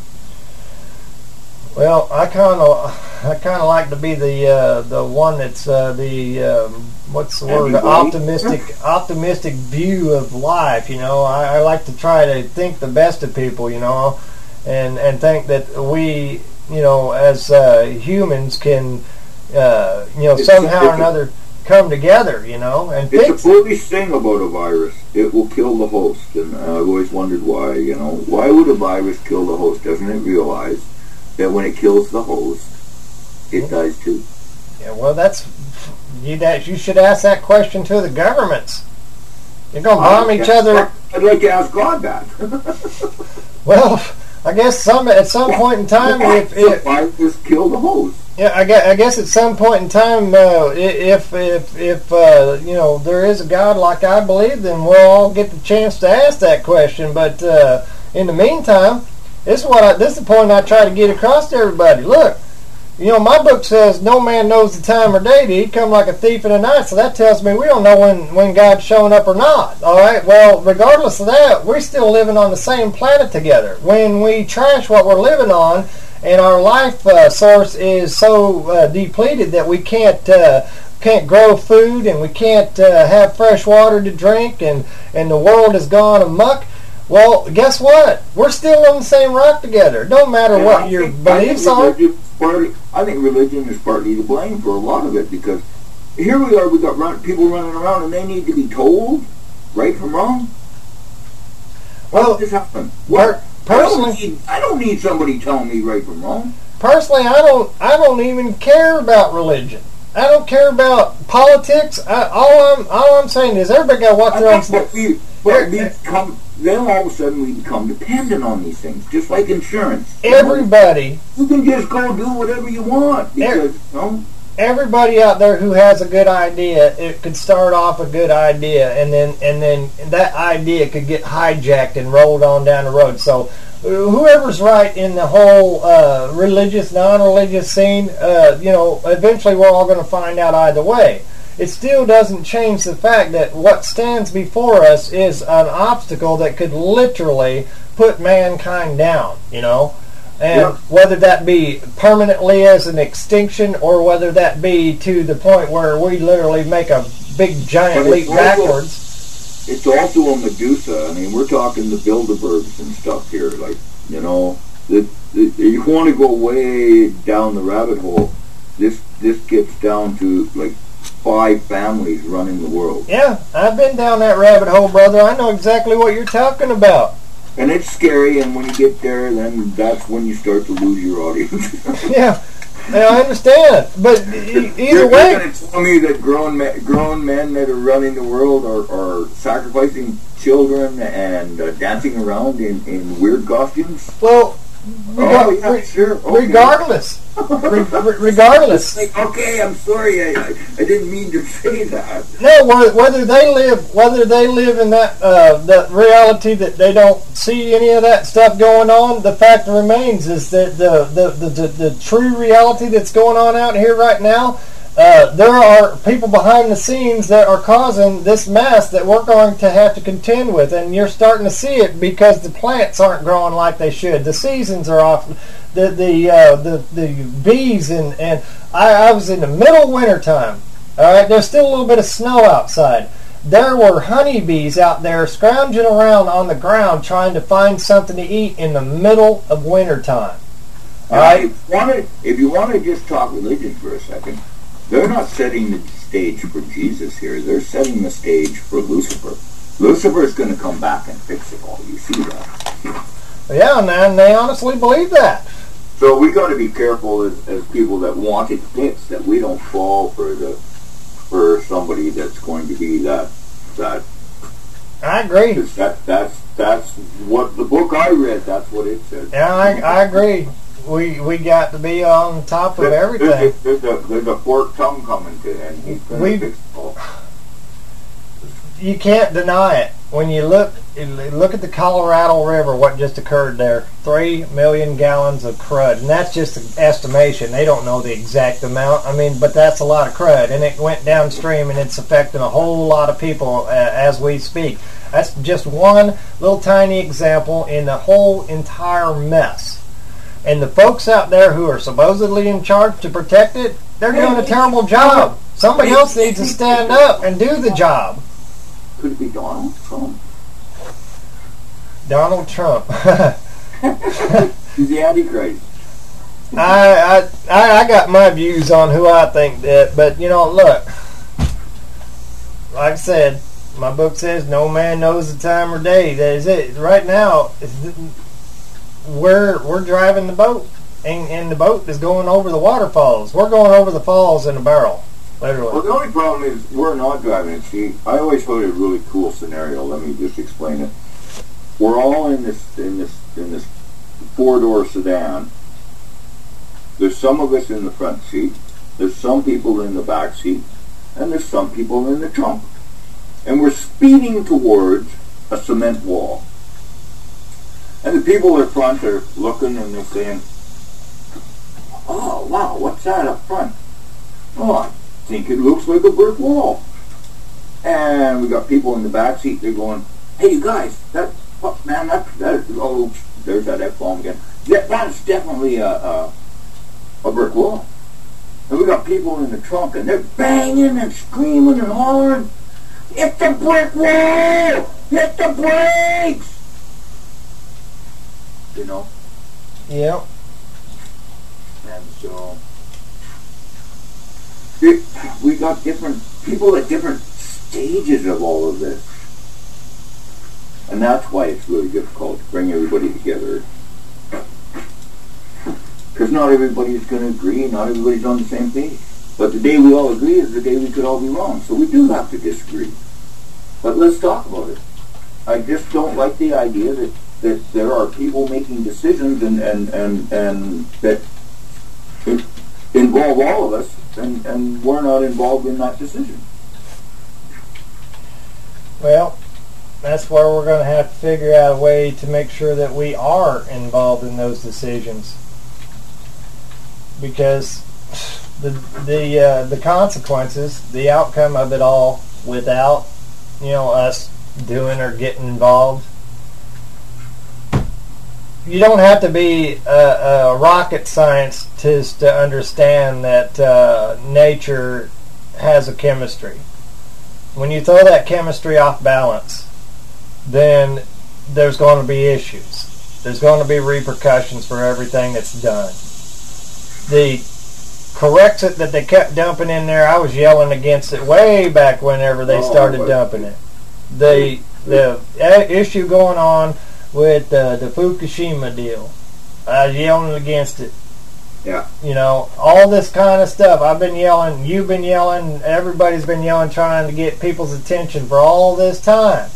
Well, I kind of, I kind of like to be the uh, the one that's uh, the um, what's the word? Everybody. Optimistic, optimistic view of life. You know, I, I like to try to think the best of people. You know, and and think that we, you know, as uh, humans can, uh, you know, It's- somehow or it's a- another come together. You know, and It's fix a foolish thing about a virus. It will kill the host, and I've always wondered why. You know, why would a virus kill the host? Doesn't it realize that when it kills the host, it dies too? Yeah, well, that's you. That you should ask that question to the governments. You're gonna bomb each other. I'd like to ask God that. Well, I guess some at some point in time, if, the if virus kill the host. yeah, I guess, I guess at some point in time, uh, if if if uh, you know there is a God like I believe, then we'll all get the chance to ask that question. But uh, in the meantime, this is what I, this is the point I try to get across to everybody. Look, you know, my book says no man knows the time or day. He'd come like a thief in the night. So that tells me we don't know when, when God's showing up or not. All right. Well, regardless of that, we're still living on the same planet together. When we trash what we're living on, and our life uh, source is so uh, depleted that we can't uh, can't grow food and we can't uh, have fresh water to drink, and and the world has gone amok. Well, guess what? We're still on the same rock together. It don't matter And what I your think- beliefs I are. think religion is partly- I think religion is partly to blame for a lot of it, because here we are, we got run, people running around and they need to be told right from wrong. How Well, did this happen? per- I don't, personally, need, I don't need somebody telling me right from wrong. personally, I don't. I don't even care about religion. I don't care about politics. I, all I'm all I'm saying is everybody got to watch their I own. think that we, well, we become, then all of a sudden we become dependent on these things, just like insurance. You know? Everybody, You can just go do whatever you want because, you know, everybody out there who has a good idea, it could start off a good idea, and then and then that idea could get hijacked and rolled on down the road. So uh, whoever's right in the whole uh, religious, non-religious scene, uh, you know, eventually we're all going to find out either way. It still doesn't change the fact that what stands before us is an obstacle that could literally put mankind down, you know. And Yeah. whether that be permanently as an extinction, or whether that be to the point where we literally make a big giant But leap it's also- backwards. it's also a Medusa. I mean, we're talking the Bilderbergs and stuff here. Like, you know, the, the, you want to go way down the rabbit hole. This this gets down to like five families running the world. Yeah, I've been down that rabbit hole, brother. I know exactly what you're talking about. And it's scary, and when you get there, then that's when you start to lose your audience. Yeah, yeah, I understand. But e- either You're way, going to tell me that grown men, grown men that are running the world are, are sacrificing children and uh, dancing around in, in weird costumes? well, Oh, rega- yeah, re- sure. Okay. regardless, re- re- regardless. Like, okay, I'm sorry, I, I, I didn't mean to say that. No, whe- whether they live, whether they live in that uh, that reality that they don't see any of that stuff going on, the fact remains is that the the, the, the, the true reality that's going on out here right now, uh, there are people behind the scenes that are causing this mess that we're going to have to contend with, and you're starting to see it because the plants aren't growing like they should. The seasons are off. The the uh, the, the bees and and I, I was in the middle of winter time. All right, there's still a little bit of snow outside. There were honeybees out there scrounging around on the ground trying to find something to eat in the middle of winter time. All Now, right, if you, want to, if you want to just talk religion for a second, they're not setting the stage for Jesus here. They're setting the stage for Lucifer. Lucifer is going to come back and fix it all. You see that? yeah, and they honestly believe that. So we got to be careful as, as people that want it fixed, that we don't fall for the for somebody that's going to be that that. I agree. That that's that's what the book I read. That's what it said. Yeah, I, I agree. We we got to be on top of everything. There's, there's, a, there's a forked tongue coming to, and he's going we, to fix it all. You can't deny it. When you look look at the Colorado River, what just occurred there, three million gallons of crud, and that's just an estimation. They don't know the exact amount. I mean, but that's a lot of crud, and it went downstream, and it's affecting a whole lot of people uh, as we speak. That's just one little tiny example in the whole entire mess. And the folks out there who are supposedly in charge to protect it, they're doing a terrible job. Somebody else needs to stand up and do the job. Could it be Donald Trump? Donald Trump. He's the Antichrist. I, I I got my views on who I think that, but you know, look, like I said, my book says no man knows the time or day. That is it. Right now, we're we're driving the boat, and, and the boat is going over the waterfalls. We're going over the falls in a barrel. Literally. Well, the only problem is we're not driving it. See, I always thought it a really cool scenario. Let me just explain it. We're all in this in this in this four-door sedan. There's some of us in the front seat. There's some people in the back seat, and there's some people in the trunk. And we're speeding towards a cement wall. And the people in front are looking and they're saying, "Oh, wow, what's that up front? Oh, I think it looks like a brick wall." And we got people in the back seat. They're going, "Hey, you guys, that oh, man, that that oh, there's that F-bomb again. That that's definitely a, a a brick wall." And we got people in the trunk, and they're banging and screaming and hollering, "It's a brick wall! Hit the brakes!" You know. Yep. And so it, we got different people at different stages of all of this. And that's why it's really difficult to bring everybody together. Because not everybody's going to agree, not everybody's on the same page. But the day we all agree is the day we could all be wrong. So we do have to disagree. But let's talk about it. I just don't like the idea that, that there are people making decisions and, and, and, and that involve all of us, and, and we're not involved in that decision. Well, that's where we're going to have to figure out a way to make sure that we are involved in those decisions, because the the uh, the consequences, the outcome of it all, without you know us doing or getting involved. You don't have to be a, a rocket scientist to understand that uh, nature has a chemistry. When you throw that chemistry off balance, then there's going to be issues. There's going to be repercussions for everything that's done. The Corexit that they kept dumping in there, I was yelling against it way back whenever they started dumping it. The the issue going on with uh, the Fukushima deal, I was yelling against it. Yeah. You know, all this kind of stuff. I've been yelling, you've been yelling, everybody's been yelling, trying to get people's attention for all this time.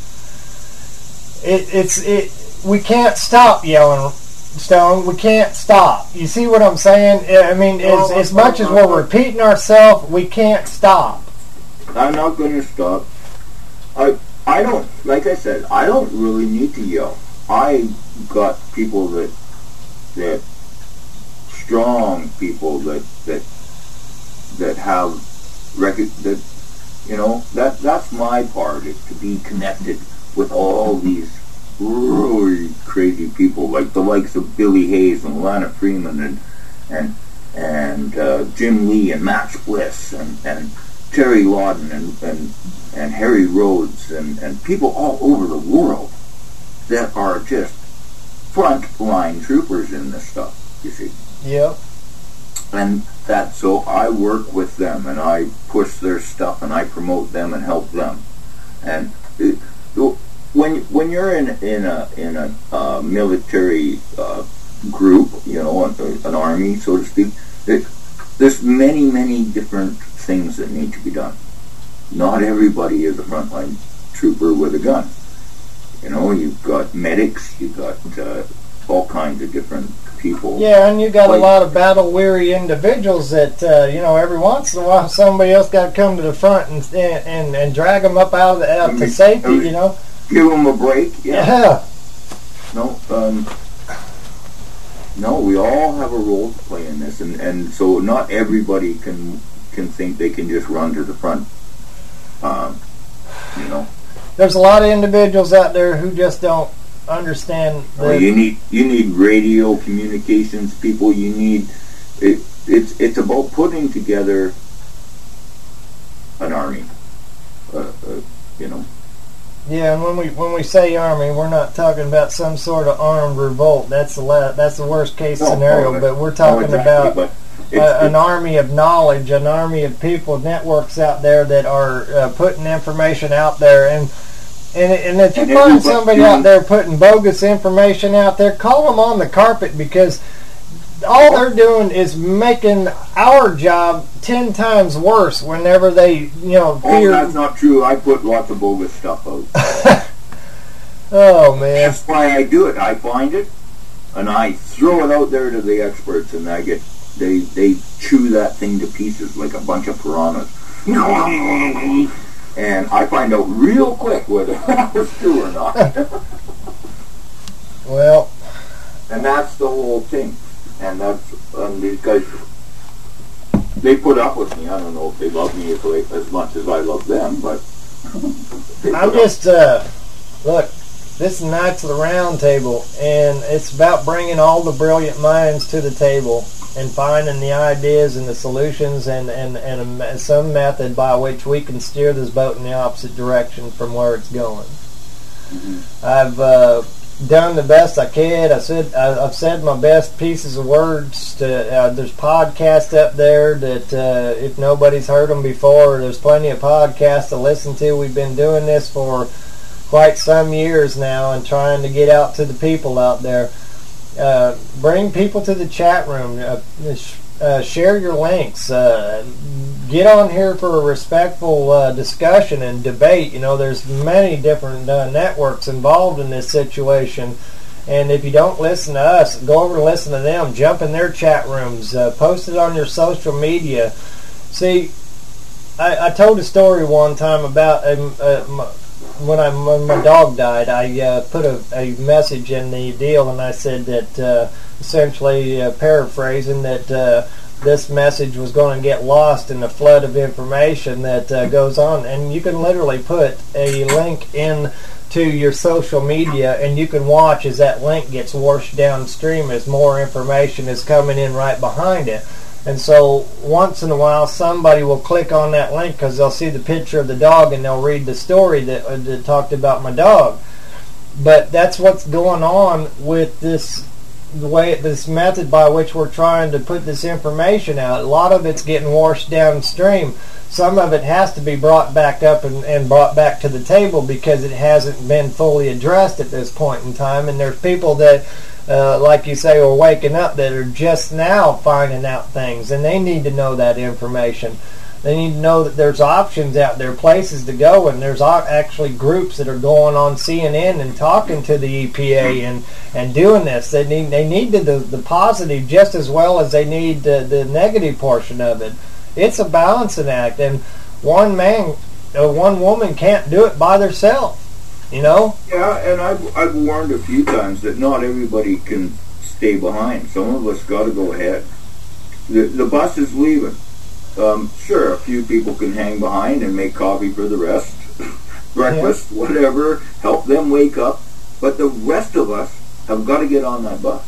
It, it's it. We can't stop yelling, Stone. We can't stop. You see what I'm saying? I mean, as, as much as we're repeating ourselves, we can't stop. I'm not going to stop. I I don't, like I said, I don't really need to yell. I got people that that strong people that that that have record that you know that that's my part, is to be connected with all these really crazy people, like the likes of Billy Hayes and Lana Freeman and and and uh, Jim Lee and Max Bliss and, and Terry Lawton and, and and Harry Rhodes and, and people all over the world that are just front line troopers in this stuff, you see. Yep. And that, so I work with them and I push their stuff and I promote them and help them. And it, when when you're in in a in a uh, military uh, group, you know, an, an army, so to speak, it, there's many, many different things that need to be done. Not everybody is a frontline trooper with a gun. You know, you've got medics, you've got uh, all kinds of different people. Yeah, and you got like, a lot of battle-weary individuals that, uh, you know, every once in a while somebody else got to come to the front and and, and drag them up out, of the, out to safety, you know. Give them a break, yeah. Yeah. No, um, no, we all have a role to play in this, and, and so not everybody can can think they can just run to the front. Um, you know. There's a lot of individuals out there who just don't understand. The well, you need you need radio communications people. You need it. It's it's about putting together an army. Uh, uh, you know. Yeah, and when we when we say army, we're not talking about some sort of armed revolt. That's the la- that's the worst case No, scenario. no, but we're talking no, exactly, about but uh, an army of knowledge, an army of people, networks out there that are uh, putting information out there. And and and if you And find everybody- somebody out there putting bogus information out there, call them on the carpet, because all they're doing is making our job ten times worse whenever they, you know, Oh, fear. that's not true. I put lots of bogus stuff out. Oh, man. That's why I do it. I find it, and I throw it out there to the experts, and I get they they chew that thing to pieces like a bunch of piranhas. And I find out real quick whether that was true or not. Well, and that's the whole thing. And that's um, because they put up with me. I don't know if they love me as, as much as I love them, but I'm just, uh, look, this is Knights of the Round Table, and it's about bringing all the brilliant minds to the table and finding the ideas and the solutions and, and, and a, some method by which we can steer this boat in the opposite direction from where it's going. Mm-hmm. I've uh, done the best I could. I said I, I've said my best pieces of words. To, uh, there's podcasts up there that uh, if nobody's heard them before, there's plenty of podcasts to listen to. We've been doing this for quite some years now and trying to get out to the people out there. Uh, bring people to the chat room. Uh, uh, share your links. Uh, get on here for a respectful uh, discussion and debate. You know, there's many different uh, networks involved in this situation. And if you don't listen to us, go over and listen to them. Jump in their chat rooms. Uh, post it on your social media. See, I, I told a story one time about um, uh, my, when, I, when my dog died. I uh, put a, a message in the deal, and I said that, uh, essentially uh, paraphrasing, that uh, this message was going to get lost in the flood of information that uh, goes on. And you can literally put a link in to your social media, and you can watch as that link gets washed downstream as more information is coming in right behind it. And so once in a while somebody will click on that link because they'll see the picture of the dog and they'll read the story that, uh, that talked about my dog. But that's what's going on with this the way this method by which we're trying to put this information out. A lot of it's getting washed downstream. Some of it has to be brought back up and, and brought back to the table because it hasn't been fully addressed at this point in time. And there's people that, uh, like you say, are waking up that are just now finding out things, and they need to know that information. They need to know that there's options out there, places to go, and there's actually groups that are going on C N N and talking to the E P A and, and doing this. They need they need the, the, the positive just as well as they need the, the negative portion of it. It's a balancing act, and one man or one woman can't do it by themselves, you know? Yeah, and I've, I've warned a few times that not everybody can stay behind. Some of us got to go ahead. The, the bus is leaving. Um, sure, a few people can hang behind and make coffee for the rest, breakfast, yeah. whatever, help them wake up, but the rest of us have got to get on that bus.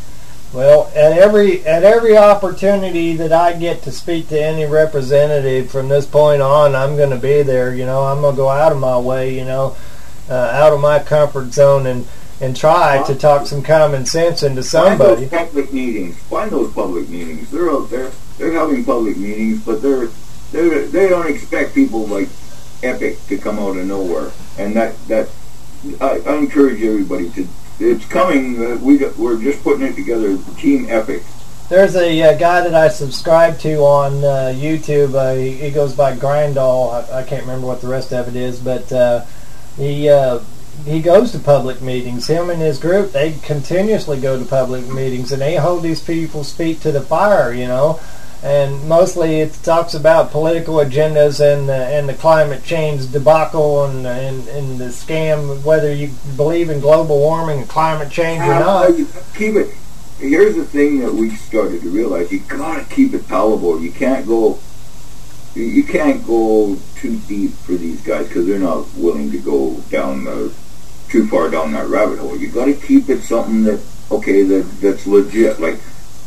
Well, at every at every opportunity that I get to speak to any representative from this point on, I'm going to be there. You know, I'm going to go out of my way, you know, uh, out of my comfort zone and, and try to talk some common sense into somebody. Find those public meetings. Find those public meetings. They're out there. They're having public meetings, but they're, they're they don't expect people like Epic to come out of nowhere. And that that I, I encourage everybody to. It's coming. Uh, we we're just putting it together. Team Epic, There's a uh, guy that I subscribe to on uh, YouTube. Uh, he, he goes by Grindall. I, I can't remember what the rest of it is, but uh, he uh, he goes to public meetings. Him and his group, they continuously go to public meetings, and they hold these people's feet to the fire, you know. And mostly it talks about political agendas and the, and the climate change debacle and, and and the scam, whether you believe in global warming and climate change or not. Keep it. Here's the thing that we started to realize: you gotta keep it palatable. You can't go, you can't go too deep for these guys because they're not willing to go down the, too far down that rabbit hole. You gotta keep it something that okay, that that's legit. Like,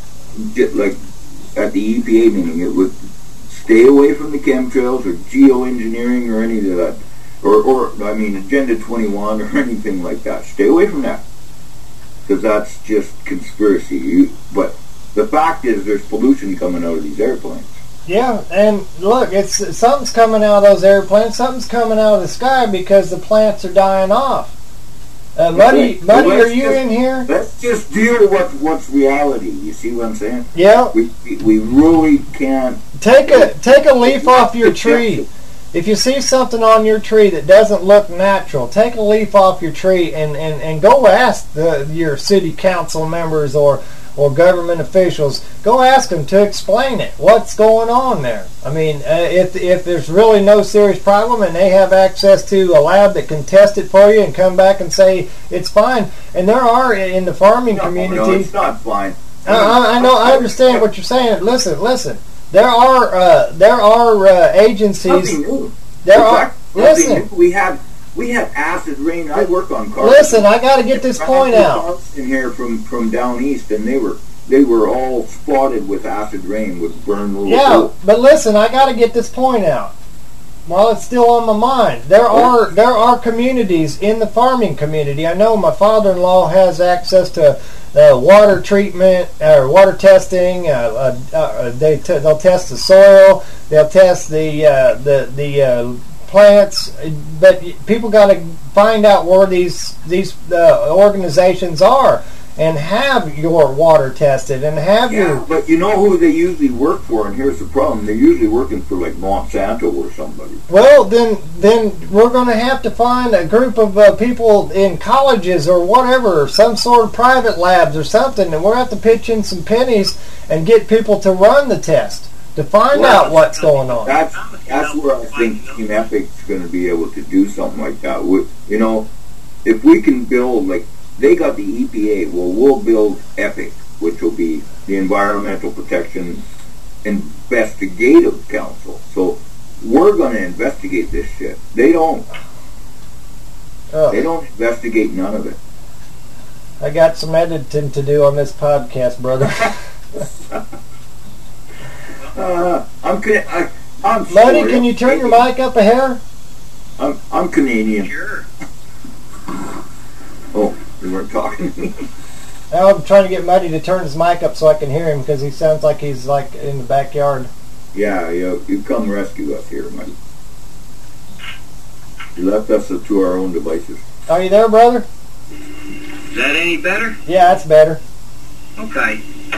like at the E P A meeting, it would stay away from the chemtrails or geoengineering or any of that, or or I mean Agenda twenty-one or anything like that. Stay away from that. Because that's just conspiracy. You, but the fact is, there's pollution coming out of these airplanes. Yeah, and look, it's something's coming out of those airplanes. Something's coming out of the sky because the plants are dying off. Uh, Muddy, Okay, Muddy, well, are you just, in here? Let's just deal with what's reality. You see what I'm saying? Yeah. We we really can't take a take a leaf off your tree. If you see something on your tree that doesn't look natural, take a leaf off your tree and, and, and go ask the, your city council members or, or government officials. Go ask them to explain it. What's going on there? I mean, uh, if if there's really no serious problem and they have access to a lab that can test it for you and come back and say it's fine. And there are in the farming no, community. No, it's not fine. I, I, I know. I understand what you're saying. Listen, listen. There are uh, there are uh, agencies. Nothing new. There In are. fact, Listen. nothing new. We had we had acid rain. I work on cars. Listen, I got to get this point out. In here from, from down east, and they were they were all spotted with acid rain, with burned little. Yeah, holes. but listen, I got to get this point out. While it's still on my mind, there are there are communities in the farming community. I know my father-in-law has access to uh, water treatment or water testing. Uh, uh, uh, they t- they'll test the soil. They'll test the uh, the the uh, plants. But people got to find out where these these uh, organizations are and have your water tested and have Yeah, your. but you know who they usually work for, and here's the problem: they're usually working for like Monsanto or somebody. Well, then, then we're going to have to find a group of uh, people in colleges or whatever, some sort of private labs or something, and we're going to have to pitch in some pennies and get people to run the test to find Well, out what's going on. That's that's where I think Team Epic's going to be able to do something like that. We, you know, if we can build like. They got the E P A. Well, we'll build EPIC, which will be the Environmental Protection Investigative Council. So we're going to investigate this shit. They don't. Oh. They don't investigate none of it. I got some editing to do on this podcast, brother. uh, I'm I, I'm Buddy, sorry. can you turn your mic up a hair? I'm I'm Canadian. Sure. Oh. You weren't talking to me. Now I'm trying to get Muddy to turn his mic up so I can hear him because he sounds like he's like in the backyard. Yeah, you, you come rescue us here, Muddy. You left us to our own devices. Are you there, brother? Is that any better? Yeah, that's better. Okay.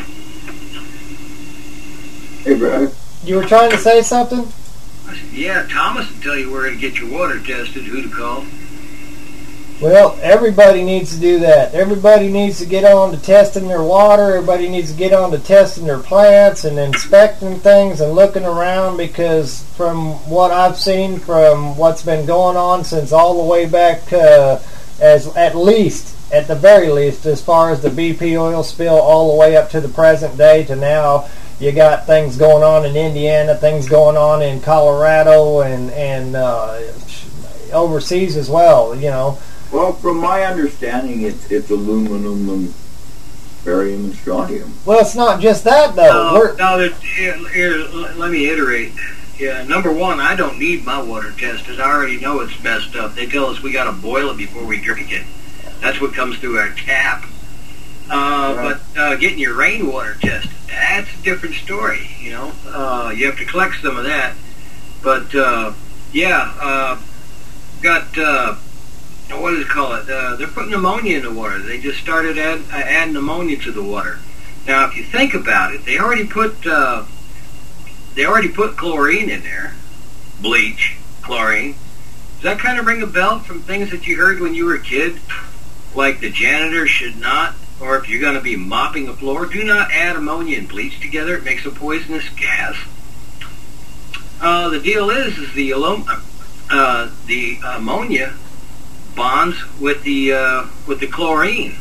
Hey, brother. You were trying to say something? I said, yeah, Thomas will tell you where to get your water tested, who to call. Well, everybody needs to do that. Everybody needs to get on to testing their water. Everybody needs to get on to testing their plants and inspecting things and looking around because from what I've seen, from what's been going on since all the way back, uh, as at least, at the very least, as far as the B P oil spill all the way up to the present day to now, you got things going on in Indiana, things going on in Colorado and, and uh, overseas as well, you know. Well, from my understanding, it's it's aluminum and barium and strontium. Well, it's not just that, though. No, We're, no there, here, here, let me iterate. Yeah, number one, I don't need my water tested. I already know it's messed up. They tell us we got to boil it before we drink it. That's what comes through our tap. Uh, Right. But uh, getting your rainwater tested, that's a different story, you know. Uh, you have to collect some of that. But, uh, yeah, uh, got... Uh, what do you call it? Uh, they're putting ammonia in the water. They just started add, uh, adding ammonia to the water. Now, if you think about it, they already put uh, they already put chlorine in there, bleach, chlorine. Does that kind of ring a bell from things that you heard when you were a kid? Like the janitor should not, or if you're going to be mopping the floor, do not add ammonia and bleach together. It makes a poisonous gas. Uh, the deal is, is the alum, uh, the ammonia bonds with the uh, with the chlorine,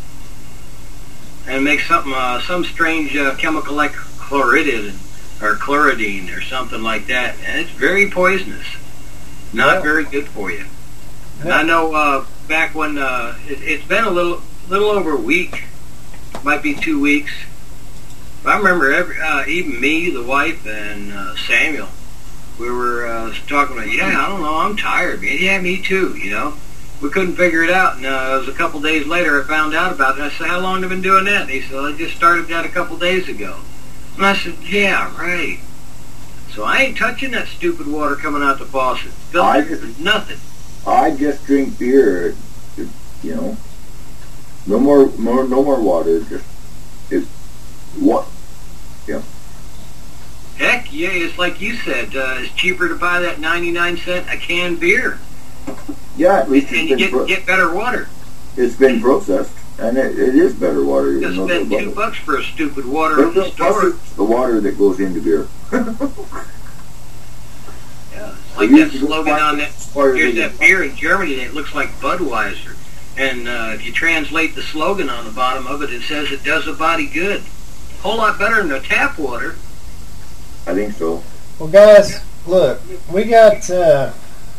and makes something uh, some strange uh, chemical like chloridine or chloridine or something like that, and it's very poisonous. Not yeah. very good for you. Yeah. I know uh, back when uh, it, it's been a little little over a week, might be two weeks. But I remember every, uh, even me, the wife, and uh, Samuel, we were uh, talking about, yeah, I don't know, I'm tired, man. Yeah, me too, you know. We couldn't figure it out, and uh, it was a couple days later I found out about it. I said, how long have you been doing that? And he said, well, I just started that a couple days ago. And I said, yeah, right. So I ain't touching that stupid water coming out the faucet. I Filter just, nothing. I just drink beer, you know. No more, more, no more water. Just it's what, yeah. Heck yeah, it's like you said. Uh, it's cheaper to buy that ninety-nine cent a can beer. Yeah, at least and it's you been get pro- get better water. It's been processed, and it, it is better water. You know, spend two bucks for a stupid water but in the store. The water that goes into beer. Yeah, it's like that slogan on that. Here's that beer in Germany that looks like Budweiser. And uh, if you translate the slogan on the bottom of it, it says it does the body good. A whole lot better than the tap water. I think so. Well, guys, look, we got uh,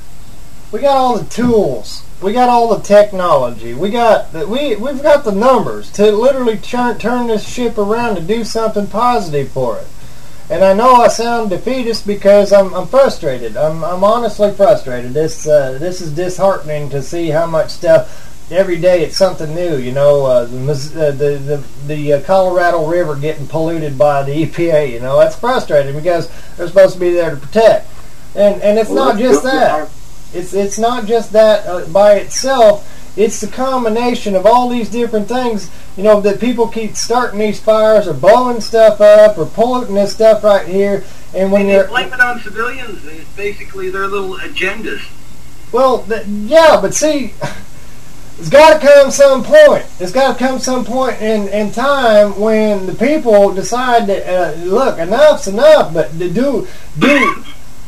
we got all the tools, we got all the technology, we got the, we we've got the numbers to literally turn turn this ship around to do something positive for it. And I know I sound defeatist because I'm I'm frustrated. I'm I'm honestly frustrated. This uh, this is disheartening to see how much stuff. Every day it's something new, you know. Uh, the uh, the the, the uh, Colorado River getting polluted by the E P A, you know. That's frustrating because they're supposed to be there to protect, and and it's well, not just that. It's it's not just that uh, by itself. It's the combination of all these different things, you know, that people keep starting these fires or blowing stuff up or polluting this stuff right here, and when and you're they blame it on civilians, and it's basically their little agendas. Well, th- yeah, but see. It's got to come some point. It's got to come some point in, in time when the people decide that uh, look, enough's enough. But do do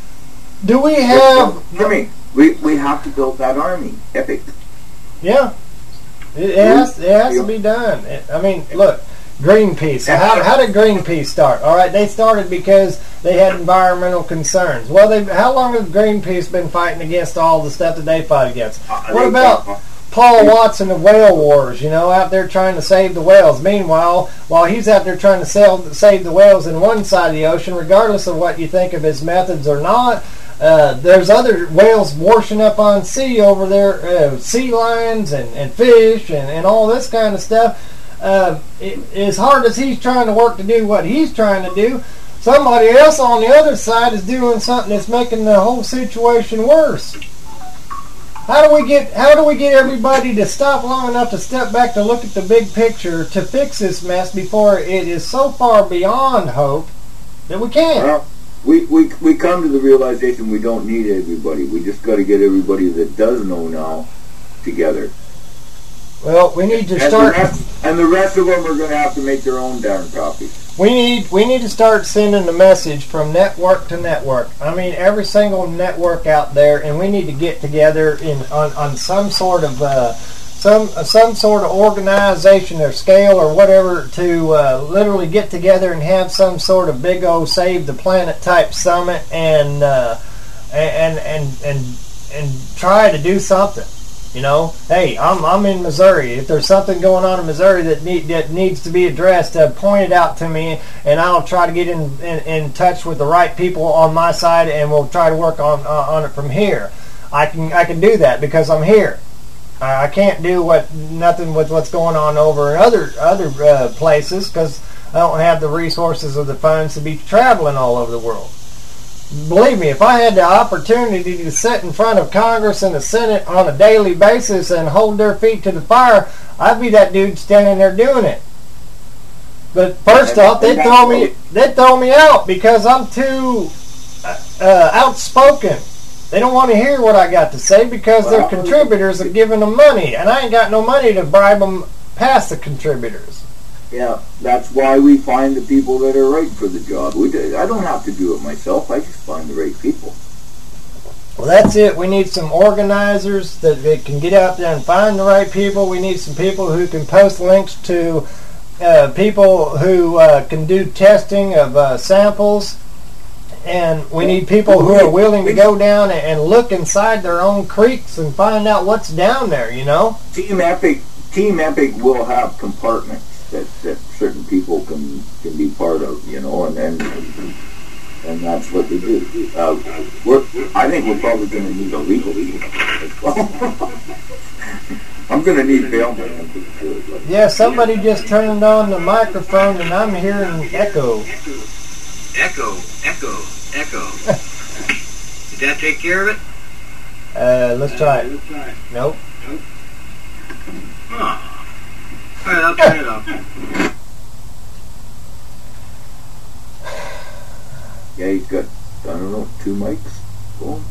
do we have? Jimmy, we we have to build that army. Epic. Yeah, it, it has it has to be done. It, I mean, look, Greenpeace. How how did Greenpeace start? All right, they started because they had environmental concerns. Well, they how long has Greenpeace been fighting against all the stuff that they fight against? Uh, what about Paul Watson of Whale Wars, you know, out there trying to save the whales. Meanwhile, while he's out there trying to sell, save the whales in one side of the ocean, regardless of what you think of his methods or not, uh, there's other whales washing up on sea over there, uh, sea lions and, and fish and, and all this kind of stuff. Uh, it, as hard as he's trying to work to do what he's trying to do, somebody else on the other side is doing something that's making the whole situation worse. How do we get how do we get everybody to stop long enough to step back to look at the big picture to fix this mess before it is so far beyond hope that we can't? Well, we, we, we come to the realization we don't need everybody. We just got to get everybody that does know now together. Well, we need to and start... The rest, and the rest of them are going to have to make their own darn copies. We need we need to start sending the message from network to network. I mean, every single network out there, and we need to get together in on, on some sort of uh, some some sort of organization or scale or whatever to uh, literally get together and have some sort of big old save the planet type summit and uh, and and and and try to do something. You know, hey, I'm I'm in Missouri. If there's something going on in Missouri that need that needs to be addressed, uh, point it out to me, and I'll try to get in, in in touch with the right people on my side, and we'll try to work on uh, on it from here. I can I can do that because I'm here. I can't do what nothing with what's going on over in other other uh, places because I don't have the resources or the funds to be traveling all over the world. Believe me, if I had the opportunity to sit in front of Congress and the Senate on a daily basis and hold their feet to the fire, I'd be that dude standing there doing it. But first off, they throw me they throw me out because I'm too uh, outspoken. They don't want to hear what I got to say because their contributors are giving them money, and I ain't got no money to bribe them past the contributors. Yeah, that's why we find the people that are right for the job. We do, I don't have to do it myself. I just find the right people. Well, that's it. We need some organizers that, that can get out there and find the right people. We need some people who can post links to uh, people who uh, can do testing of uh, samples. And we need people who are willing to go down and look inside their own creeks and find out what's down there, you know? Team Epic Team Epic will have compartments that, that certain people can, can be part of, you know, and and, and that's what they do. Uh, we're, I think we're probably going to need a legal team as well. I'm going to need bailmen to do it. Yeah, somebody just turned on the microphone and I'm hearing echo. Echo, echo, echo. Did that take care of it? Uh, let's try it. Nope. Huh. All right, I'll turn it off. Yeah, he's got, I don't know, two mics going.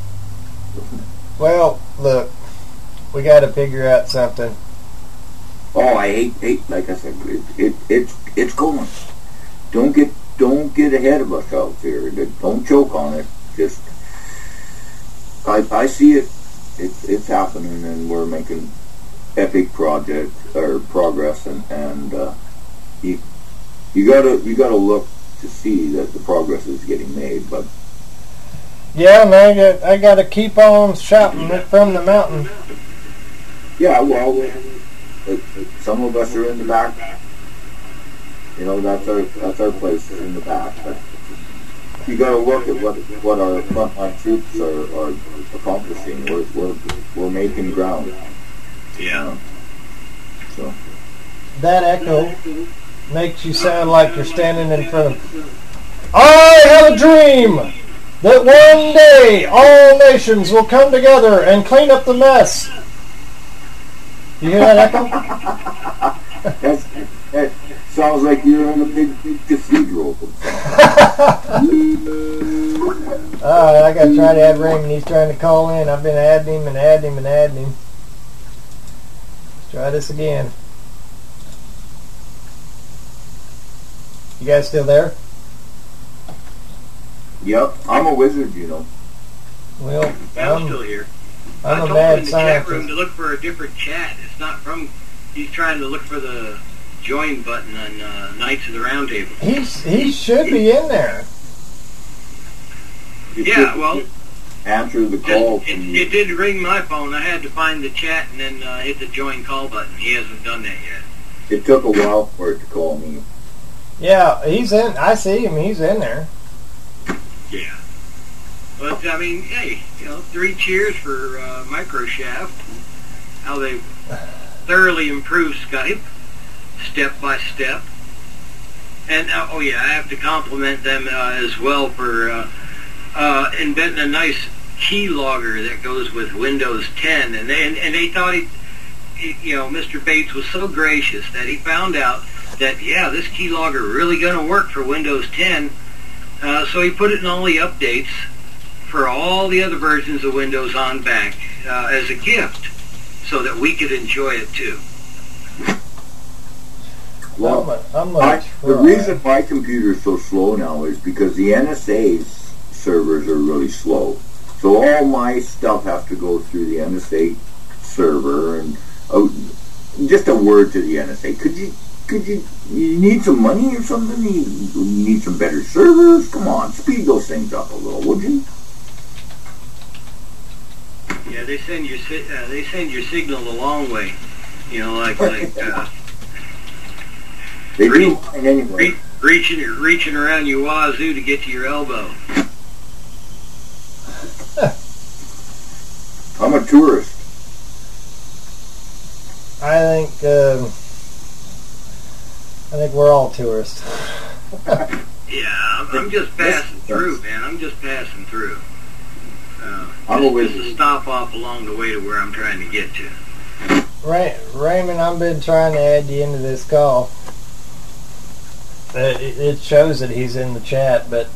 Well, look, we got to figure out something. Oh, I hate, hate, like I said, it, it, it's, it's going. Don't get, don't get ahead of ourselves here. Don't choke on it. Just, I, I see it. It's, it's happening, and we're making epic project or progress, and and uh, you, you gotta, you gotta look to see that the progress is getting made. But yeah, man, I got, I got to keep on shouting it from the mountain. Yeah, well, it, it, some of us are in the back. You know, that's our that's our place in the back. But you got to look at what what our frontline troops are, are accomplishing. We're we're we're making ground. Yeah. Uh, so that echo makes you sound like you're standing in front of. I have a dream that one day all nations will come together and clean up the mess. You hear that echo? That's, that sounds like you're in a big, big cathedral. Alright, I gotta try to add Raymond. He's trying to call in. I've been adding him and adding him and adding him. Let's try this again. You guys still there? Yep, I'm a wizard, you know. Well, Yeah, I'm I'm, still here. I'm I a told him mad in the chat room scientist. to look for a different chat. It's not from. He's trying to look for the join button on uh, Knights of the Round Table. He's, he should be in there. You Yeah, should well, answer the just, call. it, from you. it did ring my phone. I had to find the chat and then uh, hit the join call button. He hasn't done that yet. It took a while for it to call me. Yeah, he's in. I see him. He's in there. Yeah. But, I mean, hey, you know, three cheers for uh, Microshaft. How they thoroughly improved Skype, step by step. And, uh, oh yeah, I have to compliment them uh, as well for uh, uh, inventing a nice keylogger that goes with Windows ten. And they, and, and they thought, he, he, you know, Mister Bates was so gracious that he found out that, yeah, this keylogger really going to work for Windows ten. Uh, so he put it in all the updates for all the other versions of Windows on back uh, as a gift so that we could enjoy it too. Well, I'm a, I'm I, a the reason my computer's so slow now is because the N S A's servers are really slow. So all my stuff has to go through the N S A server. And uh, just a word to the N S A. Could you, could you, you need some money or something? You, you need some better servers? Come on, speed those things up a little, would you? Yeah, they send your si- uh, they send your signal a long way. You know, like like uh, They re- do mine anyway. re- reaching reaching around your wazoo to get to your elbow. I'm a tourist. I think um, I think we're all tourists. Yeah, I'm, I'm just passing through, man. I'm just passing through. Uh, I'm just, always- just a stop off along the way to where I'm trying to get to. Ray, Raymond, I've been trying to add you into this call. it, it shows that he's in the chat, but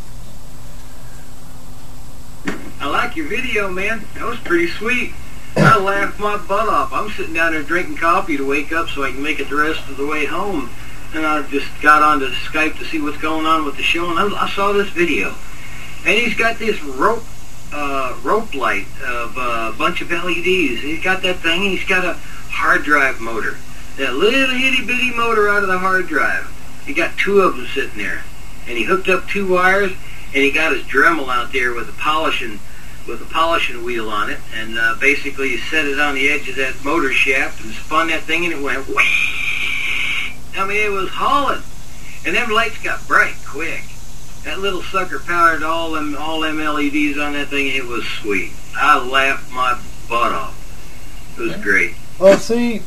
I like your video, man. That was pretty sweet. I laughed my butt off. I'm sitting down there drinking coffee to wake up so I can make it the rest of the way home. And I just got onto Skype to see what's going on with the show, and I, I saw this video. And he's got this rope uh, rope light of uh, a bunch of L E Ds. He's got that thing, and he's got a hard drive motor. That little itty-bitty motor out of the hard drive. He got two of them sitting there. And he hooked up two wires, and he got his Dremel out there with a polishing with a polishing wheel on it, and uh, basically he set it on the edge of that motor shaft and spun that thing, and it went whee. I mean, it was hauling, and them lights got bright quick. That little sucker powered all them all them L E Ds on that thing. It was sweet. I laughed my butt off. It was great. Well, see,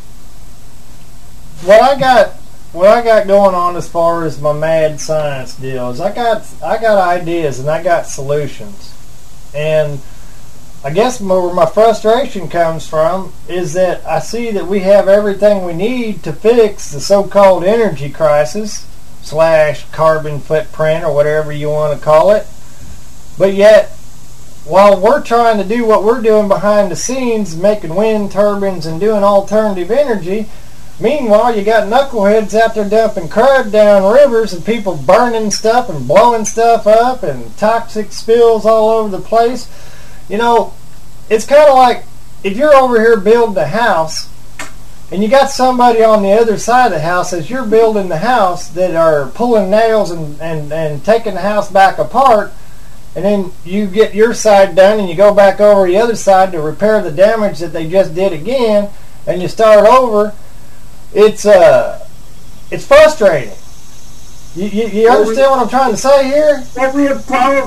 what I got, what I got going on as far as my mad science deal is I got, I got ideas and I got solutions. And I guess where my frustration comes from is that I see that we have everything we need to fix the so-called energy crisis slash carbon footprint or whatever you want to call it. But yet, while we're trying to do what we're doing behind the scenes, making wind turbines and doing alternative energy, meanwhile you got knuckleheads out there dumping crud down rivers and people burning stuff and blowing stuff up and toxic spills all over the place. You know, it's kind of like if you're over here building a house and you got somebody on the other side of the house as you're building the house that are pulling nails and, and, and taking the house back apart, and then you get your side done and you go back over the other side to repair the damage that they just did again, and you start over. It's uh, it's frustrating. You, you, you understand what I'm trying to say here? That we have power.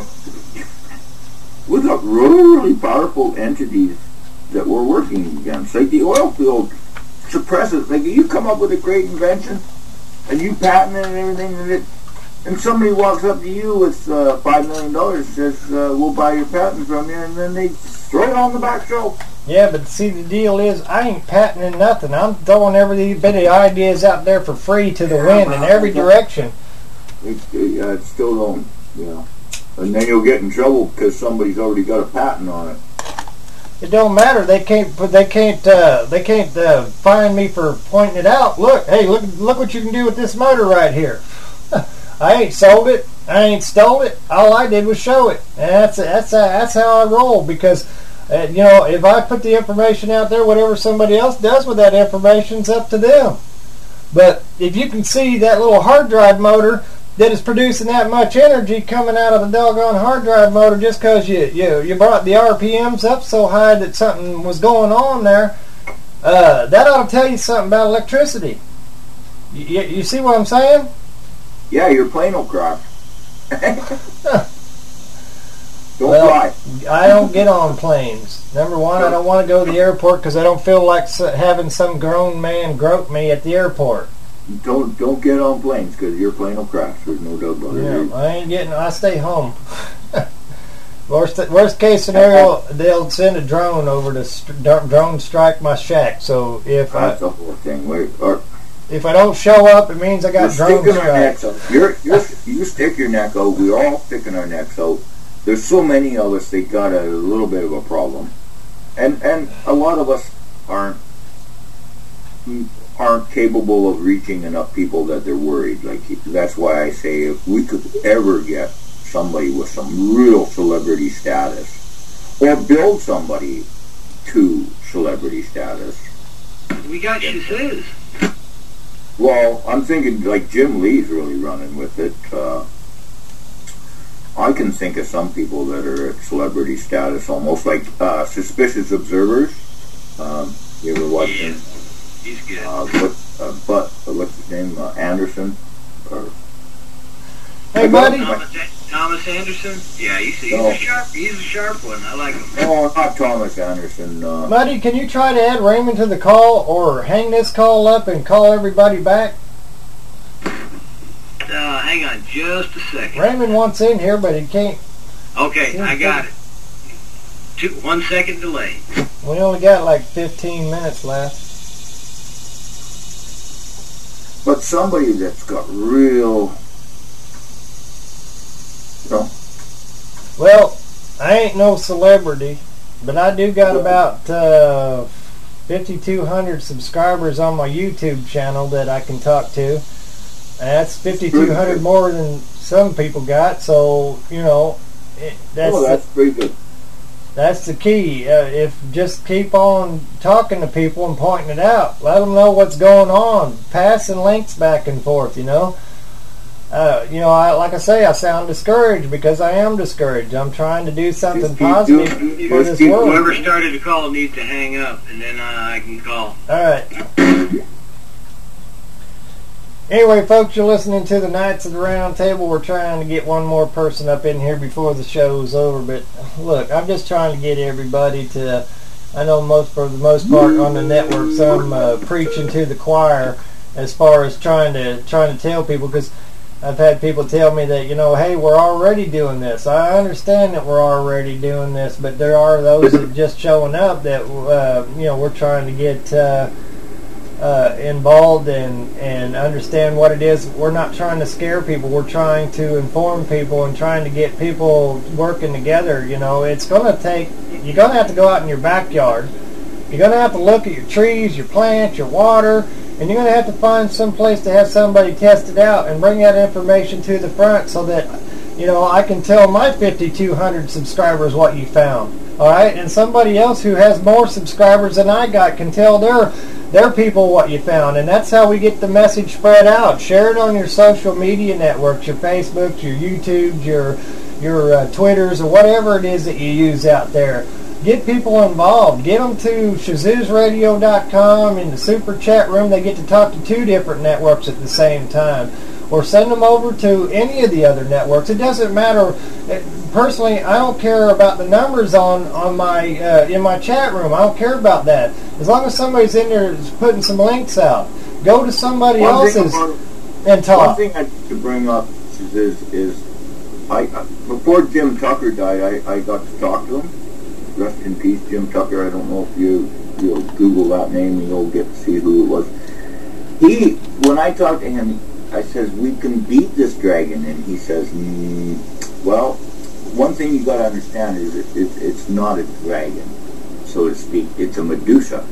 We've got really, really powerful entities that we're working against. Like the oil field suppresses. Like you come up with a great invention, and you patent it and everything, and it, and somebody walks up to you with uh, five million dollars, and says, uh, "We'll buy your patent from you," and then they throw it on the back shelf. Yeah, but see, the deal is, I ain't patenting nothing. I'm throwing every bit of ideas out there for free to the yeah, wind in every direction. It, it, uh, it still don't, you know. And then you'll get in trouble because somebody's already got a patent on it. It don't matter. They can't. They can't. Uh, they can't uh, find me for pointing it out. Look, hey, look, look what you can do with this motor right here. I ain't sold it. I ain't stole it. All I did was show it. And that's that's that's how I roll because. Uh, you know, if I put the information out there, whatever somebody else does with that information's up to them. But if you can see that little hard drive motor that is producing that much energy coming out of the doggone hard drive motor just because you, you you brought the R P Ms up so high that something was going on there, uh, that ought to tell you something about electricity. You, you, you see what I'm saying? Yeah, your plane will crash. Don't well, fly. I don't get on planes. Number one, I don't want to go to the airport because I don't feel like having some grown man grope me at the airport. Don't don't get on planes because your plane will crash. There's no doubt about it. Yeah, I ain't getting. I stay home. worst worst case scenario, they'll send a drone over to st- drone strike my shack. So if that's I, the whole thing. Wait, or, if I don't show up, it means I got drone strikes. You're, you're, you stick your neck out. We're all sticking our necks out. There's so many of us that got a little bit of a problem, and and a lot of us aren't aren't capable of reaching enough people that they're worried. Like that's why I say if we could ever get somebody with some real celebrity status, or build somebody to celebrity status. We got Shazam. Well, I'm thinking like Jim Lee's really running with it. Uh, I can think of some people that are at celebrity status, almost like uh, Suspicious Observers. Um, you ever watch him? He's good. Uh, what, uh, but uh, what's his name? Uh, Anderson. Or, hey, buddy. Thomas, Thomas Anderson. Yeah, he's, he's no. a sharp. He's a sharp one. I like him. No, not Thomas Anderson. Uh, buddy, can you try to add Raymond to the call, or hang this call up and call everybody back? Uh, hang on just a second. Raymond wants in here, but he can't. Okay, I got it. Two, one second delay. We only got like fifteen minutes left. But somebody that's got real Well, I ain't no celebrity, but I do got about uh, fifty-two hundred subscribers on my YouTube channel that I can talk to. And that's fifty-two hundred more than some people got, so, you know, it, that's, oh, that's the, pretty good. That's the key. Uh, if just keep on talking to people and pointing it out. Let them know what's going on. Passing links back and forth, you know. Uh, you know, I, like I say, I sound discouraged because I am discouraged. I'm trying to do something positive doing, for this world. Whoever started the call needs to hang up, and then uh, I can call. All right. Anyway, folks, you're listening to the Knights of the Round Table. We're trying to get one more person up in here before the show's over. But look, I'm just trying to get everybody to. I know most for the most part on the networks, I'm uh, preaching to the choir as far as trying to trying to tell people, because I've had people tell me that, you know, hey, we're already doing this. I understand that we're already doing this, but there are those that just showing up that uh, you know, we're trying to get. Uh, Uh, involved and, and understand what it is. We're not trying to scare people. We're trying to inform people and trying to get people working together. You know, it's going to take, you're going to have to go out in your backyard. You're going to have to look at your trees, your plants, your water, and you're going to have to find some place to have somebody test it out and bring that information to the front so that, you know, I can tell my fifty-two hundred subscribers what you found. All right? And somebody else who has more subscribers than I got can tell their their people what you found, and that's how we get the message spread out. Share it on your social media networks, your Facebooks, your YouTubes, your your uh, Twitters, or whatever it is that you use out there. Get people involved. Get them to shazooz radio dot com in the super chat room. They get to talk to two different networks at the same time. Or send them over to any of the other networks. It doesn't matter. Personally, I don't care about the numbers on on my uh, in my chat room. I don't care about that. As long as somebody's in there putting some links out, go to somebody one else's about, and talk. One thing I need to bring up is is, is I uh, before Jim Tucker died, I, I got to talk to him. Rest in peace, Jim Tucker. I don't know if you you'll Google that name and you'll get to see who it was. He when I talked to him, I says, we can beat this dragon, and he says, mm, well, one thing you got to understand is it, it, it's not a dragon, so to speak. It's a Medusa,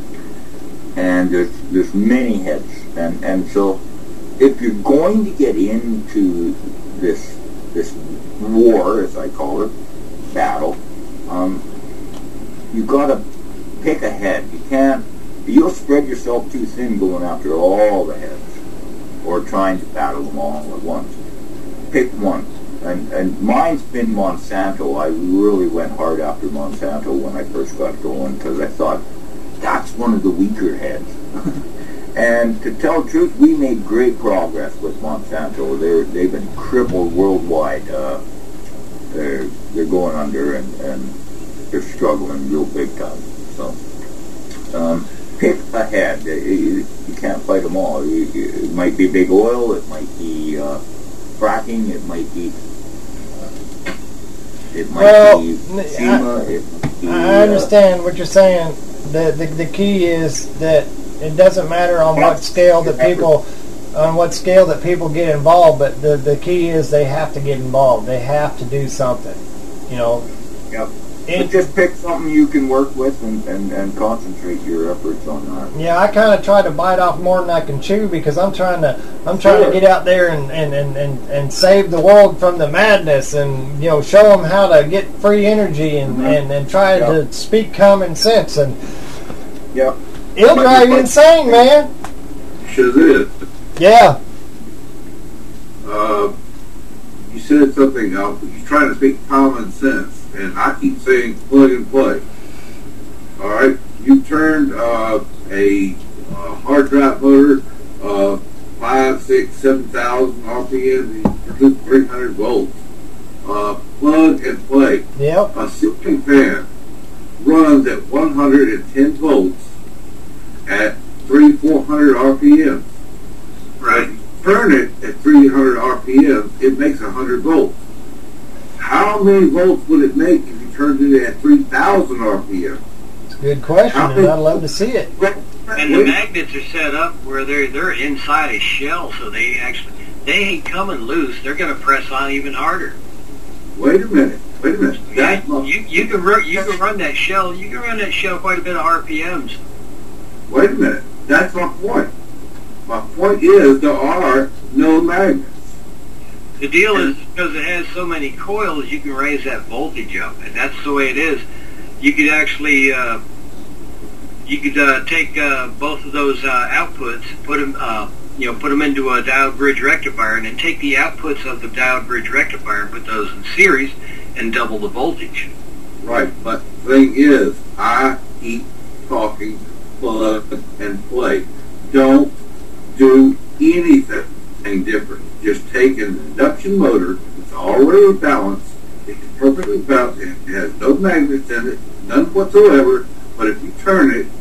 and there's there's many heads, and and so if you're going to get into this this war, as I call it, battle, um, you got to pick a head. You can't. You'll spread yourself too thin going after all the heads, or trying to battle them all at once. Pick one. And and mine's been Monsanto. I really went hard after Monsanto when I first got going, because I thought, that's one of the weaker heads. And to tell the truth, we made great progress with Monsanto. They're, they've been crippled worldwide. Uh, they're, they're going under, and, and they're struggling real big time. So, um, pick a head. You, you can't fight them all. You, you, it might be big oil, it might be uh, fracking, it might be uh, it might well, be FEMA, it might be, I understand uh, what you're saying. The, the the key is that it doesn't matter on what scale that people on what scale that people get involved, but the, the key is they have to get involved. They have to do something. You know. Yep. But just pick something you can work with and, and, and concentrate your efforts on that. Yeah, I kind of try to bite off more than I can chew, because I'm trying to I'm trying sure. to get out there and, and, and, and, and save the world from the madness, and you know, show them how to get free energy, and, mm-hmm. and, and try yep. to speak common sense. And yep. it'll drive you insane, man. Shazid. Yeah. Uh, you said something else. You're trying to speak common sense. And I keep saying plug and play. All right, you turned uh, a uh, hard drive motor, uh, five, six, seven thousand R P M, and produce three hundred volts. Uh, plug and play. Yep. A ceiling fan runs at one hundred ten volts at three, four hundred R P M. Right. Turn it at three hundred R P M, it makes one hundred volts. How many volts would it make if you turned it at three thousand R P M? It's a good question, and I'd love to see it. And the magnets are set up where they're they're inside a shell, so they actually they ain't coming loose. They're going to press on even harder. Wait a minute. Wait a minute. That's You, you, you can run, you can run that shell. You can run that shell quite a bit of R P Ms. Wait a minute. That's my point. My point is there are no magnets. The deal is because it has so many coils, you can raise that voltage up, and that's the way it is. You could actually, uh, you could uh, take uh, both of those uh, outputs, put them, uh, you know, put them into a diode bridge rectifier, and then take the outputs of the diode bridge rectifier and put those in series, and double the voltage. Right, but the thing is, I keep talking plug and play. Don't do anything different. Just take an induction motor. It's already balanced. It's perfectly balanced. It has no magnets in it, none whatsoever. But if you turn it,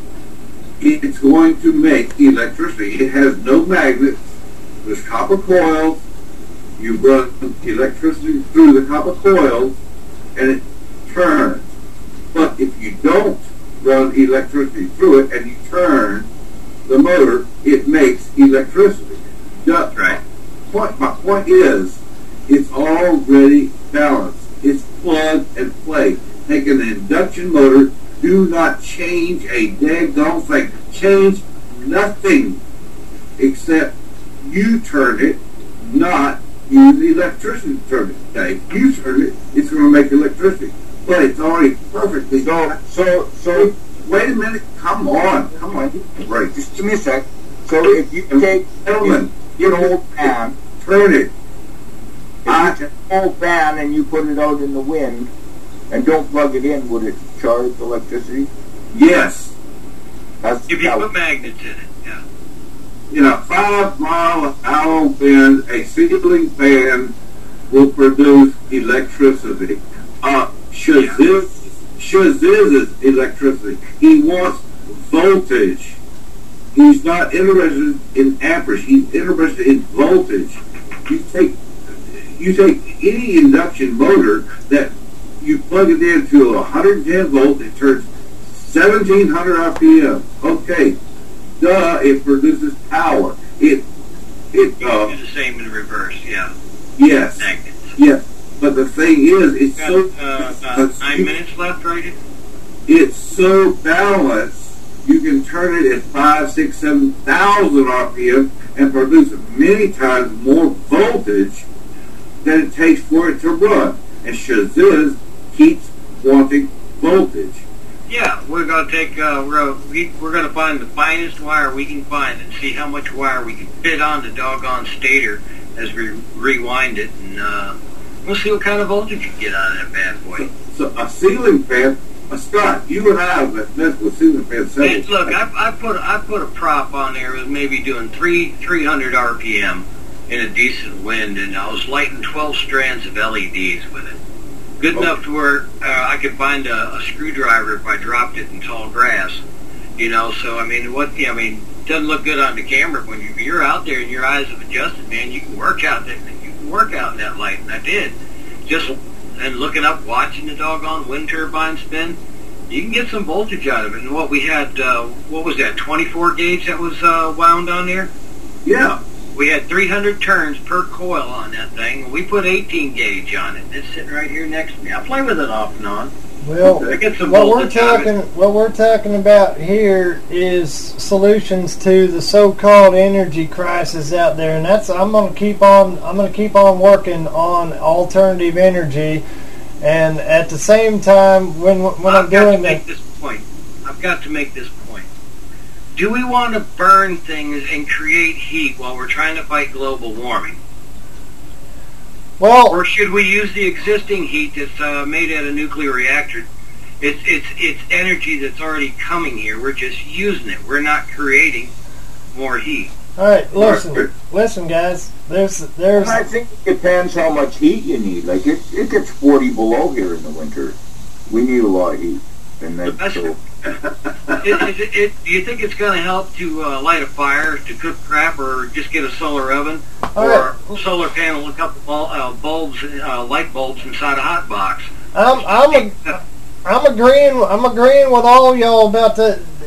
it's going to make electricity. It has no magnets. There's copper coils. You run electricity through the copper coils, and it turns. But if you don't run electricity through it and you turn the motor, it makes electricity. Just right. Point, my point is, it's already balanced. It's plug and play. Take an induction motor, do not change a daggone thing. Change nothing except you turn it, not use electricity to turn it. Okay, if you turn it, it's going to make electricity. But it's already perfectly So, so, so, Wait a minute. Come on. Come on. Give me a break. just give me a sec. So if you take Gentlemen, your old fan, turn it. if you take an old fan and you put it out in the wind and don't plug it in, would it charge electricity? Yes. That's If you how- put magnets in it, yeah. In a five mile an hour wind, a ceiling fan will produce electricity. Uh, Shaziz, Shaziz is electricity. He wants voltage. He's not interested in amperage. He's interested in voltage. You take you take any induction motor that you plug it into one hundred ten volts, it turns seventeen hundred R P M. Okay, duh, it produces power. It it You uh, can do the same in reverse, yeah. yes, Magnets. yes. But the thing is, it's Got so uh, about nine minutes left, right? it's so balanced. You can turn it at five, six, seven thousand R P M and produce many times more voltage than it takes for it to run. And Shaziz keeps wanting voltage. Yeah, we're gonna take. Uh, we're gonna, we, we're gonna find the finest wire we can find and see how much wire we can fit on the doggone stator as we rewind it, and uh, we'll see what kind of voltage you can get out of that bad boy. So, so a ceiling fan, uh, Scott, you and I have messed with ceiling fans several And look, I, I put I put a prop on there with maybe doing three three hundred R P M in a decent wind, and I was lighting twelve strands of L E Ds with it. Good Oh. enough to where uh, I could find a, a screwdriver if I dropped it in tall grass. You know, so I mean, what I mean, it doesn't look good on the camera. When you, you're out there and your eyes have adjusted, man, you can work out that you can work out in that light, and I did. Just and looking up, watching the doggone wind turbine spin, you can get some voltage out of it. And what we had, uh, what was that, twenty-four gauge that was uh, wound on there? Yeah. We had three hundred turns per coil on that thing. We put eighteen gauge on it. It's sitting right here next to me. I play with it off and on. Well, I get some what we're voltage out of talking it. what we're talking about here is solutions to the so-called energy crisis out there, and that's I'm going to keep on I'm going to keep on working on alternative energy, and at the same time when when I've I'm got to doing make that, this point. I've got to make this point. Do we want to burn things and create heat while we're trying to fight global warming? well, Or should we use the existing heat that's uh, made at a nuclear reactor? It's it's it's energy that's already coming here. We're just using it. We're not creating more heat. all right, listen, listen, guys. There's there's I think it depends how much heat you need. Like it, it gets forty below here in the winter. We need a lot of heat, and that That's- so. It, it, it, do you think it's going to help to uh, light a fire, to cook crap, or just get a solar oven, All or right. a solar panel, a couple bul- uh, bulbs, uh, light bulbs inside a hot box? I'm I'm a, I'm agreeing I'm agreeing with all y'all about the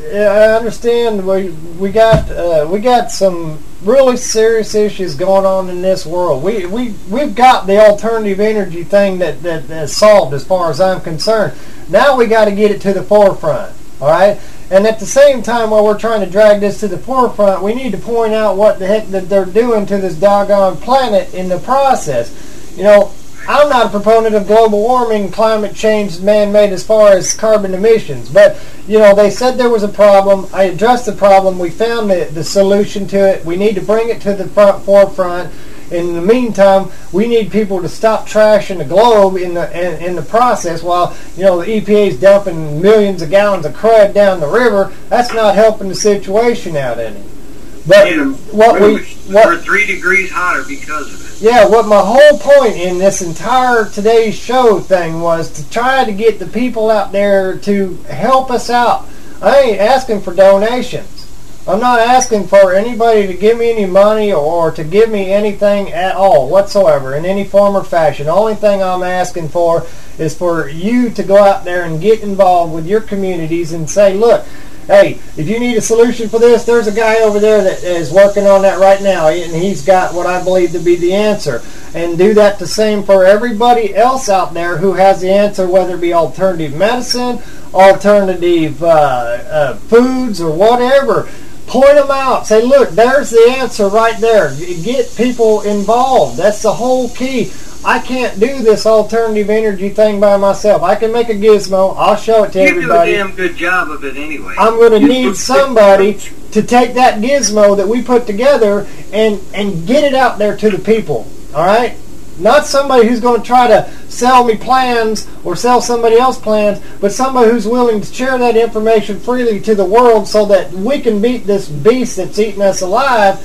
I understand we we got uh, we got some really serious issues going on in this world. We we we've got the alternative energy thing that that is solved as far as I'm concerned. Now we got to get it to the forefront. All right, and at the same time, while we're trying to drag this to the forefront, we need to point out what the heck that they're doing to this doggone planet in the process. You know, I'm not a proponent of global warming, climate change, man-made as far as carbon emissions, but, you know, they said there was a problem. I addressed the problem. We found the, the solution to it. We need to bring it to the front forefront. In the meantime, we need people to stop trashing the globe in the in, in the process while, you know, the E P A is dumping millions of gallons of crud down the river. That's not helping the situation out any. But what we what, we're three degrees hotter because of it. Yeah, what my whole point in this entire today's show thing was to try to get the people out there to help us out. I ain't asking for donations. I'm not asking for anybody to give me any money or to give me anything at all whatsoever in any form or fashion. The only thing I'm asking for is for you to go out there and get involved with your communities and say, look, hey, if you need a solution for this, there's a guy over there that is working on that right now, and he's got what I believe to be the answer. And do that the same for everybody else out there who has the answer, whether it be alternative medicine, alternative uh, uh, foods, or whatever. Point them out. Say, look, there's the answer right there. Get people involved. That's the whole key. I can't do this alternative energy thing by myself. I can make a gizmo. I'll show it to you everybody. You do a damn good job of it anyway. I'm going to need somebody to take that gizmo that we put together and, and get it out there to the people. All right? Not somebody who's going to try to sell me plans or sell somebody else plans, but somebody who's willing to share that information freely to the world so that we can beat this beast that's eating us alive.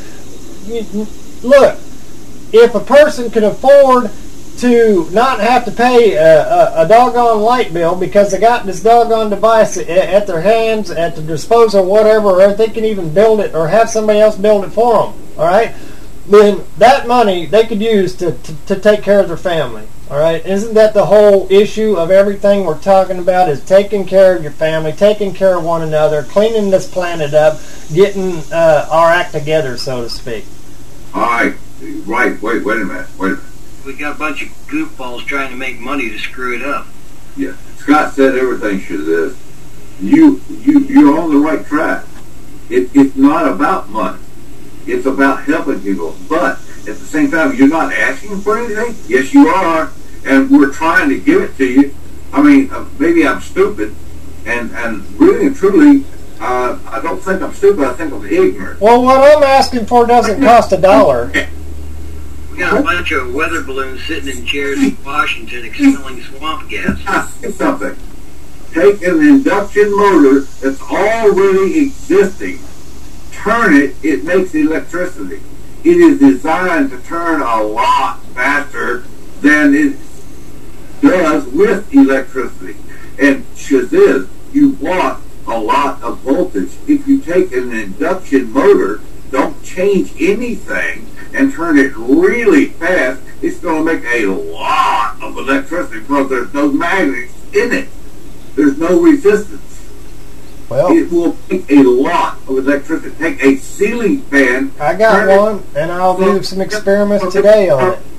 Look, if a person can afford to not have to pay a, a, a doggone light bill because they got this doggone device at, at their hands, at their disposal, whatever, or if they can even build it or have somebody else build it for them, all right? Then that money they could use to, to, to take care of their family. All right? Isn't that the whole issue of everything we're talking about, is taking care of your family, taking care of one another, cleaning this planet up, getting uh, our act together, so to speak. All right. Right. Wait, wait a minute. Wait a minute. We got a bunch of goofballs trying to make money to screw it up. Yeah. Scott said everything should this. You, you, you're on the right track. It, it's not about money. It's about helping people. But at the same time, you're not asking for anything? Yes, you are. And we're trying to give it to you. I mean, uh, maybe I'm stupid. And, and really and truly, uh, I don't think I'm stupid. I think I'm ignorant. Well, what I'm asking for doesn't cost a dollar. We got a bunch of weather balloons sitting in chairs in Washington expelling swamp gas. Now, say something. Take an induction motor that's already existing, turn it, it makes electricity. It is designed to turn a lot faster than it does with electricity. And shiz, you want a lot of voltage. If you take an induction motor, don't change anything, and turn it really fast, it's going to make a lot of electricity because there's no magnets in it. There's no resistance. Well, it will make a lot of electricity. Take a ceiling fan. I got one, and I'll do some experiments today on it.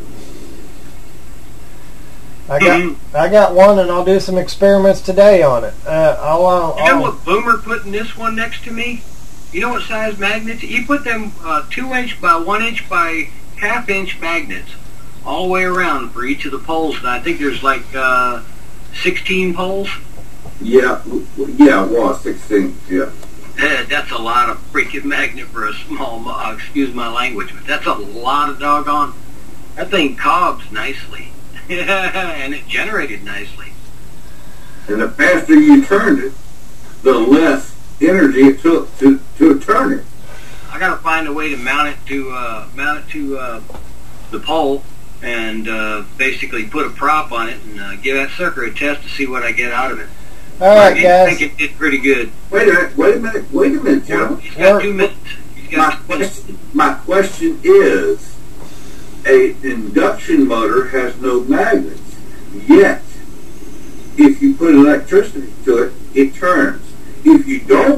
I got I got one, and I'll do some experiments today on it. Uh, I'll, I'll, you know what Boomer put in this one next to me? You know what size magnets? He put them uh, two inch by one inch by half inch magnets all the way around for each of the poles. And I think there's like uh, sixteen poles. Yeah, yeah, it was sixteen. Yeah. Uh, that's a lot of freaking magnet for a small. Uh, excuse my language, but that's a lot of doggone. That thing cobs nicely. And it generated nicely. And the faster you turned it, the less energy it took to, to turn it. I gotta find a way to mount it to uh, mount it to uh, the pole and uh, basically put a prop on it and uh, give that sucker a test to see what I get out of it. All right, I guys. I think it did pretty good. Wait a minute. Wait a minute. Wait a minute, Joe. He's got two minutes. He's got my question. My question is. An induction motor has no magnets, yet if you put electricity to it, it turns. If you don't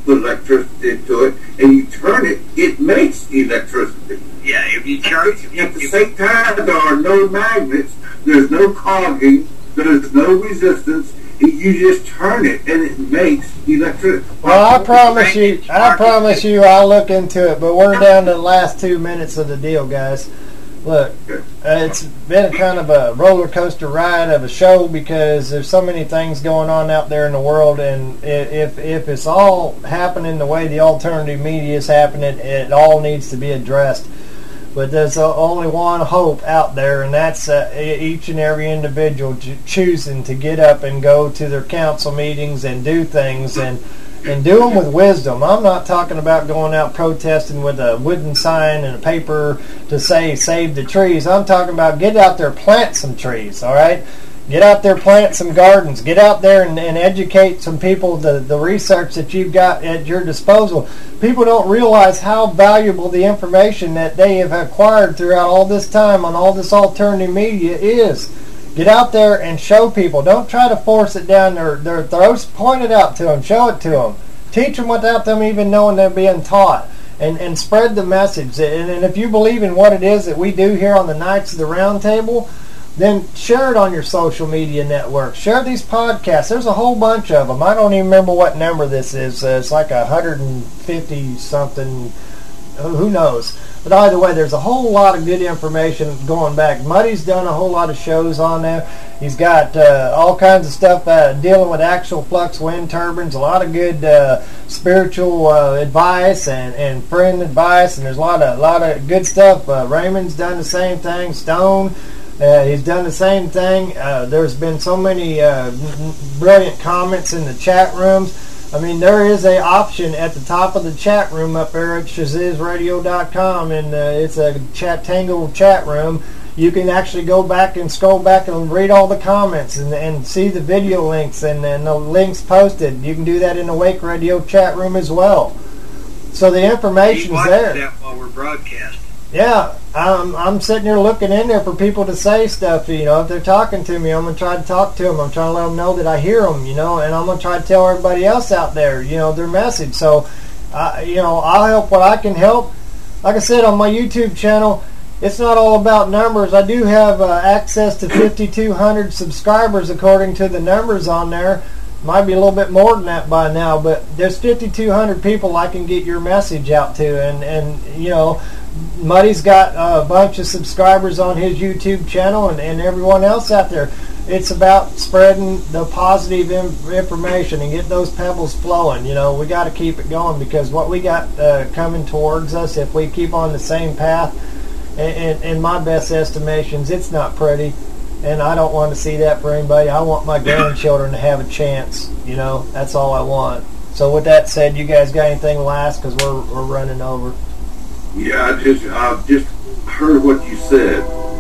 put electricity to it, and you turn it, it makes electricity. Yeah, if you charge... At the same time, there are no magnets, there's no clogging, there's no resistance. You just turn it, and it makes electricity. Well, I promise you, I promise you I'll look into it, but we're down to the last two minutes of the deal, guys. Look, uh, it's been kind of a roller coaster ride of a show because there's so many things going on out there in the world, and if if it's all happening the way the alternative media is happening, it all needs to be addressed. But there's only one hope out there, and that's uh, each and every individual choosing to get up and go to their council meetings and do things, and and do them with wisdom. I'm not talking about going out protesting with a wooden sign and a paper to say save the trees. I'm talking about get out there, plant some trees, all right? Get out there, plant some gardens. Get out there and, and educate some people the, the research that you've got at your disposal. People don't realize how valuable the information that they have acquired throughout all this time on all this alternative media is. Get out there and show people. Don't try to force it down their, their throats. Point it out to them. Show it to them. Teach them without them even knowing they're being taught. And, and spread the message. And, and if you believe in what it is that we do here on the Knights of the Round Table, then share it on your social media networks. Share these podcasts. There's a whole bunch of them. I don't even remember what number this is. Uh, it's like one hundred fifty something. Who knows? But either way, there's a whole lot of good information going back. Muddy's done a whole lot of shows on there. He's got uh, all kinds of stuff uh, dealing with axial flux wind turbines, a lot of good uh, spiritual uh, advice and, and friend advice, and there's a lot of, a lot of good stuff. Uh, Raymond's done the same thing. Stone, uh, he's done the same thing. Uh, there's been so many uh, brilliant comments in the chat rooms. I mean, there is a option at the top of the chat room up there at shaziz radio dot com, and uh, it's a chat tangle chat room. You can actually go back and scroll back and read all the comments and, and see the video links and, and the links posted. You can do that in the Wake Radio chat room as well. So the information's there. That while we're broadcasting. Yeah, I'm, I'm sitting here looking in there for people to say stuff. You know, if they're talking to me, I'm going to try to talk to them. I'm trying to let them know that I hear them, you know, and I'm going to try to tell everybody else out there, you know, their message. So, uh, you know, I'll help what I can help. Like I said, on my YouTube channel, it's not all about numbers. I do have uh, access to fifty-two hundred subscribers according to the numbers on there. Might be a little bit more than that by now, but there's fifty-two hundred people I can get your message out to, and, and you know, Muddy's got a bunch of subscribers on his YouTube channel, and, and everyone else out there. It's about spreading the positive in, information and get those pebbles flowing. You know, we got to keep it going, because what we got uh, coming towards us, if we keep on the same path, and in my best estimations, it's not pretty, and I don't want to see that for anybody. I want my grandchildren to have a chance. You know, that's all I want. So with that said, you guys got anything last, because we're we're running over. Yeah, I just I just heard what you said.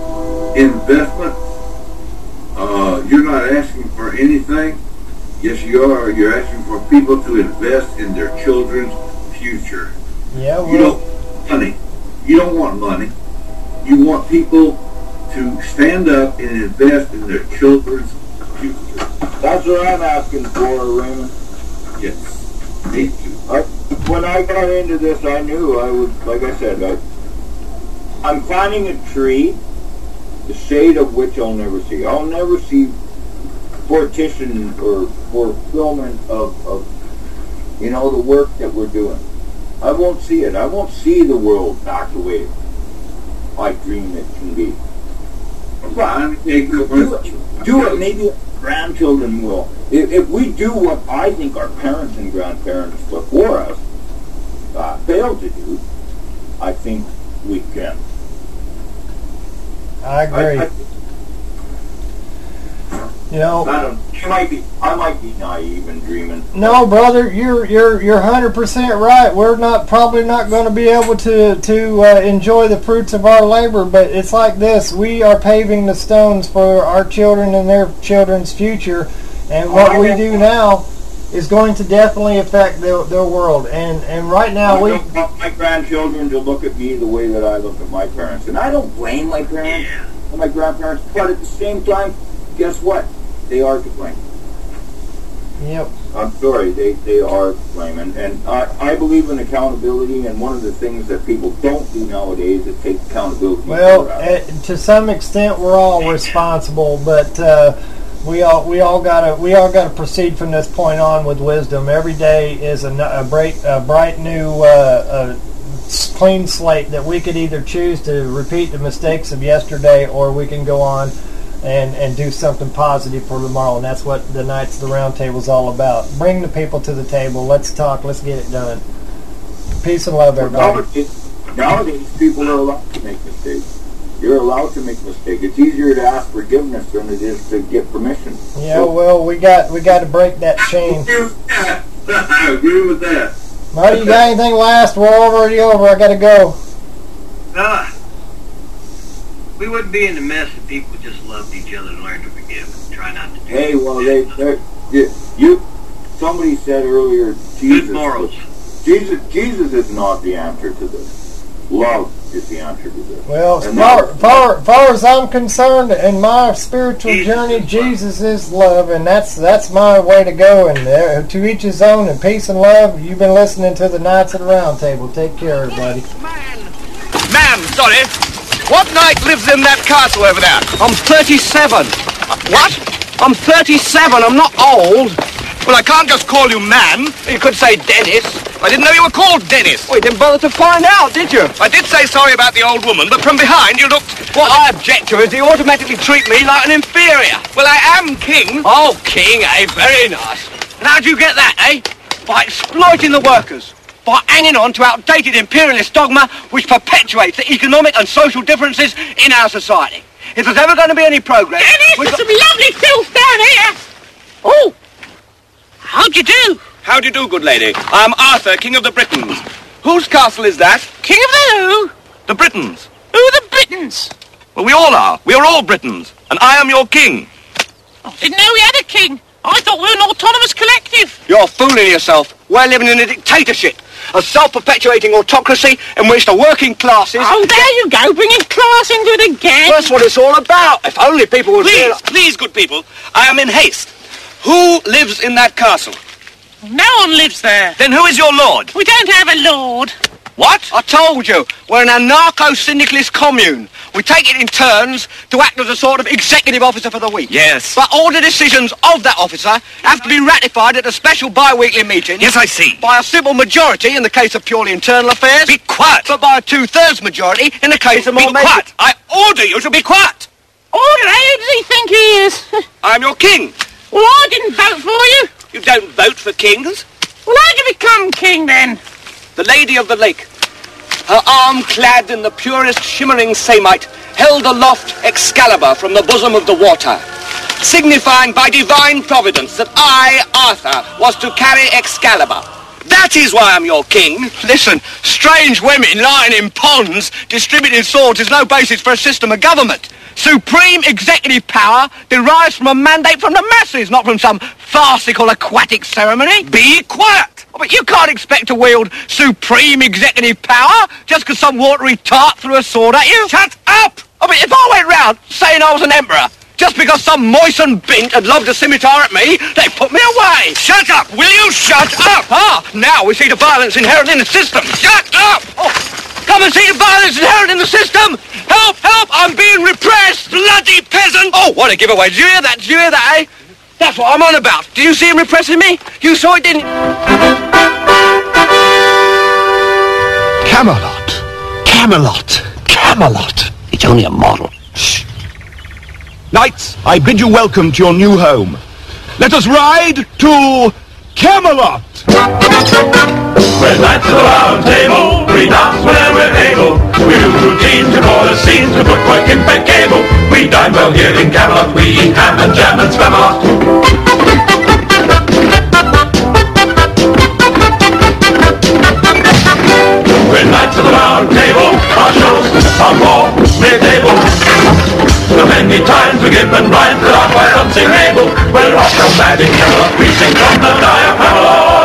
Investment. Uh, you're not asking for anything. Yes, you are. You're asking for people to invest in their children's future. Yeah, well, you don't money. You don't want money. You want people to stand up and invest in their children's future. That's what I'm asking for, Raymond. Yes, me too. I, when I got into this, I knew I would, like I said, I, I'm planting a tree, the shade of which I'll never see. I'll never see fortition or fulfillment of, of, you know, the work that we're doing. I won't see it. I won't see the world back the way I dream it can be. But do it, do it. Maybe grandchildren will. If, if we do what I think our parents and grandparents before us uh, failed to do, I think we can. I agree. I, I, you know, I don't. You might be. I might be naive and dreaming. No, brother, you're you're you're one hundred percent right. We're not probably not going to be able to to uh, enjoy the fruits of our labor, but it's like this: we are paving the stones for our children and their children's future, and what we do now is going to definitely affect their, their world. And and right now I we don't want my grandchildren to look at me the way that I look at my parents, and I don't blame my parents or my grandparents, but at the same time, guess what? They are to blame. Yep. I'm sorry, they, they are lame. And, and I, I believe in accountability, and one of the things that people don't do nowadays is take accountability. Well, uh, to some extent, we're all responsible, but uh, we all we all gotta we all gotta proceed from this point on with wisdom. Every day is a, a bright a bright new uh, a clean slate that we could either choose to repeat the mistakes of yesterday, or we can go on and and do something positive for tomorrow. And that's what the Knights of the Round Table is all about. Bring the people to the table. Let's talk. Let's get it done. Peace and love, everybody. Nowadays, nowadays people are allowed to make mistakes. You're allowed to make mistakes. It's easier to ask forgiveness than it is to get permission. Yeah, so, well, we got we got to break that chain. I agree with that. Marty, you got anything last? We're already over. I got to go. Ah, we wouldn't be in the mess if people just loved each other and learned to forgive and try not to do Hey, it. well, they, they you. Somebody said earlier, Jesus. Good morals. Jesus, Jesus is not the answer to this. Love is the answer to this. Well, And far, that- far, far as I'm concerned, in my spiritual Jesus journey, is Jesus is love, and that's that's my way to go. And uh, to each his own, and peace and love. You've been listening to the Knights of the Round Table. Take care, everybody. Ma'am, sorry. What knight lives in that castle over there? I'm thirty-seven. What? I'm thirty-seven. I'm not old. Well, I can't just call you ma'am. You could say Dennis. I didn't know you were called Dennis. Well, you didn't bother to find out, did you? I did say sorry about the old woman, but from behind you looked... What I object to is you automatically treat me like an inferior. Well, I am king. Oh, king, eh? Very nice. And how'd you get that, eh? By exploiting the workers. By hanging on to outdated imperialist dogma which perpetuates the economic and social differences in our society. If there's ever going to be any progress... Dennis, we've there's got- some lovely filth down here. Oh, how'd you do? How do you do, good lady? I'm Arthur, King of the Britons. Whose castle is that? King of the who? The Britons. Who are the Britons? Well, we all are. We are all Britons. And I am your king. I didn't know we had a king. I thought we were an autonomous collective. You're fooling yourself. We're living in a dictatorship. A self-perpetuating autocracy in which the working classes... Oh, there you go, bringing class into it again. That's what it's all about. If only people would... Please, realize- please, good people. I am in haste. Who lives in that castle? No one lives there. Then who is your lord? We don't have a lord. What? I told you, we're an anarcho-syndicalist commune. We take it in turns to act as a sort of executive officer for the week. Yes. But all the decisions of that officer have to be ratified at a special bi-weekly meeting. Yes, I see. By a simple majority in the case of purely internal affairs. Be quiet. But by a two-thirds majority in the case of Be more major... quiet. I order you to be quiet. Order, who does he think he is? I am your king. Well, I didn't vote for you. You don't vote for kings. Well, how'd you become king then? The Lady of the Lake, her arm clad in the purest shimmering samite, held aloft Excalibur from the bosom of the water, signifying by divine providence that I, Arthur, was to carry Excalibur. That is why I'm your king. Listen, strange women lying in ponds distributing swords is no basis for a system of government. Supreme executive power derives from a mandate from the masses, not from some farcical aquatic ceremony. Be quiet. Oh, but you can't expect to wield supreme executive power just because some watery tart threw a sword at you. Shut up. I mean, if I went round saying I was an emperor, just because some moistened bint had lobbed a scimitar at me, they put me away. Shut up. Will you shut up? Ah, now we see the violence inherent in the system. Shut up. Oh, come and see the violence inherent in the system. Help, help, I'm being repressed. Bloody peasant. Oh, what a giveaway. Did you hear that? Did you hear that, eh? That's what I'm on about. Do you see him repressing me? You saw it, didn't you? Camelot. Camelot. Camelot. It's only a model. Shh. Knights, I bid you welcome to your new home. Let us ride to Camelot. We're knights of the round table, we dance whenever we're able. We do routines, we call the scenes, we put work in bed cable. We dine well here in Camelot, we eat ham and jam and spam a lot. We're knights of the round table, our shows are more mid-table. So many times we give and rhyme that our choir dancing able. We're off from mad in Camelot, we sing from the diaphragm.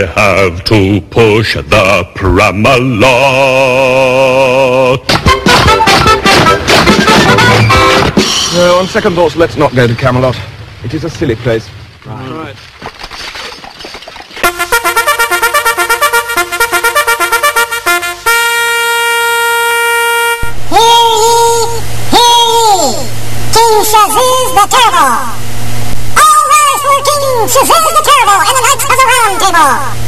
have to push the Pramalot. No, on second thoughts, let's not go to Camelot. It is a silly place. Right. Right. King Shazuz the Terrible! All rise for King Shazuz the Terrible and the Knights of the Round Table!